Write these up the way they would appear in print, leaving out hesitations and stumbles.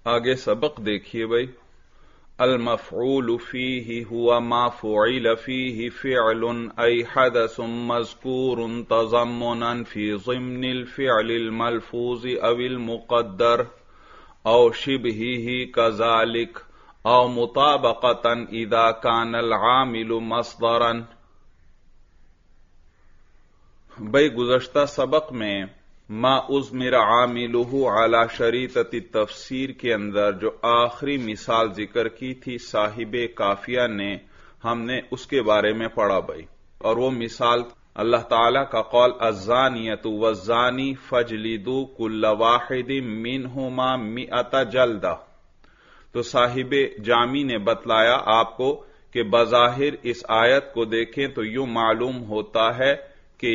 آگے سبق دیکھیے بھائی. المفعول فیہ ہوا ما فعل فیہ فعل ای حدث مذکور تضمنا فی ضمن الفعل الملفوظ او المقدر او شبہہ کذالک او مطابقتا اذا کان العامل مصدرا. بھائی گزشتہ سبق میں ما اضمر عاملہ علی شریطۃ التفسیر کے اندر جو آخری مثال ذکر کی تھی صاحب کافیہ نے، ہم نے اس کے بارے میں پڑھا بھائی. اور وہ مثال اللہ تعالی کا قول الزانیۃ والزانی فاجلدوا کل واحد منہما 100 جلدہ. تو صاحب جامی نے بتلایا آپ کو کہ بظاہر اس آیت کو دیکھیں تو یوں معلوم ہوتا ہے کہ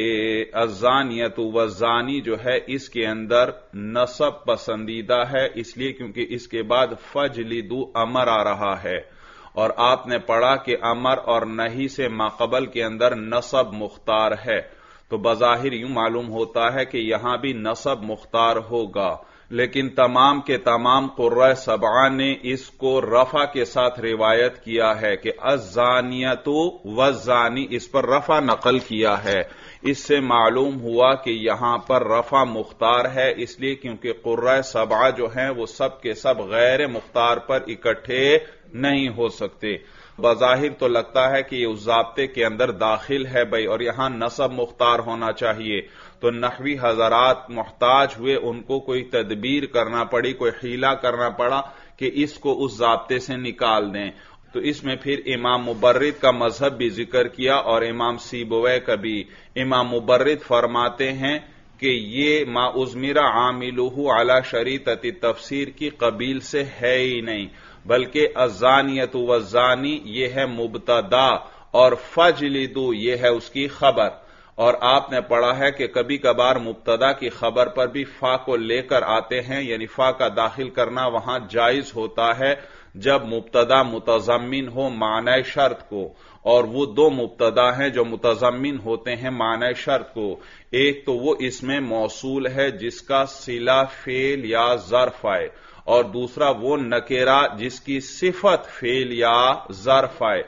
یہ الزانیۃ والزانی جو ہے اس کے اندر نصب پسندیدہ ہے، اس لیے کیونکہ اس کے بعد فجلدوا امر آ رہا ہے، اور آپ نے پڑھا کہ امر اور نہی سے ماقبل کے اندر نصب مختار ہے. تو بظاہر یوں معلوم ہوتا ہے کہ یہاں بھی نصب مختار ہوگا، لیکن تمام کے تمام قراء سبعہ نے اس کو رفع کے ساتھ روایت کیا ہے کہ الزانیۃ والزانی، اس پر رفع نقل کیا ہے. اس سے معلوم ہوا کہ یہاں پر رفع مختار ہے، اس لیے کیونکہ قراء سبعہ جو ہیں وہ سب کے سب غیر مختار پر اکٹھے نہیں ہو سکتے. بظاہر تو لگتا ہے کہ یہ اس ضابطے کے اندر داخل ہے بھائی، اور یہاں نصب مختار ہونا چاہیے. تو نحوی حضرات محتاج ہوئے، ان کو کوئی تدبیر کرنا پڑی، کوئی حیلہ کرنا پڑا کہ اس کو اس ضابطے سے نکال دیں. تو اس میں پھر امام مبرد کا مذہب بھی ذکر کیا اور امام سیبویہ کا بھی. امام مبرد فرماتے ہیں کہ یہ ما اضمر عاملہ علی شریطۃ التفسیر کی قبیل سے ہے ہی نہیں، بلکہ الزانیۃ والزانی یہ ہے مبتدا اور فجلدوا یہ ہے اس کی خبر. اور آپ نے پڑھا ہے کہ کبھی کبھار مبتدا کی خبر پر بھی فا کو لے کر آتے ہیں، یعنی فا کا داخل کرنا وہاں جائز ہوتا ہے جب مبتدا متضمن ہو معنی شرط کو. اور وہ دو مبتدا ہیں جو متضمن ہوتے ہیں معنی شرط کو. ایک تو وہ اسم موصول ہے جس کا صلہ فعل یا ظرف آئے، اور دوسرا وہ نکرہ جس کی صفت فعل یا ظرف آئے.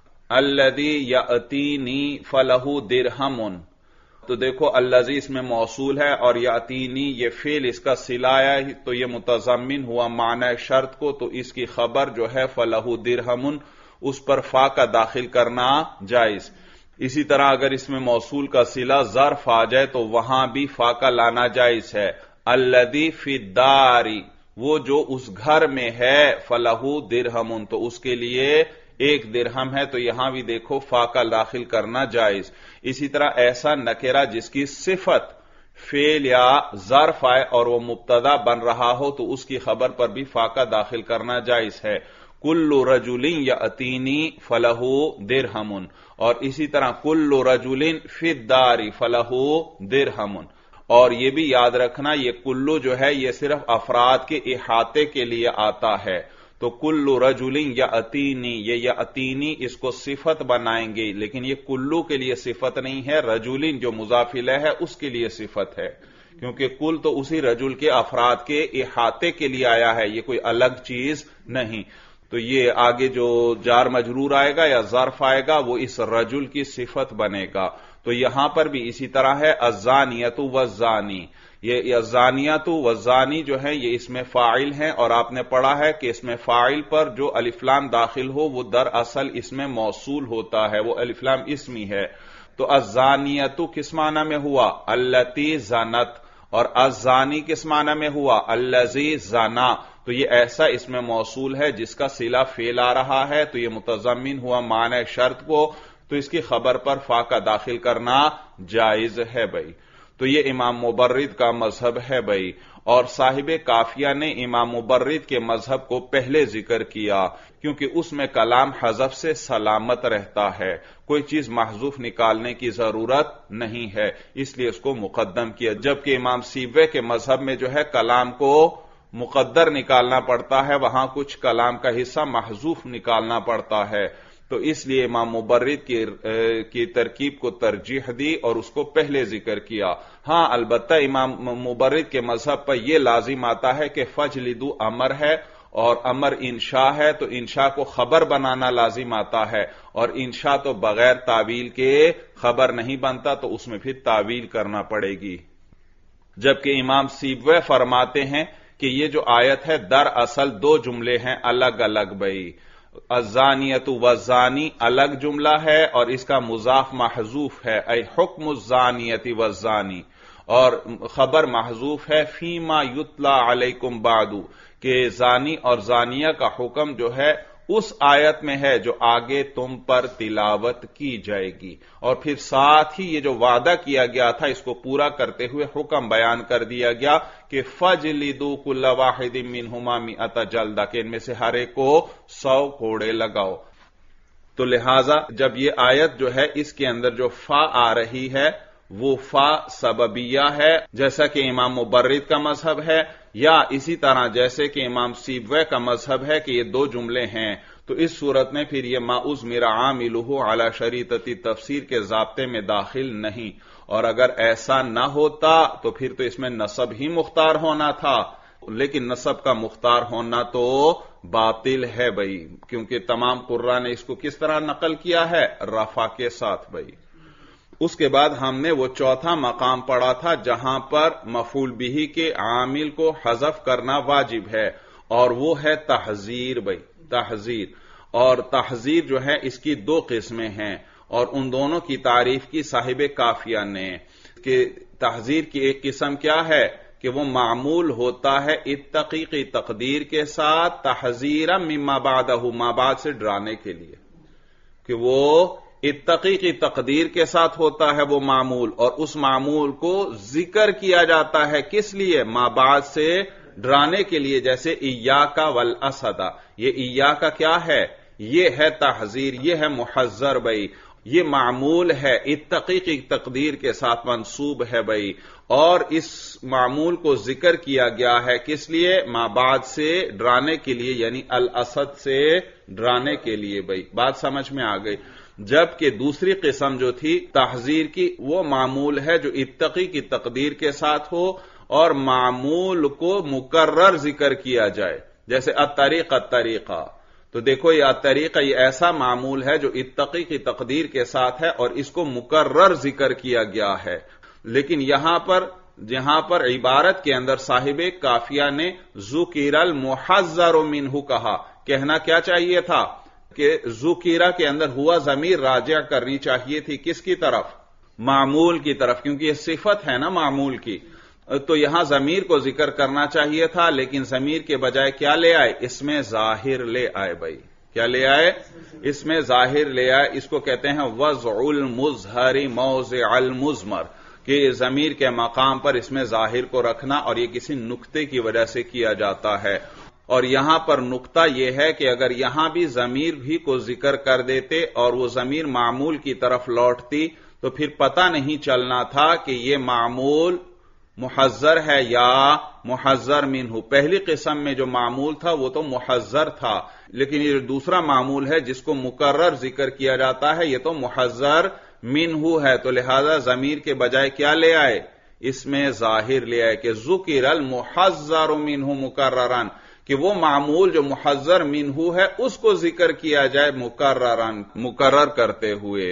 الذی یاتینی فلہ درہم. تو دیکھو الذی اس میں موصول ہے اور یاتینی یہ فعل اس کا صلہ ہے، تو یہ متضمن ہوا معنی شرط کو، تو اس کی خبر جو ہے فلہ درہم، اس پر فا کا داخل کرنا جائز. اسی طرح اگر اس میں موصول کا صلہ ظرف آ جائے تو وہاں بھی فا کا لانا جائز ہے. الذی فی الدار، وہ جو اس گھر میں ہے، فلہ درہم، تو اس کے لیے 1 درہم ہے، تو یہاں بھی دیکھو فا کا داخل کرنا جائز. اسی طرح ایسا نکرہ جس کی صفت فعل یا ظرف آئے اور وہ مبتدا بن رہا ہو تو اس کی خبر پر بھی فا کا داخل کرنا جائز ہے. کل رجل یاتینی فلہ درہم، اور اسی طرح کل رجل فی الدار فلہ درہم. اور یہ بھی یاد رکھنا یہ کلو جو ہے یہ صرف افراد کے احاطے کے لیے آتا ہے. تو کل رجل یاتینی، یہ یاتینی اس کو صفت بنائیں گے، لیکن یہ کلو کے لیے صفت نہیں ہے، رجل جو مضاف الیہ ہے اس کے لیے صفت ہے، کیونکہ کل تو اسی رجل کے افراد کے احاطے کے لیے آیا ہے، یہ کوئی الگ چیز نہیں. تو یہ آگے جو جار مجرور آئے گا یا ظرف آئے گا وہ اس رجل کی صفت بنے گا. تو یہاں پر بھی اسی طرح ہے الزانیۃ والزانی. یہ الزانیۃ والزانی جو ہے یہ اس میں فاعل ہیں، اور آپ نے پڑھا ہے کہ اس میں فاعل پر جو الف لام داخل ہو وہ دراصل اس میں موصول ہوتا ہے، وہ الف لام اسمی ہے. تو الزانیۃ کس معنی میں ہوا؟ التی زنت، اور الزانی کس معنی میں ہوا؟ الذی زنا. تو یہ ایسا اس میں موصول ہے جس کا صلہ فعل آ رہا ہے، تو یہ متضمن ہوا معنی شرط کو، تو اس کی خبر پر فا کا داخل کرنا جائز ہے بھائی. تو یہ امام مبرد کا مذہب ہے بھائی. اور صاحب کافیہ نے امام مبرد کے مذہب کو پہلے ذکر کیا کیونکہ اس میں کلام حذف سے سلامت رہتا ہے، کوئی چیز محذوف نکالنے کی ضرورت نہیں ہے، اس لیے اس کو مقدم کیا. جبکہ امام سیبویہ کے مذہب میں جو ہے کلام کو مقدر نکالنا پڑتا ہے، وہاں کچھ کلام کا حصہ محذوف نکالنا پڑتا ہے. تو اس لیے امام مبرد کی ترکیب کو ترجیح دی اور اس کو پہلے ذکر کیا۔ ہاں البتہ امام مبرد کے مذہب پر یہ لازم آتا ہے کہ فجلدو امر ہے اور امر انشاء ہے، تو انشاء کو خبر بنانا لازم آتا ہے، اور انشاء تو بغیر تعویل کے خبر نہیں بنتا، تو اس میں پھر تعویل کرنا پڑے گی۔ جبکہ امام سیبوے فرماتے ہیں کہ یہ جو آیت ہے دراصل دو جملے ہیں الگ الگ بھائی، الزانیۃ والزانی الگ جملہ ہے اور اس کا مضاف محذوف ہے، اے حکم الزانیۃ والزانی، اور خبر محذوف ہے فیما یتلا علیکم بعد، کہ زانی اور زانیہ کا حکم جو ہے اس آیت میں ہے جو آگے تم پر تلاوت کی جائے گی، اور پھر ساتھ ہی یہ جو وعدہ کیا گیا تھا اس کو پورا کرتے ہوئے حکم بیان کر دیا گیا کہ فَجْلِدُوا كُلَّ وَاحِدٍ مِّنْهُمَا مِئَةَ جَلْدَةٍ، کہ ان میں سے ہر ایک کو 100 کوڑے لگاؤ۔ تو لہذا جب یہ آیت جو ہے اس کے اندر جو فا آ رہی ہے وہ فا سببیہ ہے، جیسا کہ امام مبرد کا مذہب ہے، یا اسی طرح جیسے کہ امام سیبوے کا مذہب ہے کہ یہ دو جملے ہیں، تو اس صورت میں پھر یہ ما اضمر عاملہ علی شریطۃ تفسیر کے ضابطے میں داخل نہیں، اور اگر ایسا نہ ہوتا تو پھر تو اس میں نصب ہی مختار ہونا تھا، لیکن نصب کا مختار ہونا تو باطل ہے بھائی، کیونکہ تمام قراء نے اس کو کس طرح نقل کیا ہے؟ رفع کے ساتھ بھائی۔ اس کے بعد ہم نے وہ چوتھا مقام پڑھا تھا جہاں پر مفعول بہ کے عامل کو حذف کرنا واجب ہے، اور وہ ہے تحذیر بھائی، تحذیر، اور تحذیر جو ہے اس کی دو قسمیں ہیں، اور ان دونوں کی تعریف کی صاحب کافیہ نے، کہ تحذیر کی ایک قسم کیا ہے کہ وہ معمول ہوتا ہے اتقی کی تقدیر کے ساتھ تحذیرا مما بعدہ، ما بعد سے ڈرانے کے لیے، کہ وہ اتقی کی تقدیر کے ساتھ ہوتا ہے وہ معمول، اور اس معمول کو ذکر کیا جاتا ہے کس لیے؟ ما بعد سے ڈرانے کے لیے، جیسے ایاک والاسد، یہ ایاک کیا ہے؟ یہ ہے تحذیر، یہ ہے محذر بھائی، یہ معمول ہے اتقی کی تقدیر کے ساتھ منصوب ہے بھائی، اور اس معمول کو ذکر کیا گیا ہے کس لیے؟ ما بعد سے ڈرانے کے لیے، یعنی الاسد سے ڈرانے کے لیے بھائی، بات سمجھ میں آ گئی۔ جبکہ دوسری قسم جو تھی تحذیر کی، وہ معمول ہے جو اتقی کی تقدیر کے ساتھ ہو اور معمول کو مکرر ذکر کیا جائے، جیسے الطریقہ، تو دیکھو یہ الطریقہ یہ ایسا معمول ہے جو اتقی کی تقدیر کے ساتھ ہے اور اس کو مکرر ذکر کیا گیا ہے، لیکن یہاں پر عبارت کے اندر صاحب کافیہ نے ذکر المحذر منہ کہا، کہنا کیا چاہیے تھا کہ ذکیرہ کے اندر ہوا ضمیر راجع کرنی چاہیے تھی کس کی طرف؟ معمول کی طرف، کیونکہ یہ صفت ہے نا معمول کی، تو یہاں ضمیر کو ذکر کرنا چاہیے تھا، لیکن ضمیر کے بجائے کیا لے آئے؟ اس میں ظاہر لے آئے بھائی، کیا لے آئے؟ اس میں ظاہر لے آئے، اس کو کہتے ہیں وضع المظہر موضع المضمر، کہ ضمیر کے مقام پر اس میں ظاہر کو رکھنا، اور یہ کسی نقطے کی وجہ سے کیا جاتا ہے، اور یہاں پر نقطہ یہ ہے کہ اگر یہاں بھی ضمیر بھی کو ذکر کر دیتے اور وہ ضمیر معمول کی طرف لوٹتی تو پھر پتہ نہیں چلنا تھا کہ یہ معمول محذر ہے یا محذر منہ۔ پہلی قسم میں جو معمول تھا وہ تو محذر تھا، لیکن یہ جو دوسرا معمول ہے جس کو مکرر ذکر کیا جاتا ہے یہ تو محذر منہ ہے، تو لہذا ضمیر کے بجائے کیا لے آئے؟ اس میں ظاہر لے آئے کہ ذکر المحذر منہ مکررن، کہ وہ معمول جو محذر منہ ہے اس کو ذکر کیا جائے مکرر کرتے ہوئے،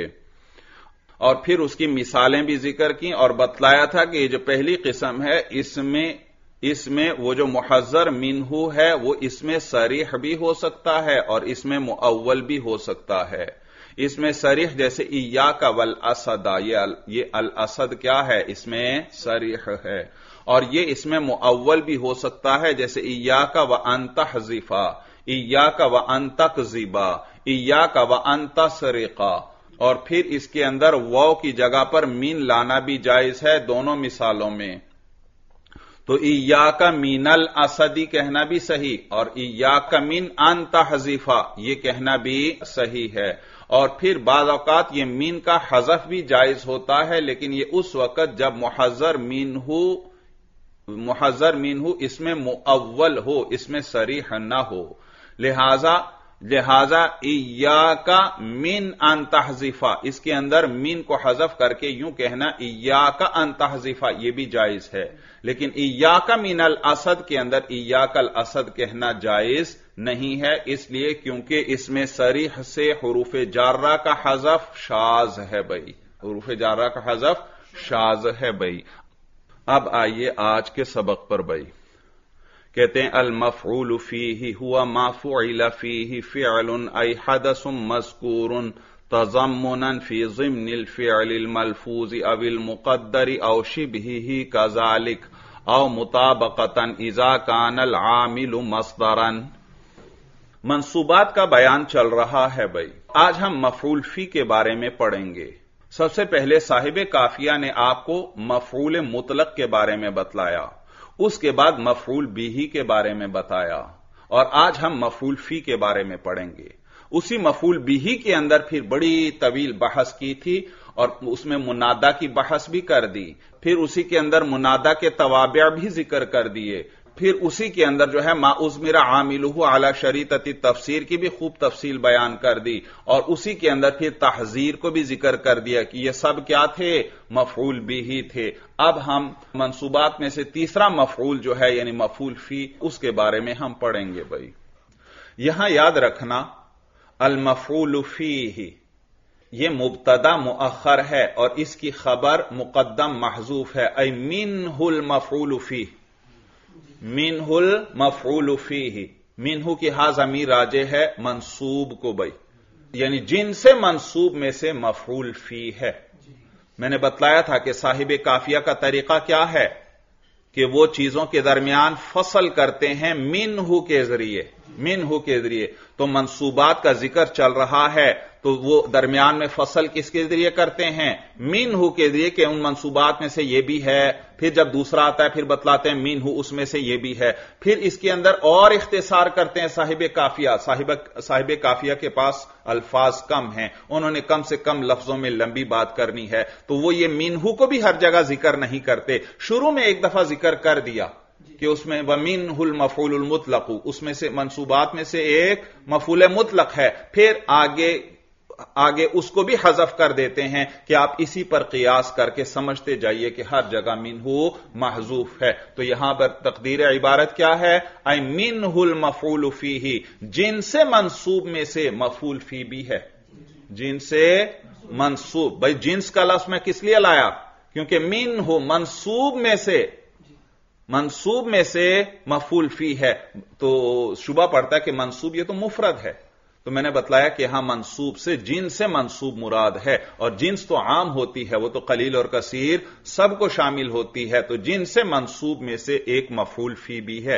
اور پھر اس کی مثالیں بھی ذکر کی اور بتلایا تھا کہ یہ جو پہلی قسم ہے اس میں وہ جو محذر منہ ہے وہ اس میں صریح بھی ہو سکتا ہے اور اس میں مؤول بھی ہو سکتا ہے۔ اس میں صریح جیسے ایاک والاسد، یہ الاسد کیا ہے؟ اس میں صریح ہے، اور یہ اس میں مؤول بھی ہو سکتا ہے جیسے ایاک وان تحذفا، ایاک وان تکذبا، ایاک وان تسرقا، اور پھر اس کے اندر واو کی جگہ پر مین لانا بھی جائز ہے دونوں مثالوں میں، تو ایاک من الاسدی کہنا بھی صحیح اور ایاک من ان تحذفا یہ کہنا بھی صحیح ہے، اور پھر بعض اوقات یہ مین کا حذف بھی جائز ہوتا ہے، لیکن یہ اس وقت جب محذر منہ اس میں مؤول ہو، اس میں صریح نہ ہو، لہذا لہذا ایاکا من ان تحذفا، اس کے اندر من کو حذف کر کے یوں کہنا ایاکا ان تحذفا، یہ بھی جائز ہے، لیکن ایاکا من الاسد کے اندر ایاکا الاسد کہنا جائز نہیں ہے، اس لیے کیونکہ اس میں صریح سے حروف جارہ کا حذف شاذ ہے بھائی، حروف جارہ کا حذف شاذ ہے بھائی۔ اب آئیے آج کے سبق پر بھائی، کہتے ہیں المفعول فیہ ہوا ما فعل فیہ فعل ای حدث مذکور تضمنا فی ضمن الفعل الملفوظ او المقدر او شبہہ کذالک او مطابقتا اذا کان العامل مصدرا۔ منصوبات کا بیان چل رہا ہے بھائی، آج ہم مفعول فی کے بارے میں پڑھیں گے۔ سب سے پہلے صاحب کافیہ نے آپ کو مفعول مطلق کے بارے میں بتلایا، اس کے بعد مفعول بیہ کے بارے میں بتایا، اور آج ہم مفعول فی کے بارے میں پڑھیں گے۔ اسی مفعول بیہ کے اندر پھر بڑی طویل بحث کی تھی اور اس میں منادا کی بحث بھی کر دی، پھر اسی کے اندر منادا کے توابع بھی ذکر کر دیے، پھر اسی کے اندر جو ہے ما اضمر عاملہ علی شریطۃ التفسیر کی بھی خوب تفصیل بیان کر دی، اور اسی کے اندر پھر تحذیر کو بھی ذکر کر دیا کہ یہ سب کیا تھے، مفعول بیہ تھے۔ اب ہم منصوبات میں سے تیسرا مفعول جو ہے یعنی مفعول فی، اس کے بارے میں ہم پڑھیں گے بھائی۔ یہاں یاد رکھنا المفعول فیہ یہ مبتدا مؤخر ہے اور اس کی خبر مقدم محذوف ہے، ای منہ المفعول فیہ، منہ المفعول فیہ، منہ کی ہا ضمیر راجع ہے منصوب کو بھائی، یعنی جن سے منصوب میں سے مفعول فی ہے۔ میں نے بتلایا تھا کہ صاحب کافیہ کا طریقہ کیا ہے کہ وہ چیزوں کے درمیان فصل کرتے ہیں منہ کے ذریعے، منہ کے ذریعے۔ تو منصوبات کا ذکر چل رہا ہے تو وہ درمیان میں فصل کس کے ذریعے کرتے ہیں، منہ کے ذریعے، کہ ان منصوبات میں سے یہ بھی ہے، پھر جب دوسرا آتا ہے پھر بتلاتے ہیں منہ اس میں سے یہ بھی ہے، پھر اس کے اندر اور اختصار کرتے ہیں صاحب کافیہ۔ صاحب کافیہ کے پاس الفاظ کم ہیں، انہوں نے کم سے کم لفظوں میں لمبی بات کرنی ہے، تو وہ یہ منہ کو بھی ہر جگہ ذکر نہیں کرتے، شروع میں ایک دفعہ ذکر کر دیا کہ اس میں وَمِنْهُ الْمَفْعُولُ الْمُطْلَقُ، اس میں سے منصوبات میں سے ایک مفعول مطلق ہے، پھر آگے اس کو بھی حذف کر دیتے ہیں کہ آپ اسی پر قیاس کر کے سمجھتے جائیے کہ ہر جگہ منہ محذوف ہے۔ تو یہاں پر تقدیر عبارت کیا ہے، اے منہ المفعول فیہ، جن سے منصوب میں سے مفعول فی بھی ہے، جن سے منصوب۔ بھائی جنس کا لفظ میں کس لیے لایا، کیونکہ منہ منصوب میں سے مفعول فی ہے، تو شبہ پڑتا ہے کہ منصوب یہ تو مفرد ہے، تو میں نے بتلایا کہ ہاں منصوب سے جنس سے منصوب مراد ہے، اور جنس تو عام ہوتی ہے، وہ تو قلیل اور کثیر سب کو شامل ہوتی ہے، تو جنس سے منصوب میں سے ایک مفعول فی بھی ہے۔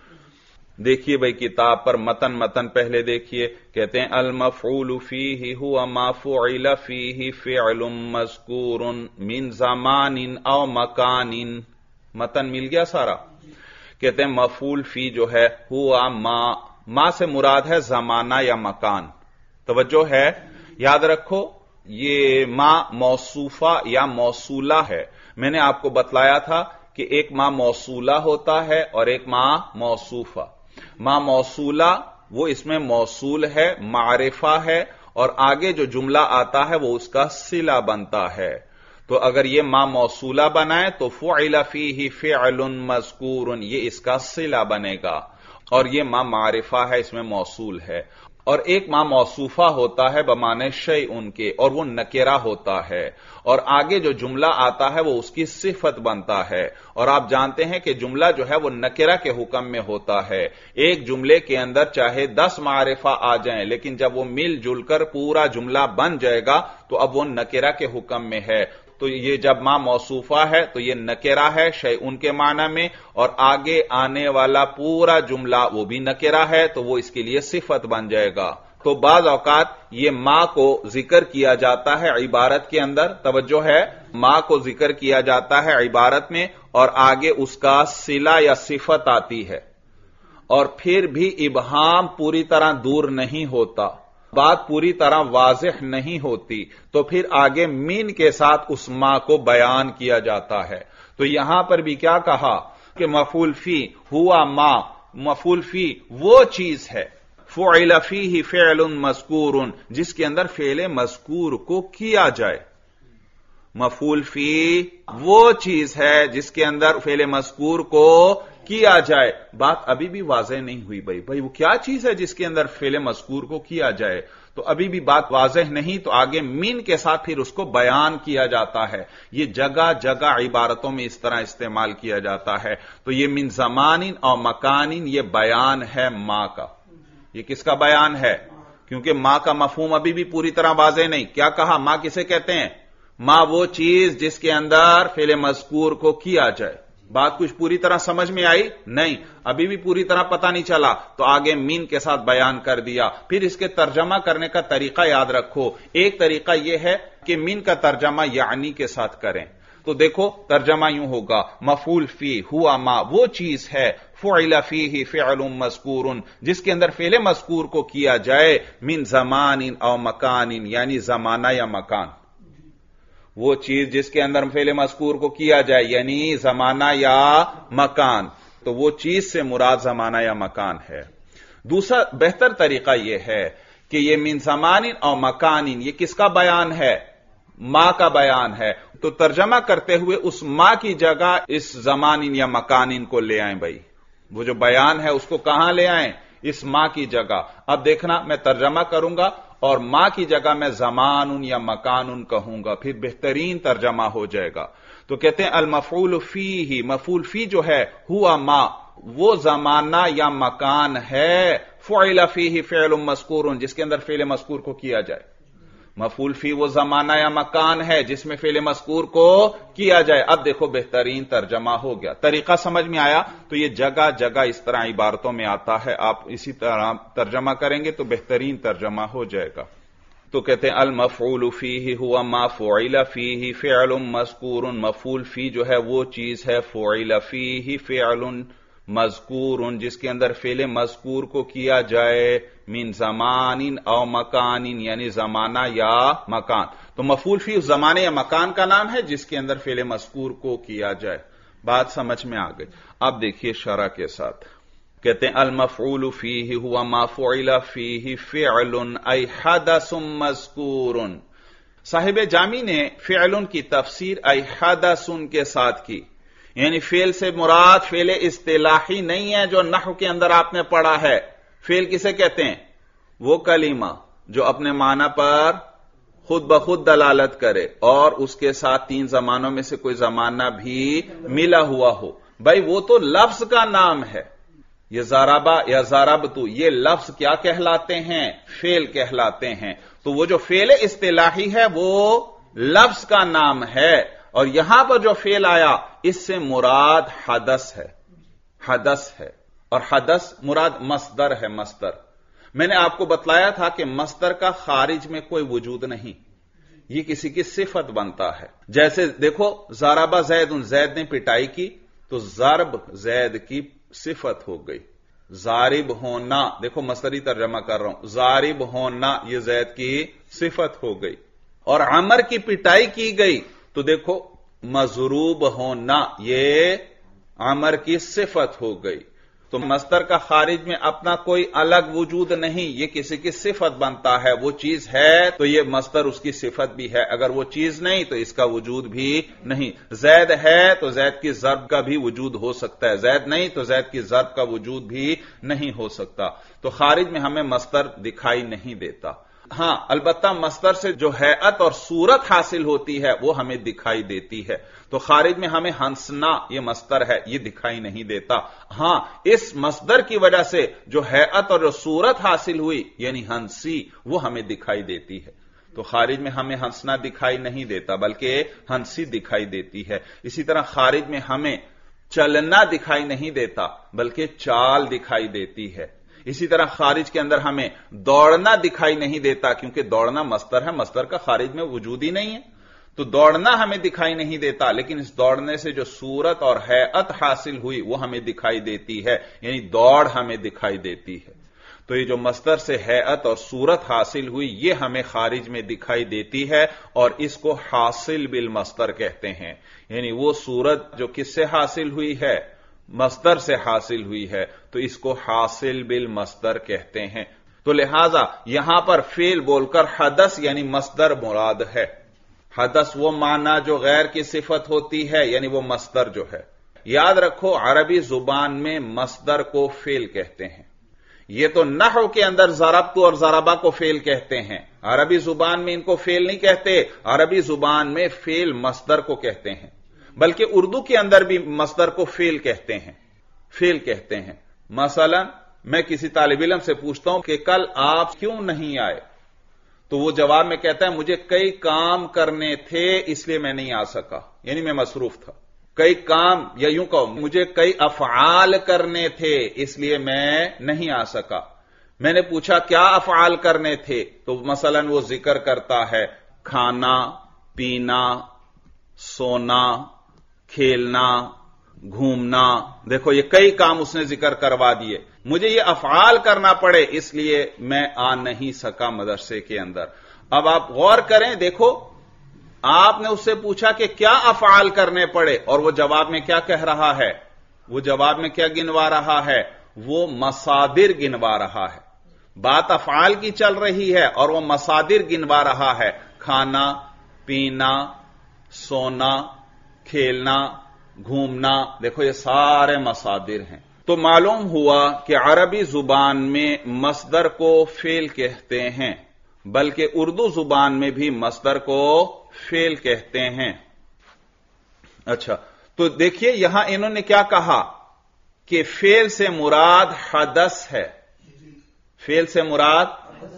دیکھیے بھائی کتاب پر متن پہلے دیکھیے، کہتے ہیں المفعول فیہ ہوا ما فعل فیہ فعل مذکور من زمان او مکان۔ متن مل گیا سارا؟ کہتے ہیں مفعول فی جو ہے ہوا ما سے مراد ہے زمانہ یا مکان، توجہ ہے، یاد رکھو یہ ما موصوفہ یا موصولہ ہے۔ میں نے آپ کو بتلایا تھا کہ ایک ما موصولہ ہوتا ہے اور ایک ما موصوفہ۔ ما موصولہ وہ اس میں موصول ہے، معرفہ ہے، اور آگے جو جملہ آتا ہے وہ اس کا صلہ بنتا ہے۔ تو اگر یہ ما موصولہ بنائے تو فعل فیہ فعل مذکور، یہ اس کا صلہ بنے گا، اور یہ ما معرفہ ہے، اس میں موصول ہے۔ اور ایک ما موصوفہ ہوتا ہے بمعنی شیء کے، اور وہ نکرہ ہوتا ہے، اور آگے جو جملہ آتا ہے وہ اس کی صفت بنتا ہے، اور آپ جانتے ہیں کہ جملہ جو ہے وہ نکرہ کے حکم میں ہوتا ہے۔ ایک جملے کے اندر چاہے 10 معرفہ آ جائیں، لیکن جب وہ مل جل کر پورا جملہ بن جائے گا تو اب وہ نکرہ کے حکم میں ہے۔ تو یہ جب ما موصوفہ ہے تو یہ نکرہ ہے شیء کے معنی میں، اور آگے آنے والا پورا جملہ وہ بھی نکرہ ہے تو وہ اس کے لیے صفت بن جائے گا۔ تو بعض اوقات یہ ما کو ذکر کیا جاتا ہے عبارت کے اندر، توجہ ہے، ما کو ذکر کیا جاتا ہے عبارت میں اور آگے اس کا صلہ یا صفت آتی ہے، اور پھر بھی ابہام پوری طرح دور نہیں ہوتا، بات پوری طرح واضح نہیں ہوتی، تو پھر آگے مین کے ساتھ اس ما کو بیان کیا جاتا ہے۔ تو یہاں پر بھی کیا کہا کہ مفعول فی ہوا ما، مفعول فی وہ چیز ہے، فعل فیہ فعل مذکور، جس کے اندر فعل مذکور کو کیا جائے۔ مفعول فی وہ چیز ہے جس کے اندر فعل مذکور کو کیا جائے۔ بات ابھی بھی واضح نہیں ہوئی بھائی وہ کیا چیز ہے جس کے اندر فعل مذکور کو کیا جائے؟ تو ابھی بھی بات واضح نہیں، تو آگے من کے ساتھ پھر اس کو بیان کیا جاتا ہے۔ یہ جگہ جگہ عبارتوں میں اس طرح استعمال کیا جاتا ہے۔ تو یہ من زمان اور مکان، یہ بیان ہے ما کا۔ یہ کس کا بیان ہے؟ کیونکہ ما کا مفہوم ابھی بھی پوری طرح واضح نہیں۔ کیا کہا؟ ما کسے کہتے ہیں؟ ما وہ چیز جس کے اندر فعل مذکور کو کیا جائے۔ بات کچھ پوری طرح سمجھ میں آئی؟ نہیں، ابھی بھی پوری طرح پتہ نہیں چلا، تو آگے مین کے ساتھ بیان کر دیا۔ پھر اس کے ترجمہ کرنے کا طریقہ یاد رکھو۔ ایک طریقہ یہ ہے کہ مین کا ترجمہ یعنی کے ساتھ کریں۔ تو دیکھو ترجمہ یوں ہوگا، مفعول فی ہوا ما وہ چیز ہے، فعل فیہ فعل مذکور جس کے اندر فعل مذکور کو کیا جائے، من زمان او مکان یعنی زمانہ یا مکان۔ وہ چیز جس کے اندر فعل مذکور کو کیا جائے یعنی زمانہ یا مکان، تو وہ چیز سے مراد زمانہ یا مکان ہے۔ دوسرا بہتر طریقہ یہ ہے کہ یہ من زمان اور مکان، یہ کس کا بیان ہے؟ ما کا بیان ہے۔ تو ترجمہ کرتے ہوئے اس ما کی جگہ اس زمان یا مکان کو لے آئیں بھائی۔ وہ جو بیان ہے اس کو کہاں لے آئیں؟ اس ما کی جگہ۔ اب دیکھنا میں ترجمہ کروں گا اور ما کی جگہ میں زمان یا مکان کہوں گا، پھر بہترین ترجمہ ہو جائے گا۔ تو کہتے ہیں المفعول فیہ، مفعول فی جو ہے ہوا ما وہ زمانہ یا مکان ہے، فعل فیہ فعل مذکور جس کے اندر فعل مذکور کو کیا جائے۔ مفعول فی وہ زمانہ یا مکان ہے جس میں فعل مذکور کو کیا جائے۔ اب دیکھو بہترین ترجمہ ہو گیا۔ طریقہ سمجھ میں آیا؟ تو یہ جگہ جگہ اس طرح عبارتوں میں آتا ہے، آپ اسی طرح ترجمہ کریں گے تو بہترین ترجمہ ہو جائے گا۔ تو کہتے ہیں المفعول فیہ ہوا ما فعل فیہ فعل مذکور، مفعول فی جو ہے وہ چیز ہے، فعل فیہ فعل مذکور جس کے اندر فعل مذکور کو کیا جائے، من زمان او مکان یعنی زمانہ یا مکان۔ تو مفعول فی اس زمانے یا مکان کا نام ہے جس کے اندر فعل مذکور کو کیا جائے۔ بات سمجھ میں آ گئی؟ اب دیکھیے شرح کے ساتھ، کہتے ہیں المفعول فیہ ہوا ما فعل فیہ فعل ای حدث مذکور۔ صاحب جامی نے فعل کی تفسیر ای حدث کے ساتھ کی، یعنی فعل سے مراد فعل اصطلاحی نہیں ہے جو نحو کے اندر آپ نے پڑھا ہے۔ فعل کسے کہتے ہیں؟ وہ کلمہ جو اپنے معنی پر خود بخود دلالت کرے اور اس کے ساتھ تین زمانوں میں سے کوئی زمانہ بھی ملا ہوا ہو۔ بھائی وہ تو لفظ کا نام ہے، یہ ضربہ یا ضربتو یہ لفظ کیا کہلاتے ہیں؟ فعل کہلاتے ہیں۔ تو وہ جو فعل اصطلاحی ہے وہ لفظ کا نام ہے، اور یہاں پر جو فعل آیا اس سے مراد حدث ہے، حدث ہے، اور حدث مراد مصدر ہے۔ مصدر میں نے آپ کو بتلایا تھا کہ مصدر کا خارج میں کوئی وجود نہیں، یہ کسی کی صفت بنتا ہے۔ جیسے دیکھو ضرب زید، زید نے پٹائی کی تو ضرب زید کی صفت ہو گئی۔ ضارب ہونا، دیکھو مصدری ترجمہ کر رہا ہوں، ضارب ہونا یہ زید کی صفت ہو گئی۔ اور عمر کی پٹائی کی گئی تو دیکھو مضروب ہونا یہ عمر کی صفت ہو گئی۔ تو مصدر کا خارج میں اپنا کوئی الگ وجود نہیں، یہ کسی کی صفت بنتا ہے۔ وہ چیز ہے تو یہ مصدر اس کی صفت بھی ہے، اگر وہ چیز نہیں تو اس کا وجود بھی نہیں۔ زید ہے تو زید کی ضرب کا بھی وجود ہو سکتا ہے، زید نہیں تو زید کی ضرب کا وجود بھی نہیں ہو سکتا۔ تو خارج میں ہمیں مصدر دکھائی نہیں دیتا۔ ہاں البتہ مصدر سے جو ہیئت اور صورت حاصل ہوتی ہے وہ ہمیں دکھائی دیتی ہے۔ تو خارج میں ہمیں ہنسنا یہ مصدر ہے، یہ دکھائی نہیں دیتا۔ ہاں اس مصدر کی وجہ سے جو ہیئت اور جو صورت حاصل ہوئی یعنی ہنسی، وہ ہمیں دکھائی دیتی ہے۔ تو خارج میں ہمیں ہنسنا دکھائی نہیں دیتا بلکہ ہنسی دکھائی دیتی ہے۔ اسی طرح خارج میں ہمیں چلنا دکھائی نہیں دیتا بلکہ چال دکھائی دیتی ہے۔ اسی طرح خارج کے اندر ہمیں دوڑنا دکھائی نہیں دیتا کیونکہ دوڑنا مصدر ہے، مصدر کا خارج میں وجود ہی نہیں ہے، تو دوڑنا ہمیں دکھائی نہیں دیتا، لیکن اس دوڑنے سے جو صورت اور ہیئت حاصل ہوئی وہ ہمیں دکھائی دیتی ہے، یعنی دوڑ ہمیں دکھائی دیتی ہے۔ تو یہ جو مصدر سے ہیئت اور صورت حاصل ہوئی یہ ہمیں خارج میں دکھائی دیتی ہے، اور اس کو حاصل بالمصدر کہتے ہیں۔ یعنی وہ صورت جو کس سے حاصل ہوئی ہے؟ مصدر سے حاصل ہوئی ہے، تو اس کو حاصل بالمصدر کہتے ہیں۔ تو لہذا یہاں پر فعل بول کر حدث یعنی مصدر مراد ہے. حدث وہ معنی جو غیر کی صفت ہوتی ہے، یعنی وہ مصدر جو ہے. یاد رکھو عربی زبان میں مصدر کو فعل کہتے ہیں. یہ تو نحو کے اندر ضربت اور ضربہ کو فعل کہتے ہیں، عربی زبان میں ان کو فعل نہیں کہتے. عربی زبان میں فعل مصدر کو کہتے ہیں، بلکہ اردو کے اندر بھی مصدر کو فعل کہتے ہیں. فعل کہتے ہیں. مثلا میں کسی طالب علم سے پوچھتا ہوں کہ کل آپ کیوں نہیں آئے، تو وہ جواب میں کہتا ہے مجھے کئی کام کرنے تھے اس لیے میں نہیں آ سکا، یعنی میں مصروف تھا. کئی کام، یا یوں کہو مجھے کئی افعال کرنے تھے اس لیے میں نہیں آ سکا. میں نے پوچھا کیا افعال کرنے تھے، تو مثلا وہ ذکر کرتا ہے کھانا، پینا، سونا، کھیلنا، گھومنا. دیکھو یہ کئی کام اس نے ذکر کروا دیے. مجھے یہ افعال کرنا پڑے اس لیے میں آ نہیں سکا مدرسے کے اندر. اب آپ غور کریں، دیکھو آپ نے اس سے پوچھا کہ کیا افعال کرنے پڑے، اور وہ جواب میں کیا کہہ رہا ہے؟ وہ جواب میں کیا گنوا رہا ہے؟ وہ مصادر گنوا رہا ہے. بات افعال کی چل رہی ہے اور وہ مصادر گنوا رہا ہے. کھانا، پینا، سونا، کھیلنا، گھومنا، دیکھو یہ سارے مصادر ہیں. تو معلوم ہوا کہ عربی زبان میں مصدر کو فعل کہتے ہیں، بلکہ اردو زبان میں بھی مصدر کو فعل کہتے ہیں. اچھا، تو دیکھیے یہاں انہوں نے کیا کہا کہ فعل سے مراد حدث ہے. فعل سے مراد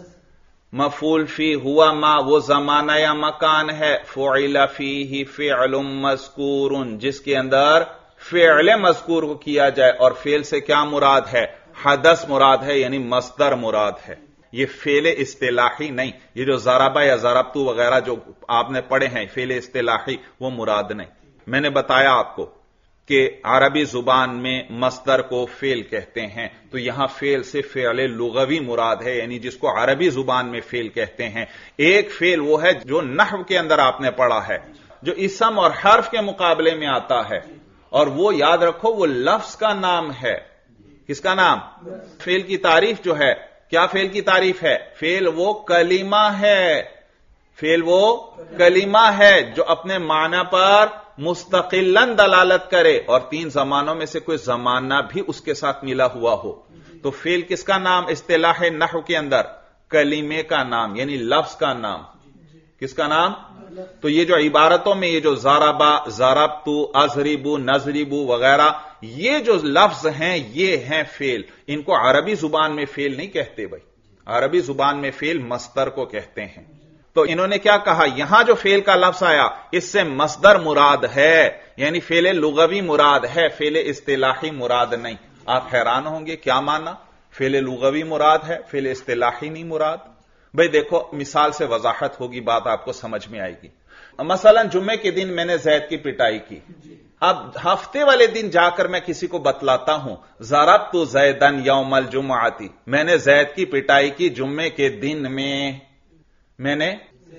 مفعول فی ہوا ما، وہ زمانہ یا مکان ہے. فعل فیہ فعل مذکور، جس کے اندر فعل مذکور کو کیا جائے. اور فعل سے کیا مراد ہے؟ حدث مراد ہے، یعنی مصدر مراد ہے. یہ فعل اصطلاحی نہیں. یہ جو ضربہ یا ضربتو وغیرہ جو آپ نے پڑھے ہیں فعل اصطلاحی، وہ مراد نہیں. میں نے بتایا آپ کو کہ عربی زبان میں مصدر کو فعل کہتے ہیں، تو یہاں فعل سے فعل لغوی مراد ہے، یعنی جس کو عربی زبان میں فعل کہتے ہیں. ایک فعل وہ ہے جو نحو کے اندر آپ نے پڑھا ہے، جو اسم اور حرف کے مقابلے میں آتا ہے، اور وہ یاد رکھو وہ لفظ کا نام ہے. کس کا نام؟ فعل کی تعریف جو ہے، کیا فعل کی تعریف ہے؟ فعل وہ کلمہ ہے. فعل وہ کلمہ ہے جو اپنے معنی پر مستقلاً دلالت کرے اور تین زمانوں میں سے کوئی زمانہ بھی اس کے ساتھ ملا ہوا ہو. تو فعل کس کا نام اصطلاح نحو کے اندر؟ کلمے کا نام، یعنی لفظ کا نام. کس کا نام؟ تو یہ جو عبارتوں میں یہ جو ضربہ، ضربتو، اضربو، نضربو وغیرہ یہ جو لفظ ہیں یہ ہیں فعل. ان کو عربی زبان میں فعل نہیں کہتے بھائی، عربی زبان میں فعل مصدر کو کہتے ہیں. تو انہوں نے کیا کہا؟ یہاں جو فعل کا لفظ آیا اس سے مصدر مراد ہے، یعنی فعل لغوی مراد ہے، فعل اصطلاحی مراد نہیں. آپ حیران ہوں گے کیا معنی؟ فعل لغوی مراد ہے، فعل اصطلاحی نہیں مراد. بھئی دیکھو مثال سے وضاحت ہوگی، بات آپ کو سمجھ میں آئے گی. مثلا جمعے کے دن میں نے زید کی پٹائی کی. اب ہفتے والے دن جا کر میں کسی کو بتلاتا ہوں ضربت زیدن یوم الجمعۃ، میں نے زید کی پٹائی کی جمعے کے دن میں. میں نے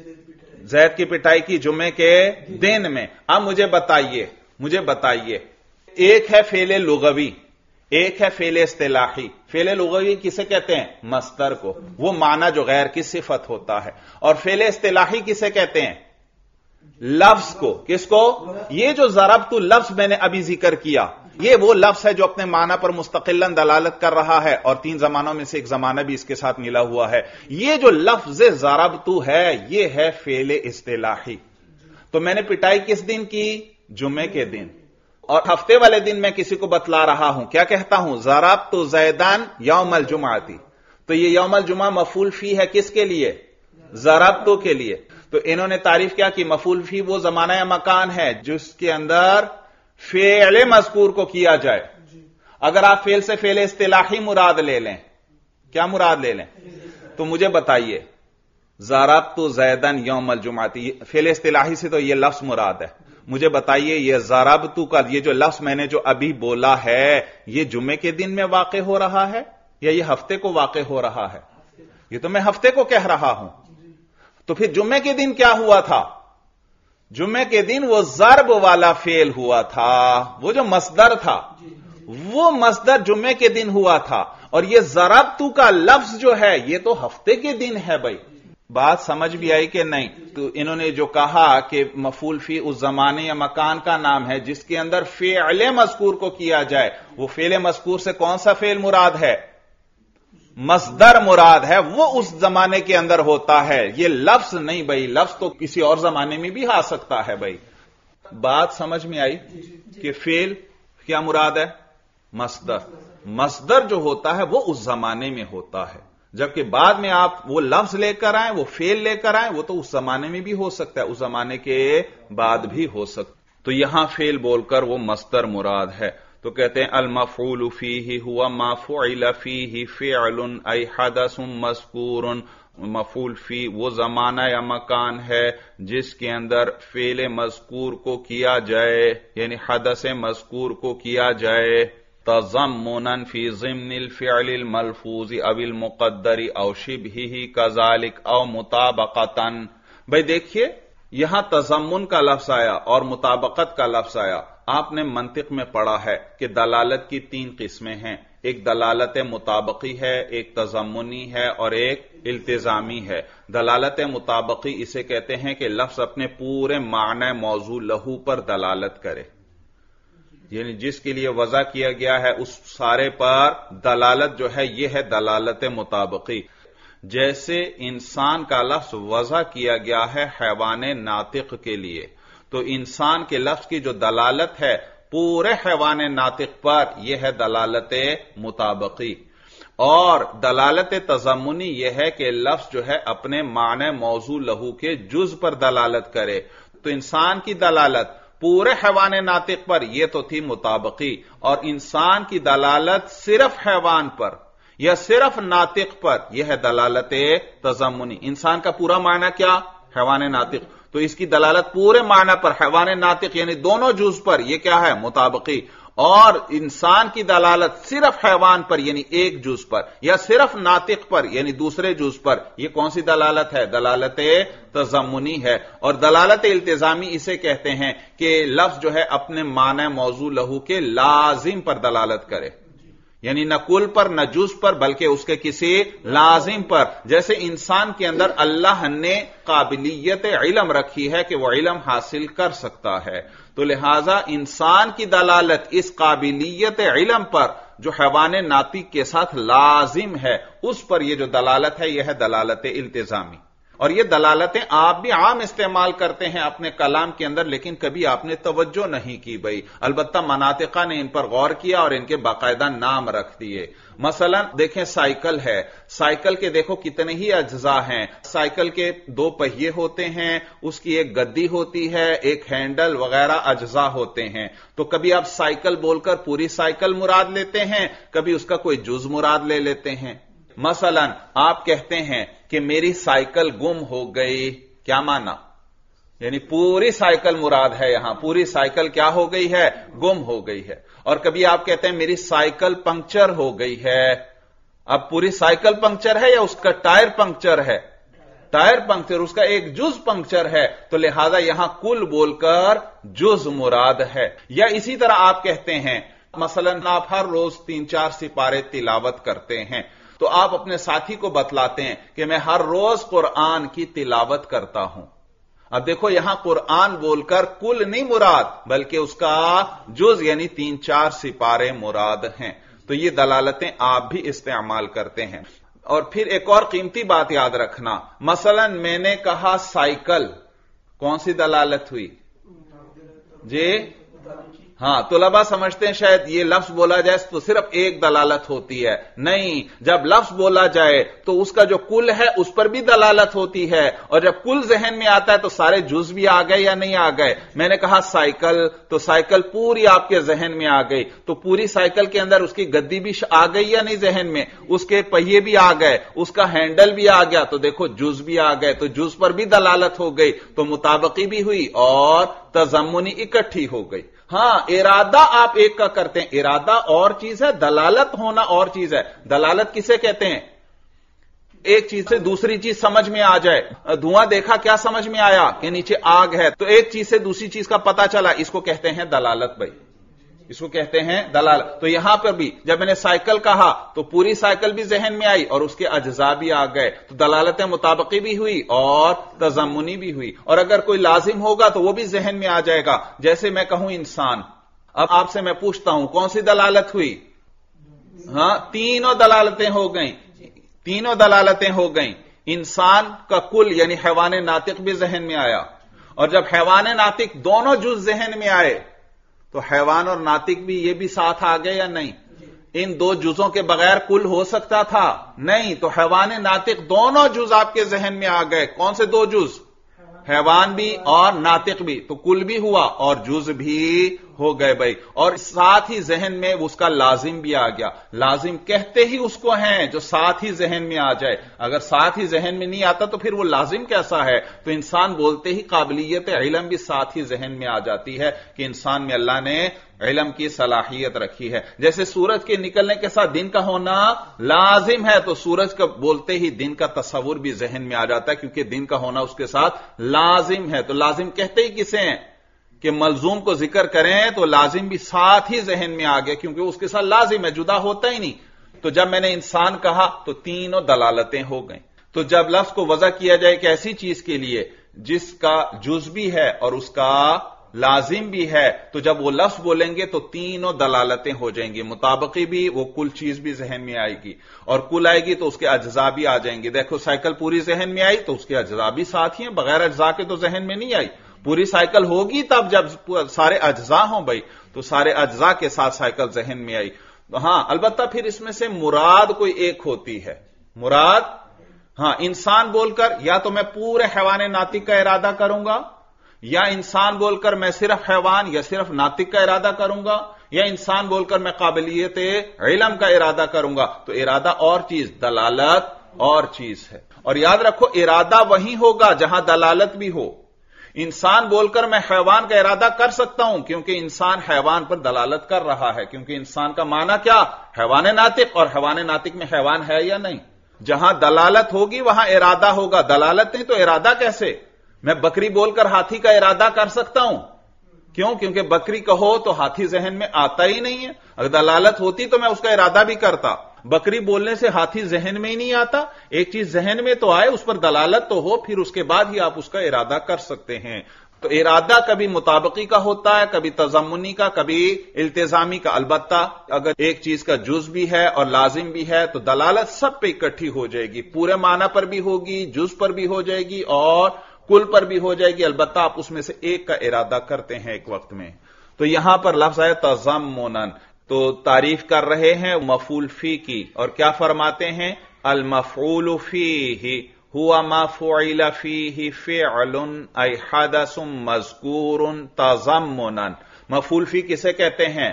زید کی پٹائی کی جمعے کے دن میں. اب مجھے بتائیے ایک ہے فعل لغوی، ایک ہے فعل اصطلاحی. فعل لغوی کسے کہتے ہیں؟ مصدر کو، وہ معنی جو غیر کی صفت ہوتا ہے. اور فعل اصطلاحی کسے کہتے ہیں؟ لفظ کو. کس کو؟ یہ جو ضربت لفظ میں نے ابھی ذکر کیا یہ وہ لفظ ہے جو اپنے معنی پر مستقلاً دلالت کر رہا ہے اور تین زمانوں میں سے ایک زمانہ بھی اس کے ساتھ ملا ہوا ہے. یہ جو لفظ ضربت ہے یہ ہے فعل اصطلاحی. تو میں نے پٹائی کس دن کی؟ جمعے کے دن. اور ہفتے والے دن میں کسی کو بتلا رہا ہوں، کیا کہتا ہوں؟ ضربت زیدان یوم الجمعۃ. تو یہ یوم الجمعہ مفعول فی ہے کس کے لیے؟ ضربت کے لیے. تو انہوں نے تعریف کیا کہ مفعول فی وہ زمانہ یا مکان ہے جس کے اندر فعل مذکور کو کیا جائے. اگر آپ فعل سے فعل اصطلاحی مراد لے لیں، کیا مراد لے لیں؟ تو مجھے بتائیے ضربت زیدن یوم الجمعۃ، فعل اصطلاحی سے تو یہ لفظ مراد ہے. مجھے بتائیے یہ ضربت کا یہ جو لفظ میں نے جو ابھی بولا ہے یہ جمعے کے دن میں واقع ہو رہا ہے یا یہ ہفتے کو واقع ہو رہا ہے؟ یہ تو میں ہفتے کو کہہ رہا ہوں. تو پھر جمعے کے دن کیا ہوا تھا؟ جمعے کے دن وہ ضرب والا فعل ہوا تھا، وہ جو مصدر تھا वो मसदर जुम्मे के दिन हुआ था, और ये ज़रबतु का लफ्ज जो है ये तो हफ्ते के दिन है भाई। बात समझ भी आई कि नहीं? तो इन्होंने जो कहा कि मफूल फी उस जमाने या मकान का नाम है जिसके अंदर फेले मज़कूर को किया जाए, वो फेले मज़कूर से कौन सा फेल मुराद है? मसदर मुराद है, वो उस जमाने के अंदर होता है, ये लफ्ज नहीं भाई। लफ्ज तो किसी और जमाने में भी आ सकता है भाई। बात समझ में आई कि फेल क्या मुराद है? मसदर। मसदर जो होता है वो उस जमाने में होता है, जबकि बाद में आप वो लफ्ज लेकर आए, वो फेल लेकर आए, वो तो उस जमाने में भी हो सकता है, उस जमाने के बाद भी हो सकता है। तो यहां फेल बोलकर वो मसदर मुराद है। तो कहते हैं अल मफऊल फीही हुआ मा फुइल फीही फ़िअलुन ऐ हदसुन मज़कूरुन। मफूल फी वो जमाना या मकान है जिसके अंदर फेल मज़कूर को किया जाए, यानी हदस मज़कूर को किया जाए। तज़म्मुनन फी ज़िम्निल फ़िअलिल मलफ़ूज़ अविल मुक़द्दरी औ शिब्हिही कज़ालिक औ मुताबक़तन। भाई देखिए, यहां तज़म्मुन का लफ्ज आया और मुताबकत का लफ्ज आया। आपने मंतिक में पढ़ा है कि दलालत की 3 किस्में हैं, एक दलालत मुताबकी है, एक तज़म्मुनी है और एक इल्तिजामी है। दलालत मुताबकी इसे कहते हैं कि लफ्ज अपने पूरे माने मौजू लहू पर दलालत करे, यानी जिसके लिए वज़ा किया गया है उस सारे पर दलालत जो है यह है दलालत मुताबकी। जैसे इंसान का लफ्ज वज़ा किया गया है हैवाने नातिक के लिए, तो इंसान के लफ्ज की जो दलालत है पूरे हैवाने नातिक पर यह है दलालत मुताबकी। और दलालत तज़म्मुनी यह है कि लफ्ज जो है अपने माने मौजू लहू के जुज पर दलालत करे। तो इंसान की दलालत पूरे हैवाने नातिक पर यह तो थी मुताबकी, और इंसान की दलालत सिर्फ हैवान पर या सिर्फ नातिक पर यह है दलालत तज़म्मुनी। इंसान का पूरा माना क्या? हैवाने नातिक, तो इसकी दलालत पूरे माना पर हैवाने नातिक यानी दोनों जुज पर यह क्या है? मुताबकी। और इंसान की दलालत सिर्फ हैवान पर यानी एक जुज पर या सिर्फ नातिक पर यानी दूसरे जुज पर, यह कौन सी दलालत है? दलालत तज़म्मुनी है। और दलालत इल्तिजामी इसे कहते हैं कि लफ्ज जो है अपने माने मौजू लहू के लाजिम पर दलालत करे, यानी न कुल पर न जुज पर बल्कि उसके किसी लाजिम पर। जैसे इंसान के अंदर अल्लाह ने काबिलियत इल्म रखी है कि वह इल्म हासिल कर सकता है, तो लिहाजा इंसान की दलालत इस काबिलियत इल्म पर जो हैवाने नातिक के साथ लाजिम है उस पर यह जो दलालत है यह है दलालत इल्तिजामी। और ये दलालतें आप भी आम इस्तेमाल करते हैं अपने कलाम के अंदर, लेकिन कभी आपने तवज्जो नहीं की भाई। अलबत्ता मनातिका ने इन पर गौर किया और इनके बाकायदा नाम रख दिए। मसलन देखें, साइकिल है, साइकिल के देखो कितने ही अज्जा हैं। साइकिल के 2 पहिए होते हैं, उसकी एक गद्दी होती है, एक हैंडल वगैरह अज्जा होते हैं। तो कभी आप साइकिल बोलकर पूरी साइकिल मुराद लेते हैं, कभी उसका कोई जुज मुराद ले लेते हैं। मसलन आप कहते हैं कि मेरी साइकिल गुम हो गई, क्या माना? यानी पूरी साइकिल मुराद है, यहां पूरी साइकिल क्या हो गई है? गुम हो गई है। और कभी आप कहते हैं मेरी साइकिल पंक्चर हो गई है। अब पूरी साइकिल पंक्चर है या उसका टायर पंक्चर है? टायर पंक्चर, उसका एक जुज पंक्चर है, तो लिहाजा यहां कुल बोलकर जुज मुराद है। या इसी तरह आप कहते हैं, मसलन आप हर रोज 3-4 सिपारे तिलावत करते हैं, तो आप अपने साथी को बतलाते हैं कि मैं हर रोज कुरान की तिलावत करता हूं। अब देखो यहां कुरान बोलकर कुल नहीं मुराद बल्कि उसका जुज यानी 3-4 सिपारे मुराद हैं। तो ये दलालतें आप भी इस्तेमाल करते हैं। और फिर एक और कीमती बात याद रखना, मसलन मैंने कहा साइकिल, कौन सी दलालत हुई जी? हां, तुलबा समझते हैं शायद ये लफ्ज बोला जाए तो सिर्फ एक दलालत होती है। नहीं, जब लफ्ज बोला जाए तो उसका जो कुल है उस पर भी दलालत होती है, और जब कुल जहन में आता है तो सारे जुज भी आ गए या नहीं आ गए। मैंने कहा साइकिल, तो साइकिल पूरी आपके जहन में आ गई, तो पूरी साइकिल के अंदर उसकी गद्दी भी आ गई या नहीं जहन में, उसके पहिए भी आ गए, उसका हैंडल भी आ गया, तो देखो जुज भी आ गए, तो जुज पर भी दलालत हो गई, तो मुताबकी भी हुई और तज़म्मुनी इकट्ठी हो गई। हां, इरादा आप एक का करते हैं, इरादा और चीज है, दलालत होना और चीज है। दलालत किसे कहते हैं? एक चीज से दूसरी चीज समझ में आ जाए। धुआं देखा, क्या समझ में आया कि नीचे आग है, तो एक चीज से दूसरी चीज का पता चला, इसको कहते हैं दलालत भाई। اس کو کہتے ہیں دلالت۔ تو یہاں پر بھی جب میں نے سائیکل کہا تو پوری سائیکل بھی ذہن میں آئی اور اس کے اجزاء بھی آ گئے، تو دلالت مطابقی بھی ہوئی اور تضمنی بھی ہوئی۔ اور اگر کوئی لازم ہوگا تو وہ بھی ذہن میں آ جائے گا، جیسے میں کہوں انسان، اب آپ سے میں پوچھتا ہوں کون سی دلالت ہوئی؟ ہاں، تینوں دلالتیں ہو گئیں، تینوں دلالتیں ہو گئیں۔ انسان کا کل یعنی حیوان ناطق بھی ذہن میں آیا، اور جب حیوان ناطق دونوں جز ذہن میں آئے تو حیوان اور ناطق بھی یہ بھی ساتھ آ گئے یا نہیں؟ ان دو جزوں کے بغیر کل ہو سکتا تھا؟ نہیں، تو حیوان ناطق دونوں جز آپ کے ذہن میں آ گئے۔ کون سے دو جز؟ حیوان بھی اور ناطق بھی، تو کل بھی ہوا اور جز بھی ہو گئے بھائی، اور ساتھ ہی ذہن میں اس کا لازم بھی آ گیا۔ لازم کہتے ہی اس کو ہیں جو ساتھ ہی ذہن میں آ جائے، اگر ساتھ ہی ذہن میں نہیں آتا تو پھر وہ لازم کیسا ہے؟ تو انسان بولتے ہی قابلیت علم بھی ساتھ ہی ذہن میں آ جاتی ہے کہ انسان میں اللہ نے علم کی صلاحیت رکھی ہے۔ جیسے سورج کے نکلنے کے ساتھ دن کا ہونا لازم ہے، تو سورج کا بولتے ہی دن کا تصور بھی ذہن میں آ جاتا ہے، کیونکہ دن کا ہونا اس کے ساتھ لازم ہے۔ تو لازم کہتے ہی کسے ہیں کہ ملزوم کو ذکر کریں تو لازم بھی ساتھ ہی ذہن میں آ گیا، کیونکہ اس کے ساتھ لازم ہے، جدا ہوتا ہی نہیں۔ تو جب میں نے انسان کہا تو تینوں دلالتیں ہو گئیں۔ تو جب لفظ کو وضع کیا جائے ایک ایسی چیز کے لیے جس کا جز بھی ہے اور اس کا لازم بھی ہے، تو جب وہ لفظ بولیں گے تو تینوں دلالتیں ہو جائیں گی، مطابقی بھی، وہ کل چیز بھی ذہن میں آئے گی، اور کل آئے گی تو اس کے اجزاء بھی آ جائیں گے۔ دیکھو سائیکل پوری ذہن میں آئی تو اس کے اجزاء بھی ساتھ ہی ہیں، بغیر اجزاء کے تو ذہن میں نہیں آئی۔ پوری سائیکل ہوگی تب جب سارے اجزاء ہوں بھائی، تو سارے اجزاء کے ساتھ سائیکل ذہن میں آئی۔ ہاں، البتہ پھر اس میں سے مراد کوئی ایک ہوتی ہے، مراد، ہاں، انسان بول کر یا تو میں پورے حیوان ناطق کا ارادہ کروں گا، یا انسان بول کر میں صرف حیوان یا صرف ناطق کا ارادہ کروں گا، یا انسان بول کر میں قابلیت علم کا ارادہ کروں گا۔ تو ارادہ اور چیز، دلالت اور چیز ہے۔ اور یاد رکھو ارادہ وہی ہوگا جہاں دلالت بھی ہو۔ انسان بول کر میں حیوان کا ارادہ کر سکتا ہوں کیونکہ انسان حیوان پر دلالت کر رہا ہے، کیونکہ انسان کا معنی کیا؟ حیوان ناطق، اور حیوان ناطق میں حیوان ہے یا نہیں؟ جہاں دلالت ہوگی وہاں ارادہ ہوگا، دلالت نہیں تو ارادہ کیسے؟ میں بکری بول کر ہاتھی کا ارادہ کر سکتا ہوں، کیوں؟ کیونکہ بکری کہو تو ہاتھی ذہن میں آتا ہی نہیں ہے، اگر دلالت ہوتی تو میں اس کا ارادہ بھی کرتا۔ بکری بولنے سے ہاتھی ذہن میں ہی نہیں آتا، ایک چیز ذہن میں تو آئے، اس پر دلالت تو ہو، پھر اس کے بعد ہی آپ اس کا ارادہ کر سکتے ہیں۔ تو ارادہ کبھی مطابقی کا ہوتا ہے، کبھی تضمنی کا، کبھی التزامی کا۔ البتہ اگر ایک چیز کا جز بھی ہے اور لازم بھی ہے تو دلالت سب پہ اکٹھی ہو جائے گی، پورے معنی پر بھی ہوگی، جز پر بھی ہو جائے گی اور کل پر بھی ہو جائے گی، البتہ آپ اس میں سے ایک کا ارادہ کرتے ہیں ایک وقت میں۔ تو یہاں پر لفظ ہے تضمنن، تو تعریف کر رہے ہیں مفعول فی کی، اور کیا فرماتے ہیں؟ المفعول فیہ ہوا ما فعل فیہ فعل ای حدث مذکور تضمنا۔ مفعول فی کسے کہتے ہیں؟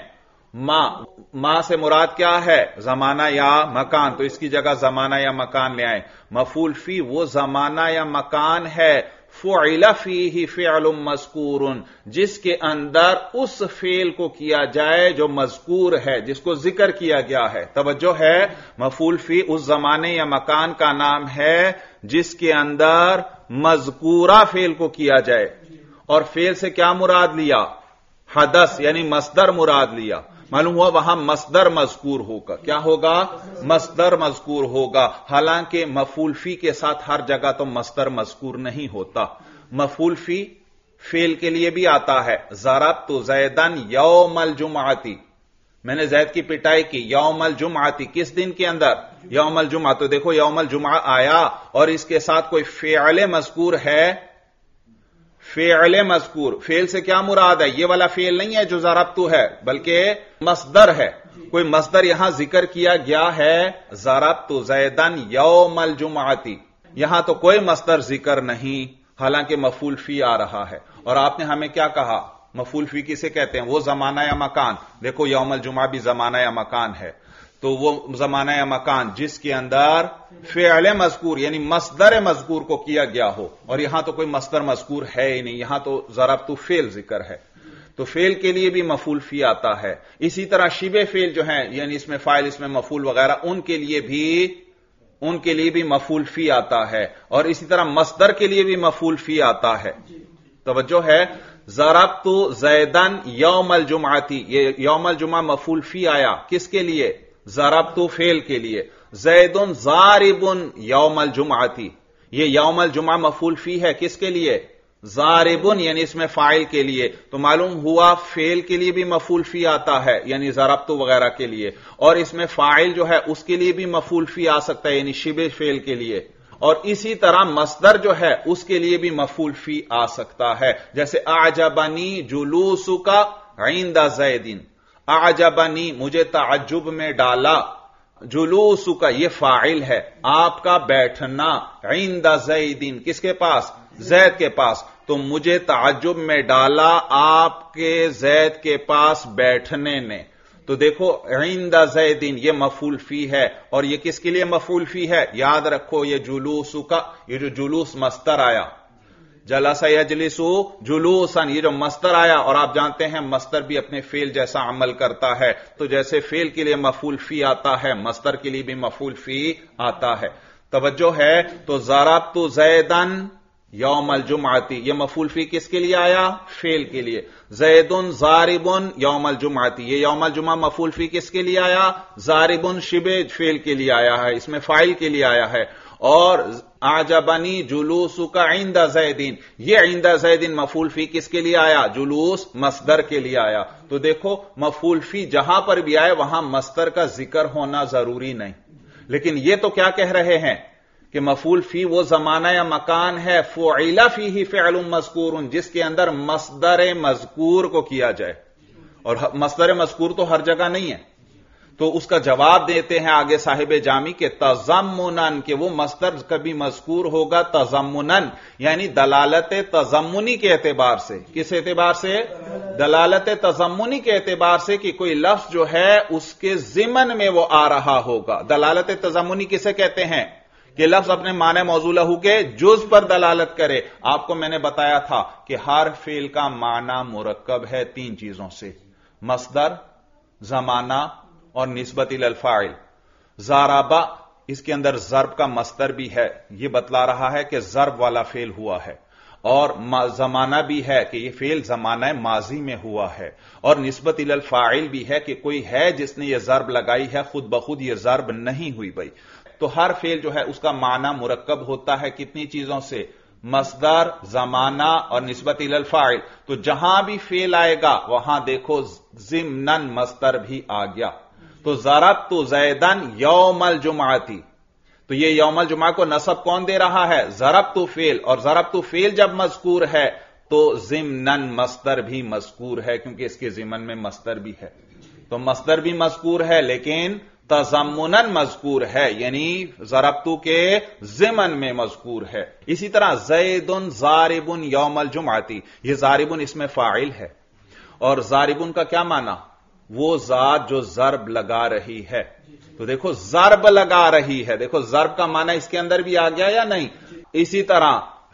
ما سے مراد کیا ہے؟ زمانہ یا مکان، تو اس کی جگہ زمانہ یا مکان لے آئیں۔ مفعول فی وہ زمانہ یا مکان ہے، فعل فیہ فعل مذکور، جس کے اندر اس فعل کو کیا جائے جو مذکور ہے، جس کو ذکر کیا گیا ہے۔ توجہ ہے، مفعول فی اس زمانے یا مکان کا نام ہے جس کے اندر مذکورہ فعل کو کیا جائے، اور فعل سے کیا مراد لیا؟ حدث یعنی مصدر مراد لیا۔ معلوم ہوا وہاں مصدر مذکور ہوگا، کیا ہوگا؟ مصدر مذکور ہوگا، حالانکہ مفعول فی کے ساتھ ہر جگہ تو مصدر مذکور نہیں ہوتا۔ مفعول فی فعل کے لیے بھی آتا ہے، ضربت زیدن یوم الجمعۃ، میں نے زید کی پٹائی کی یوم الجمعۃ، کس دن کے اندر؟ یوم الجمعہ۔ تو دیکھو یوم الجمعہ آیا اور اس کے ساتھ کوئی فعل مذکور ہے، فعل مذکور، فعل سے کیا مراد ہے؟ یہ والا فعل نہیں ہے جو ضربت ہے، بلکہ مصدر ہے، کوئی مصدر یہاں ذکر کیا گیا ہے، ضربت زیدن یوم الجمعۃ، یہاں تو کوئی مصدر ذکر نہیں، حالانکہ مفعول فی آ رہا ہے۔ اور آپ نے ہمیں کیا کہا؟ مفعول فی کسے کہتے ہیں؟ وہ زمانہ یا مکان، دیکھو یوم الجمعہ بھی زمانہ یا مکان ہے، تو وہ زمانہ یا مکان جس کے اندر فعل مذکور یعنی مصدر مذکور کو کیا گیا ہو، اور یہاں تو کوئی مصدر مذکور ہے ہی نہیں، یہاں تو ضربت فعل ذکر ہے، تو فعل کے لیے بھی مفعول فی آتا ہے۔ اسی طرح شبہ فعل جو ہیں، یعنی اس میں فاعل اس میں مفعول وغیرہ، ان کے لیے بھی مفعول فی آتا ہے، اور اسی طرح مصدر کے لیے بھی مفعول فی آتا ہے۔ توجہ ہے، ضربت زیدن یوم الجمعتی، یہ یوم الجمعہ مفعول فی آیا کس کے لیے؟ ضربت فعل کے لیے. زید ضارب یوم الجمعتی، یہ یوم الجمعہ مفعول فی ہے کس کے لیے؟ ضارب یعنی اس میں فاعل کے لیے. تو معلوم ہوا فعل کے لیے بھی مفعول فی آتا ہے یعنی ضربت وغیرہ کے لیے، اور اس میں فاعل جو ہے اس کے لیے بھی مفعول فی آ سکتا ہے یعنی شبہ فعل کے لیے. اور اسی طرح مصدر جو ہے اس کے لیے بھی مفعول فی آ سکتا ہے، جیسے اعجبنی جلوسک عند زید. اعجبنی مجھے تعجب میں ڈالا، جلوسک یہ فاعل ہے، آپ کا بیٹھنا، عند زید کس کے پاس؟ زید کے پاس. تو مجھے تعجب میں ڈالا آپ کے زید کے پاس بیٹھنے نے. تو دیکھو عند زیدین یہ مفعول فی ہے، اور یہ کس کے لیے مفعول فی ہے؟ یاد رکھو یہ جلوس کا، یہ جو جلوس مصدر آیا، جلس یجلس جلوسا، یہ جو مصدر آیا، اور آپ جانتے ہیں مصدر بھی اپنے فعل جیسا عمل کرتا ہے. تو جیسے فعل کے لیے مفعول فی آتا ہے مصدر کے لیے بھی مفعول فی آتا ہے. توجہ ہے. تو ضربت زیدن یوم الجمعتی، یہ مفعول فی کس کے لیے آیا؟ فعل کے لیے. زید ضارب یوم الجمعتی، یہ یوم الجمعہ مفعول فی کس کے لیے آیا؟ ضارب شبہ فعل کے لیے آیا ہے، اس میں فاعل کے لیے آیا ہے. اور اعجبنی جلوسک عند زیدین، یہ عند زیدین مفعول فی کس کے لیے آیا؟ جلوس مصدر کے لیے آیا. تو دیکھو مفعول فی جہاں پر بھی آئے وہاں مصدر کا ذکر ہونا ضروری نہیں. لیکن یہ تو کیا کہہ رہے ہیں کہ مفعول فی وہ زمانہ یا مکان ہے فعل فیہ فعل مذکور جس کے اندر مصدر مذکور کو کیا جائے، اور مصدر مذکور تو ہر جگہ نہیں ہے. تو اس کا جواب دیتے ہیں آگے صاحب جامی کے تضمنن، کہ وہ مصدر کبھی مذکور ہوگا تضمنن یعنی دلالت تضمنی کے اعتبار سے. کس اعتبار سے؟ دلالت تضمنی کے اعتبار سے کہ کوئی لفظ جو ہے اس کے ضمن میں وہ آ رہا ہوگا. دلالت تضمنی کسے کہتے ہیں؟ کہ لفظ اپنے معنی موضوع لہو کے جز پر دلالت کرے. آپ کو میں نے بتایا تھا کہ ہر فعل کا معنی مرکب ہے تین چیزوں سے: مصدر، زمانہ اور نسبت الی الفاعل. ضربا اس کے اندر ضرب کا مصدر بھی ہے، یہ بتلا رہا ہے کہ ضرب والا فعل ہوا ہے، اور زمانہ بھی ہے کہ یہ فعل زمانہ ماضی میں ہوا ہے، اور نسبت الی الفاعل بھی ہے کہ کوئی ہے جس نے یہ ضرب لگائی ہے، خود بخود یہ ضرب نہیں ہوئی بھائی. تو ہر فعل جو ہے اس کا معنی مرکب ہوتا ہے کتنی چیزوں سے؟ مصدر، زمانہ اور نسبت الی الفاعل. تو جہاں بھی فعل آئے گا وہاں دیکھو ضمناً مصدر بھی آ گیا. تو ضربت زیدن یوم الجمعتی، تو یہ یوم الجمعہ کو نصب کون دے رہا ہے؟ ضربت فعل. اور ضربت فعل جب مذکور ہے تو ضمناً مصدر بھی مذکور ہے، کیونکہ اس کے ضمن میں مصدر بھی ہے. تو مصدر بھی مذکور ہے لیکن تضمناً مذکور ہے، یعنی ضربت کے ضمن میں مذکور ہے. اسی طرح زید ضارب یوم الجمعتی، یہ ضارب اس میں فاعل ہے، اور ضارب کا کیا معنی؟ وہ ذات جو ضرب لگا رہی ہے. تو دیکھو ضرب لگا رہی ہے، دیکھو ضرب کا معنی اس کے اندر بھی آ گیا یا نہیں. اسی طرح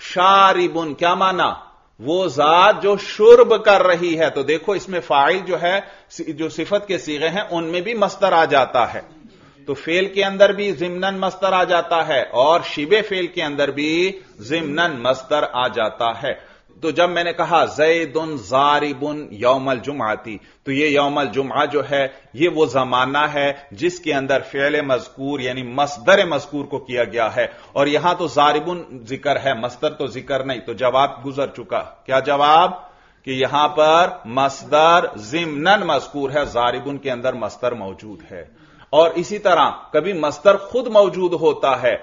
شارب کیا معنی؟ وہ ذات جو شرب کر رہی ہے. تو دیکھو اس میں فاعل جو ہے، جو صفت کے صیغے ہیں ان میں بھی مصدر آ جاتا ہے. تو فعل کے اندر بھی ضمناً مصدر آ جاتا ہے، اور شبہ فعل کے اندر بھی ضمناً مصدر آ جاتا ہے. تو جب میں نے کہا زید ضارب یوم الجمعتی، تو یہ یوم الجمعہ جو ہے یہ وہ زمانہ ہے جس کے اندر فعل مذکور یعنی مصدر مذکور کو کیا گیا ہے. اور یہاں تو ضارب ذکر ہے، مصدر تو ذکر نہیں. تو جواب گزر چکا. کیا جواب؟ کہ یہاں پر مصدر ضمناً مذکور ہے، ضارب کے اندر مصدر موجود ہے. اور اسی طرح کبھی مصدر خود موجود ہوتا ہے،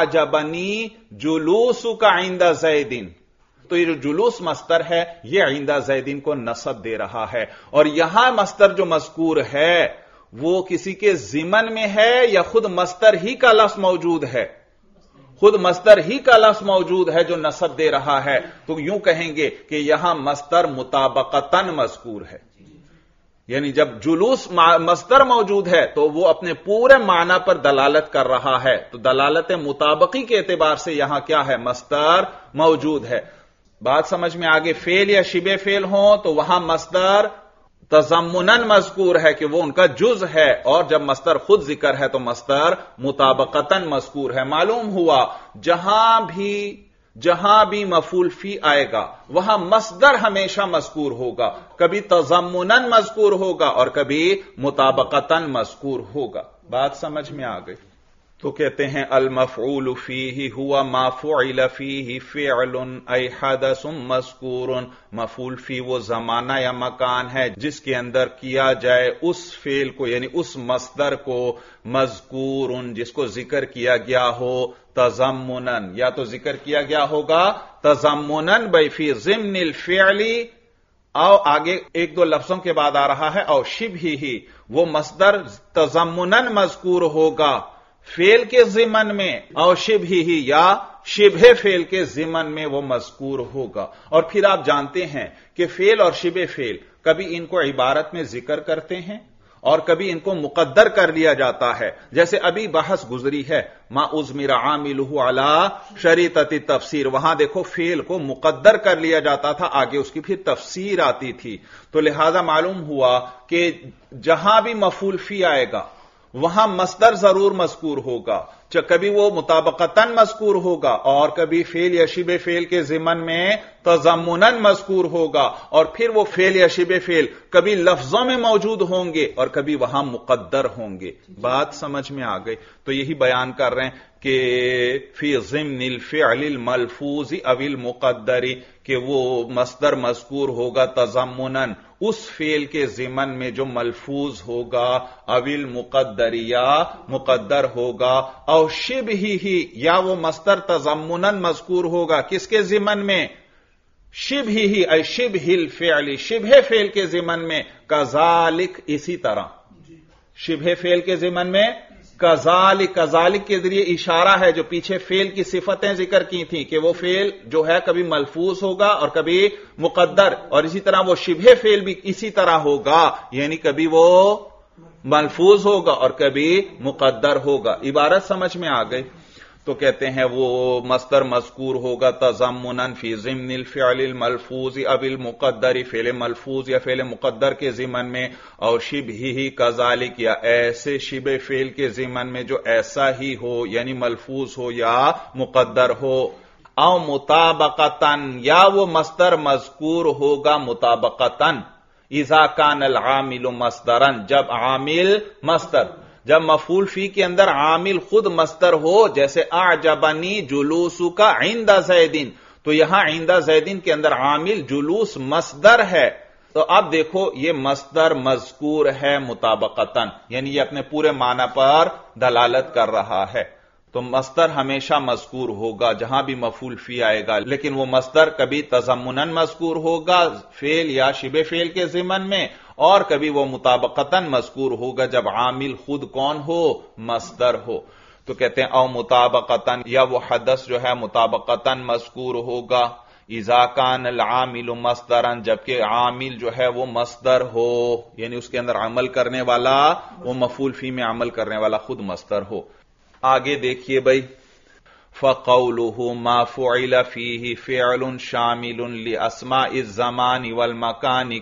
اعجبنی جلوسک عند زیدین. تو یہ جو جلوس مصدر ہے یہ عند زیدین کو نصب دے رہا ہے. اور یہاں مصدر جو مذکور ہے وہ کسی کے ضمن میں ہے یا خود مصدر ہی کا لفظ موجود ہے؟ خود مصدر ہی کا لفظ موجود ہے جو نصب دے رہا ہے. تو یوں کہیں گے کہ یہاں مصدر مطابقتاً مذکور ہے، یعنی جب جلوس مصدر موجود ہے تو وہ اپنے پورے معنی پر دلالت کر رہا ہے. تو دلالت مطابقی کے اعتبار سے یہاں کیا ہے؟ مصدر موجود ہے. بات سمجھ میں آگے. فعل یا شبہ فعل ہوں تو وہاں مصدر تضمناً مذکور ہے کہ وہ ان کا جز ہے، اور جب مصدر خود ذکر ہے تو مصدر مطابقتاً مذکور ہے. معلوم ہوا جہاں بھی جہاں بھی مفعول فی آئے گا وہاں مصدر ہمیشہ مذکور ہوگا، کبھی تضمناً مذکور ہوگا اور کبھی مطابقتاً مذکور ہوگا۔ بات سمجھ میں آ گئی؟ تو کہتے ہیں المفعول فیہ ہوا ما فعل فیہ فعل ای حدث مذکور، مفعول فی وہ زمانہ یا مکان ہے جس کے اندر کیا جائے اس فعل کو، یعنی اس مصدر کو، مذکور جس کو ذکر کیا گیا ہو، تضمناً یا تو ذکر کیا گیا ہوگا تضمناً بھائی فی ضمن الفعل، او آگے ایک دو لفظوں کے بعد آ رہا ہے او شبہہ، وہ مصدر تضمناً مذکور ہوگا فعل کے ضمن میں، او شبہہ یا شبہ فعل کے ضمن میں وہ مذکور ہوگا۔ اور پھر آپ جانتے ہیں کہ فعل اور شبہ فعل کبھی ان کو عبارت میں ذکر کرتے ہیں اور کبھی ان کو مقدر کر لیا جاتا ہے، جیسے ابھی بحث گزری ہے ما اضمر عاملہ علی شریطۃ التفسیر، وہاں دیکھو فعل کو مقدر کر لیا جاتا تھا، آگے اس کی پھر تفسیر آتی تھی، تو لہذا معلوم ہوا کہ جہاں بھی مفعول فی آئے گا وہاں مصدر ضرور مذکور ہوگا، کبھی وہ مطابقتاً مذکور ہوگا اور کبھی فعل یا شبہ فعل کے ضمن میں تضمناً مذکور ہوگا، اور پھر وہ فعل یا شبہ فعل کبھی لفظوں میں موجود ہوں گے اور کبھی وہاں مقدر ہوں گے۔ بات سمجھ میں آ گئی؟ تو یہی بیان کر رہے ہیں کہ فی ضمن الفعل الملفوظ او المقدر، کہ وہ مصدر مذکور ہوگا تضمناً اس فعل کے ضمن میں جو ملفوظ ہوگا، او المقدر یا مقدر ہوگا، او شبہہ یا وہ مصدر تضمناً مذکور ہوگا کس کے ضمن میں؟ شبہہ ای شبہ الفعل، شبہ فعل کے ضمن میں، کذالک اسی طرح، شبہ فعل کے ضمن میں کذالک، کذالک کے ذریعے اشارہ ہے جو پیچھے فعل کی صفتیں ذکر کی تھیں کہ وہ فعل جو ہے کبھی ملفوظ ہوگا اور کبھی مقدر، اور اسی طرح وہ شبہ فعل بھی اسی طرح ہوگا، یعنی کبھی وہ ملفوظ ہوگا اور کبھی مقدر ہوگا۔ عبارت سمجھ میں آ گئی؟ تو کہتے ہیں وہ مصدر مذکور ہوگا تضمناً فی ضمن الفعل الملفوظ او المقدر، فعل ملفوظ یا فعل مقدر کے ضمن میں، اور شبہہ کذالک یا ایسے شبہ فعل کے ضمن میں جو ایسا ہی ہو، یعنی ملفوظ ہو یا مقدر ہو، او مطابقتاً یا وہ مصدر مذکور ہوگا مطابقتاً، اذا کان العامل مصدرا، جب عامل مصدر، جب مفعول فی کے اندر عامل خود مصدر ہو، جیسے اعجبنی جلوسک عند زید، تو یہاں عند زید کے اندر عامل جلوس مصدر ہے، تو اب دیکھو یہ مصدر مذکور ہے مطابقتاً، یعنی یہ اپنے پورے معنی پر دلالت کر رہا ہے۔ تو مصدر ہمیشہ مذکور ہوگا جہاں بھی مفعول فی آئے گا، لیکن وہ مصدر کبھی تضمناً مذکور ہوگا فعل یا شبہ فعل کے ضمن میں، اور کبھی وہ مطابقتاً مذکور ہوگا جب عامل خود کون ہو؟ مصدر ہو۔ تو کہتے ہیں او مطابقتاً، یا وہ حدث جو ہے مطابقتاً مذکور ہوگا، اذا کان العامل مصدرا، جبکہ عامل جو ہے وہ مصدر ہو، یعنی اس کے اندر عمل کرنے والا وہ مفعول فی میں عمل کرنے والا خود مصدر ہو۔ آگے دیکھیے بھائی، فَقَوْلُهُ مَا فُعِلَ فِيهِ فِعْلٌ شَامِلٌ لِأَسْمَاءِ الزَّمَانِ وَالْمَكَانِ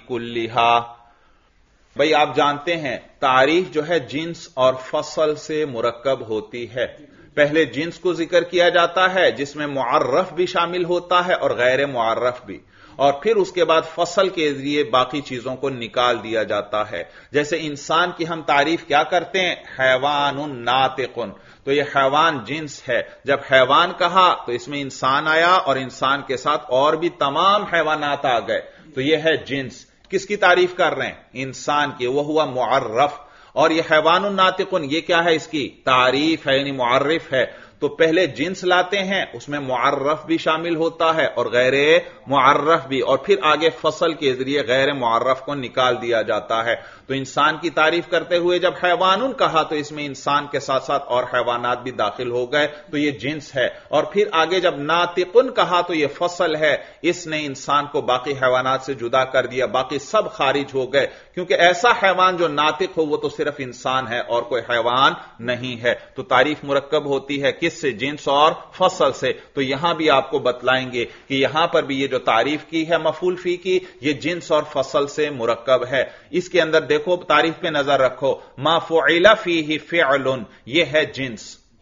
كُلِّهَا۔ بھائی آپ جانتے ہیں تعریف جو ہے جنس اور فصل سے مرکب ہوتی ہے۔ پہلے جنس کو ذکر کیا جاتا ہے جس میں معرف بھی شامل ہوتا ہے اور غیر معرف بھی، اور پھر اس کے بعد فصل کے ذریعے باقی چیزوں کو نکال دیا جاتا ہے۔ جیسے انسان کی ہم تعریف کیا کرتے ہیں؟ حیوان ناطق، تو یہ حیوان جنس ہے، جب حیوان کہا تو اس میں انسان آیا اور انسان کے ساتھ اور بھی تمام حیوانات آ گئے، تو یہ ہے جنس۔ کس کی تعریف کر رہے ہیں؟ انسان کی، وہ ہوا معرف، اور یہ حیوان الناطق یہ کیا ہے؟ اس کی تعریف ہے، یعنی معرف ہے۔ تو پہلے جنس لاتے ہیں، اس میں معرف بھی شامل ہوتا ہے اور غیر معرف بھی، اور پھر آگے فصل کے ذریعے غیر معرف کو نکال دیا جاتا ہے۔ تو انسان کی تعریف کرتے ہوئے جب حیوان کہا تو اس میں انسان کے ساتھ ساتھ اور حیوانات بھی داخل ہو گئے، تو یہ جنس ہے۔ اور پھر آگے جب ناطقن کہا تو یہ فصل ہے، اس نے انسان کو باقی حیوانات سے جدا کر دیا، باقی سب خارج ہو گئے، کیونکہ ایسا حیوان جو ناطق ہو وہ تو صرف انسان ہے اور کوئی حیوان نہیں ہے۔ تو تعریف مرکب ہوتی ہے کس سے؟ جنس اور فصل سے۔ تو یہاں بھی آپ کو بتلائیں گے کہ یہاں پر بھی یہ جو تعریف کی ہے مفعول فی کی، یہ جنس اور فصل سے مرکب ہے۔ اس کے اندر دیکھو تعریف پہ نظر رکھو، ما فعل فیہ فعل، یہ ہے جنس،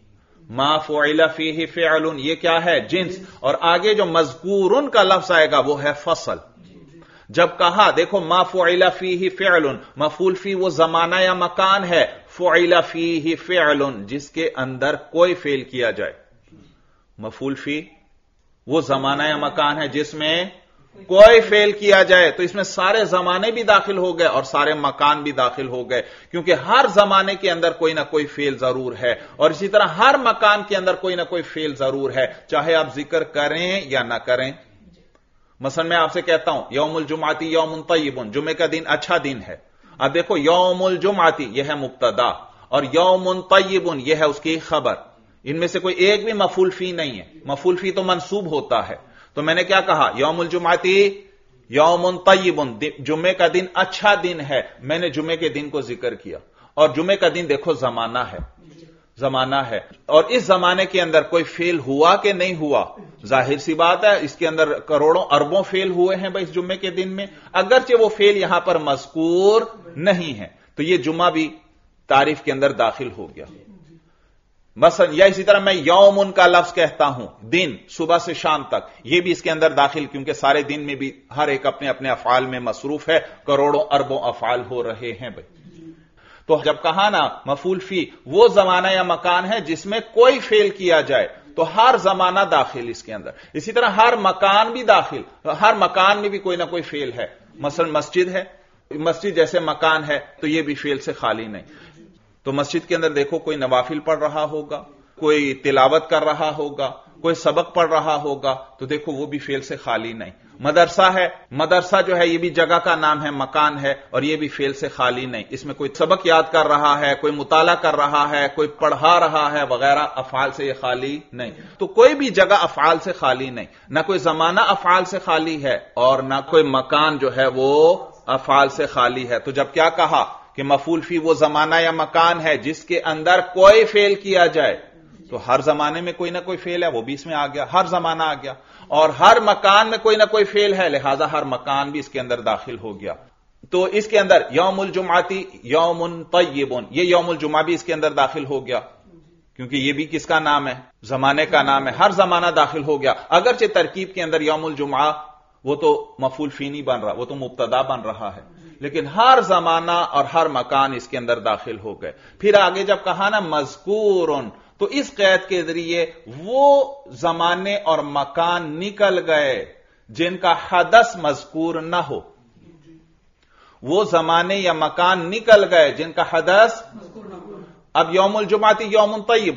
ما فعل فیہ فعل یہ کیا ہے؟ جنس. اور آگے جو مذکورن کا لفظ آئے گا وہ ہے فصل. جب کہا دیکھو ما فعل فیہ فعل، مفعول فی وہ زمانہ یا مکان ہے، فعل فیہ فعل جس کے اندر کوئی فعل کیا جائے. مفعول فی وہ زمانہ یا مکان ہے جس میں کوئی فعل کیا جائے، تو اس میں سارے زمانے بھی داخل ہو گئے اور سارے مکان بھی داخل ہو گئے، کیونکہ ہر زمانے کے اندر کوئی نہ کوئی فعل ضرور ہے، اور اسی طرح ہر مکان کے اندر کوئی نہ کوئی فعل ضرور ہے، چاہے آپ ذکر کریں یا نہ کریں. مثلا میں آپ سے کہتا ہوں یوم الجمعتی یوم طیب، جمعے کا دن اچھا دن ہے. اب دیکھو یوم الجمعتی یہ ہے مبتدا اور یوم طیب یہ ہے اس کی خبر. ان میں سے کوئی ایک بھی مفعول فی نہیں ہے. مفعول فی تو منصوب ہوتا ہے. تو میں نے کیا کہا؟ یوم الجمعتی یوم طیب، جمعے کا دن اچھا دن ہے. میں نے جمعے کے دن کو ذکر کیا، اور جمعے کا دن دیکھو زمانہ ہے، زمانہ ہے. اور اس زمانے کے اندر کوئی فعل ہوا کہ نہیں ہوا؟ ظاہر سی بات ہے اس کے اندر کروڑوں اربوں فعل ہوئے ہیں بھائی اس جمعے کے دن میں، اگرچہ وہ فعل یہاں پر مذکور نہیں ہے. تو یہ جمعہ بھی تعریف کے اندر داخل ہو گیا. مثلا یا اسی طرح میں یومن کا لفظ کہتا ہوں، دن صبح سے شام تک، یہ بھی اس کے اندر داخل، کیونکہ سارے دن میں بھی ہر ایک اپنے اپنے افعال میں مصروف ہے، کروڑوں اربوں افعال ہو رہے ہیں بھائی. تو جب کہا نا مفعول فی وہ زمانہ یا مکان ہے جس میں کوئی فعل کیا جائے، تو ہر زمانہ داخل اس کے اندر. اسی طرح ہر مکان بھی داخل، ہر مکان میں بھی کوئی نہ کوئی فعل ہے. مثلا مسجد ہے، مسجد جیسے مکان ہے تو یہ بھی فعل سے خالی نہیں. تو مسجد کے اندر دیکھو کوئی نوافل پڑھ رہا ہوگا، کوئی تلاوت کر رہا ہوگا، کوئی سبق پڑھ رہا ہوگا، تو دیکھو وہ بھی فعل سے خالی نہیں. مدرسہ ہے، مدرسہ جو ہے یہ بھی جگہ کا نام ہے، مکان ہے، اور یہ بھی فعل سے خالی نہیں. اس میں کوئی سبق یاد کر رہا ہے، کوئی مطالعہ کر رہا ہے، کوئی پڑھا رہا ہے وغیرہ، افعال سے یہ خالی نہیں. تو کوئی بھی جگہ افعال سے خالی نہیں، نہ کوئی زمانہ افعال سے خالی ہے اور نہ کوئی مکان جو ہے وہ افعال سے خالی ہے. تو جب کیا کہا کہ مفعول فی وہ زمانہ یا مکان ہے جس کے اندر کوئی فعل کیا جائے، تو ہر زمانے میں کوئی نہ کوئی فعل ہے، وہ بھی اس میں آ گیا، ہر زمانہ آ گیا. اور ہر مکان میں کوئی نہ کوئی فعل ہے، لہذا ہر مکان بھی اس کے اندر داخل ہو گیا. تو اس کے اندر یوم الجمعتی یوم طیب، یہ یوم الجمعہ بھی اس کے اندر داخل ہو گیا، کیونکہ یہ بھی کس کا نام ہے؟ زمانے کا نام ہے. ہر زمانہ داخل ہو گیا، اگرچہ ترکیب کے اندر یوم الجمعہ وہ تو مفعول فی نہیں بن رہا، وہ تو مبتدا بن رہا ہے، لیکن ہر زمانہ اور ہر مکان اس کے اندر داخل ہو گئے. پھر آگے جب کہا نا مذکورن، تو اس قید کے ذریعے وہ زمانے اور مکان نکل گئے جن کا حدث مذکور نہ ہو. وہ زمانے یا مکان نکل گئے جن کا حدث. اب یوم الجمعتی یوم طیب،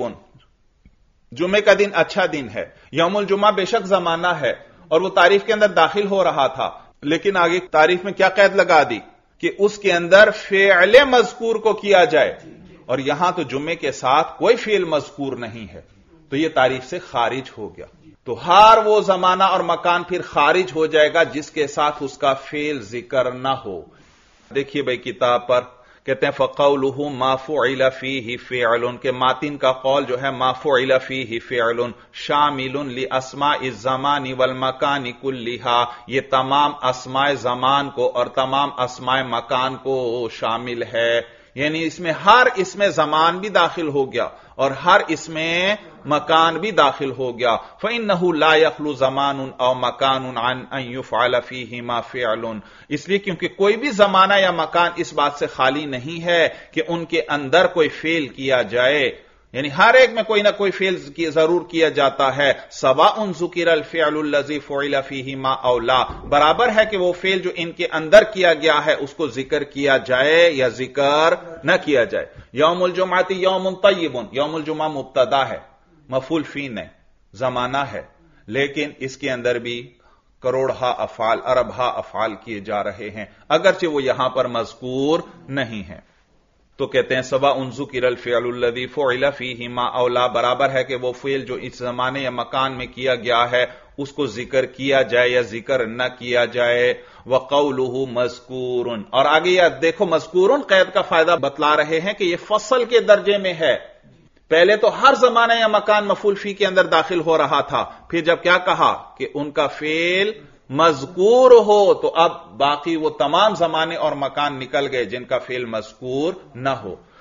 جمعے کا دن اچھا دن ہے. یوم الجمعہ بے شک زمانہ ہے اور وہ تعریف کے اندر داخل ہو رہا تھا، لیکن آگے تعریف میں کیا قید لگا دی کہ اس کے اندر فعل مذکور کو کیا جائے، اور یہاں تو جمعے کے ساتھ کوئی فعل مذکور نہیں ہے، تو یہ تعریف سے خارج ہو گیا. تو ہر وہ زمانہ اور مکان پھر خارج ہو جائے گا جس کے ساتھ اس کا فعل ذکر نہ ہو. دیکھیے بھائی کتاب پر کہتے ہیں فَقَوْلُهُ مَا فُعِلَ فِيهِ فِعْلٌ، کہ ماتن کا قول جو ہے مَا فُعِلَ فِيهِ فِعْلٌ شَامِلٌ لِأَسْمَاءِ الزَّمَانِ وَالْمَكَانِ كُلِّهَا، یہ تمام اسماء زمان کو اور تمام اسماء مکان کو شامل ہے. یعنی اس میں ہر اسم زمان بھی داخل ہو گیا اور ہر اسم مکان بھی داخل ہو گیا. فَإِنَّهُ لَا يَخْلُو زَمَانٌ أَوْ مَكَانٌ عَنْ أَنْ يُفْعَلَ فِيهِمَا فِعْلٌ، اس لیے کیونکہ کوئی بھی زمانہ یا مکان اس بات سے خالی نہیں ہے کہ ان کے اندر کوئی فعل کیا جائے. یعنی ہر ایک میں کوئی نہ کوئی فعل ضرور کیا جاتا ہے. سواء ذکر الفعل الذی فعل فیہما او لا، برابر ہے کہ وہ فعل جو ان کے اندر کیا گیا ہے اس کو ذکر کیا جائے یا ذکر نہ کیا جائے. یوم الجمعہ یوم طیب، یوم الجمعہ مبتدا ہے، مفعول فی نہیں، زمانہ ہے، لیکن اس کے اندر بھی کروڑہا افعال، اربہا افعال کیے جا رہے ہیں، اگرچہ وہ یہاں پر مذکور نہیں ہیں. تو کہتے ہیں سواء ذکر الفعل الذی فعل فیہما او لا، برابر ہے کہ وہ فعل جو اس زمانے یا مکان میں کیا گیا ہے اس کو ذکر کیا جائے یا ذکر نہ کیا جائے. وقولہ مذکور، اور آگے یہ دیکھو مذکور قید کا فائدہ بتلا رہے ہیں کہ یہ فصل کے درجے میں ہے. پہلے تو ہر زمانہ یا مکان مفعول فی کے اندر داخل ہو رہا تھا، پھر جب کیا کہا کہ ان کا فعل مذکور ہو تو اب باقی وہ تمام زمانے اور مکان نکل گئے جن کا فعل مذکور نہ ہو.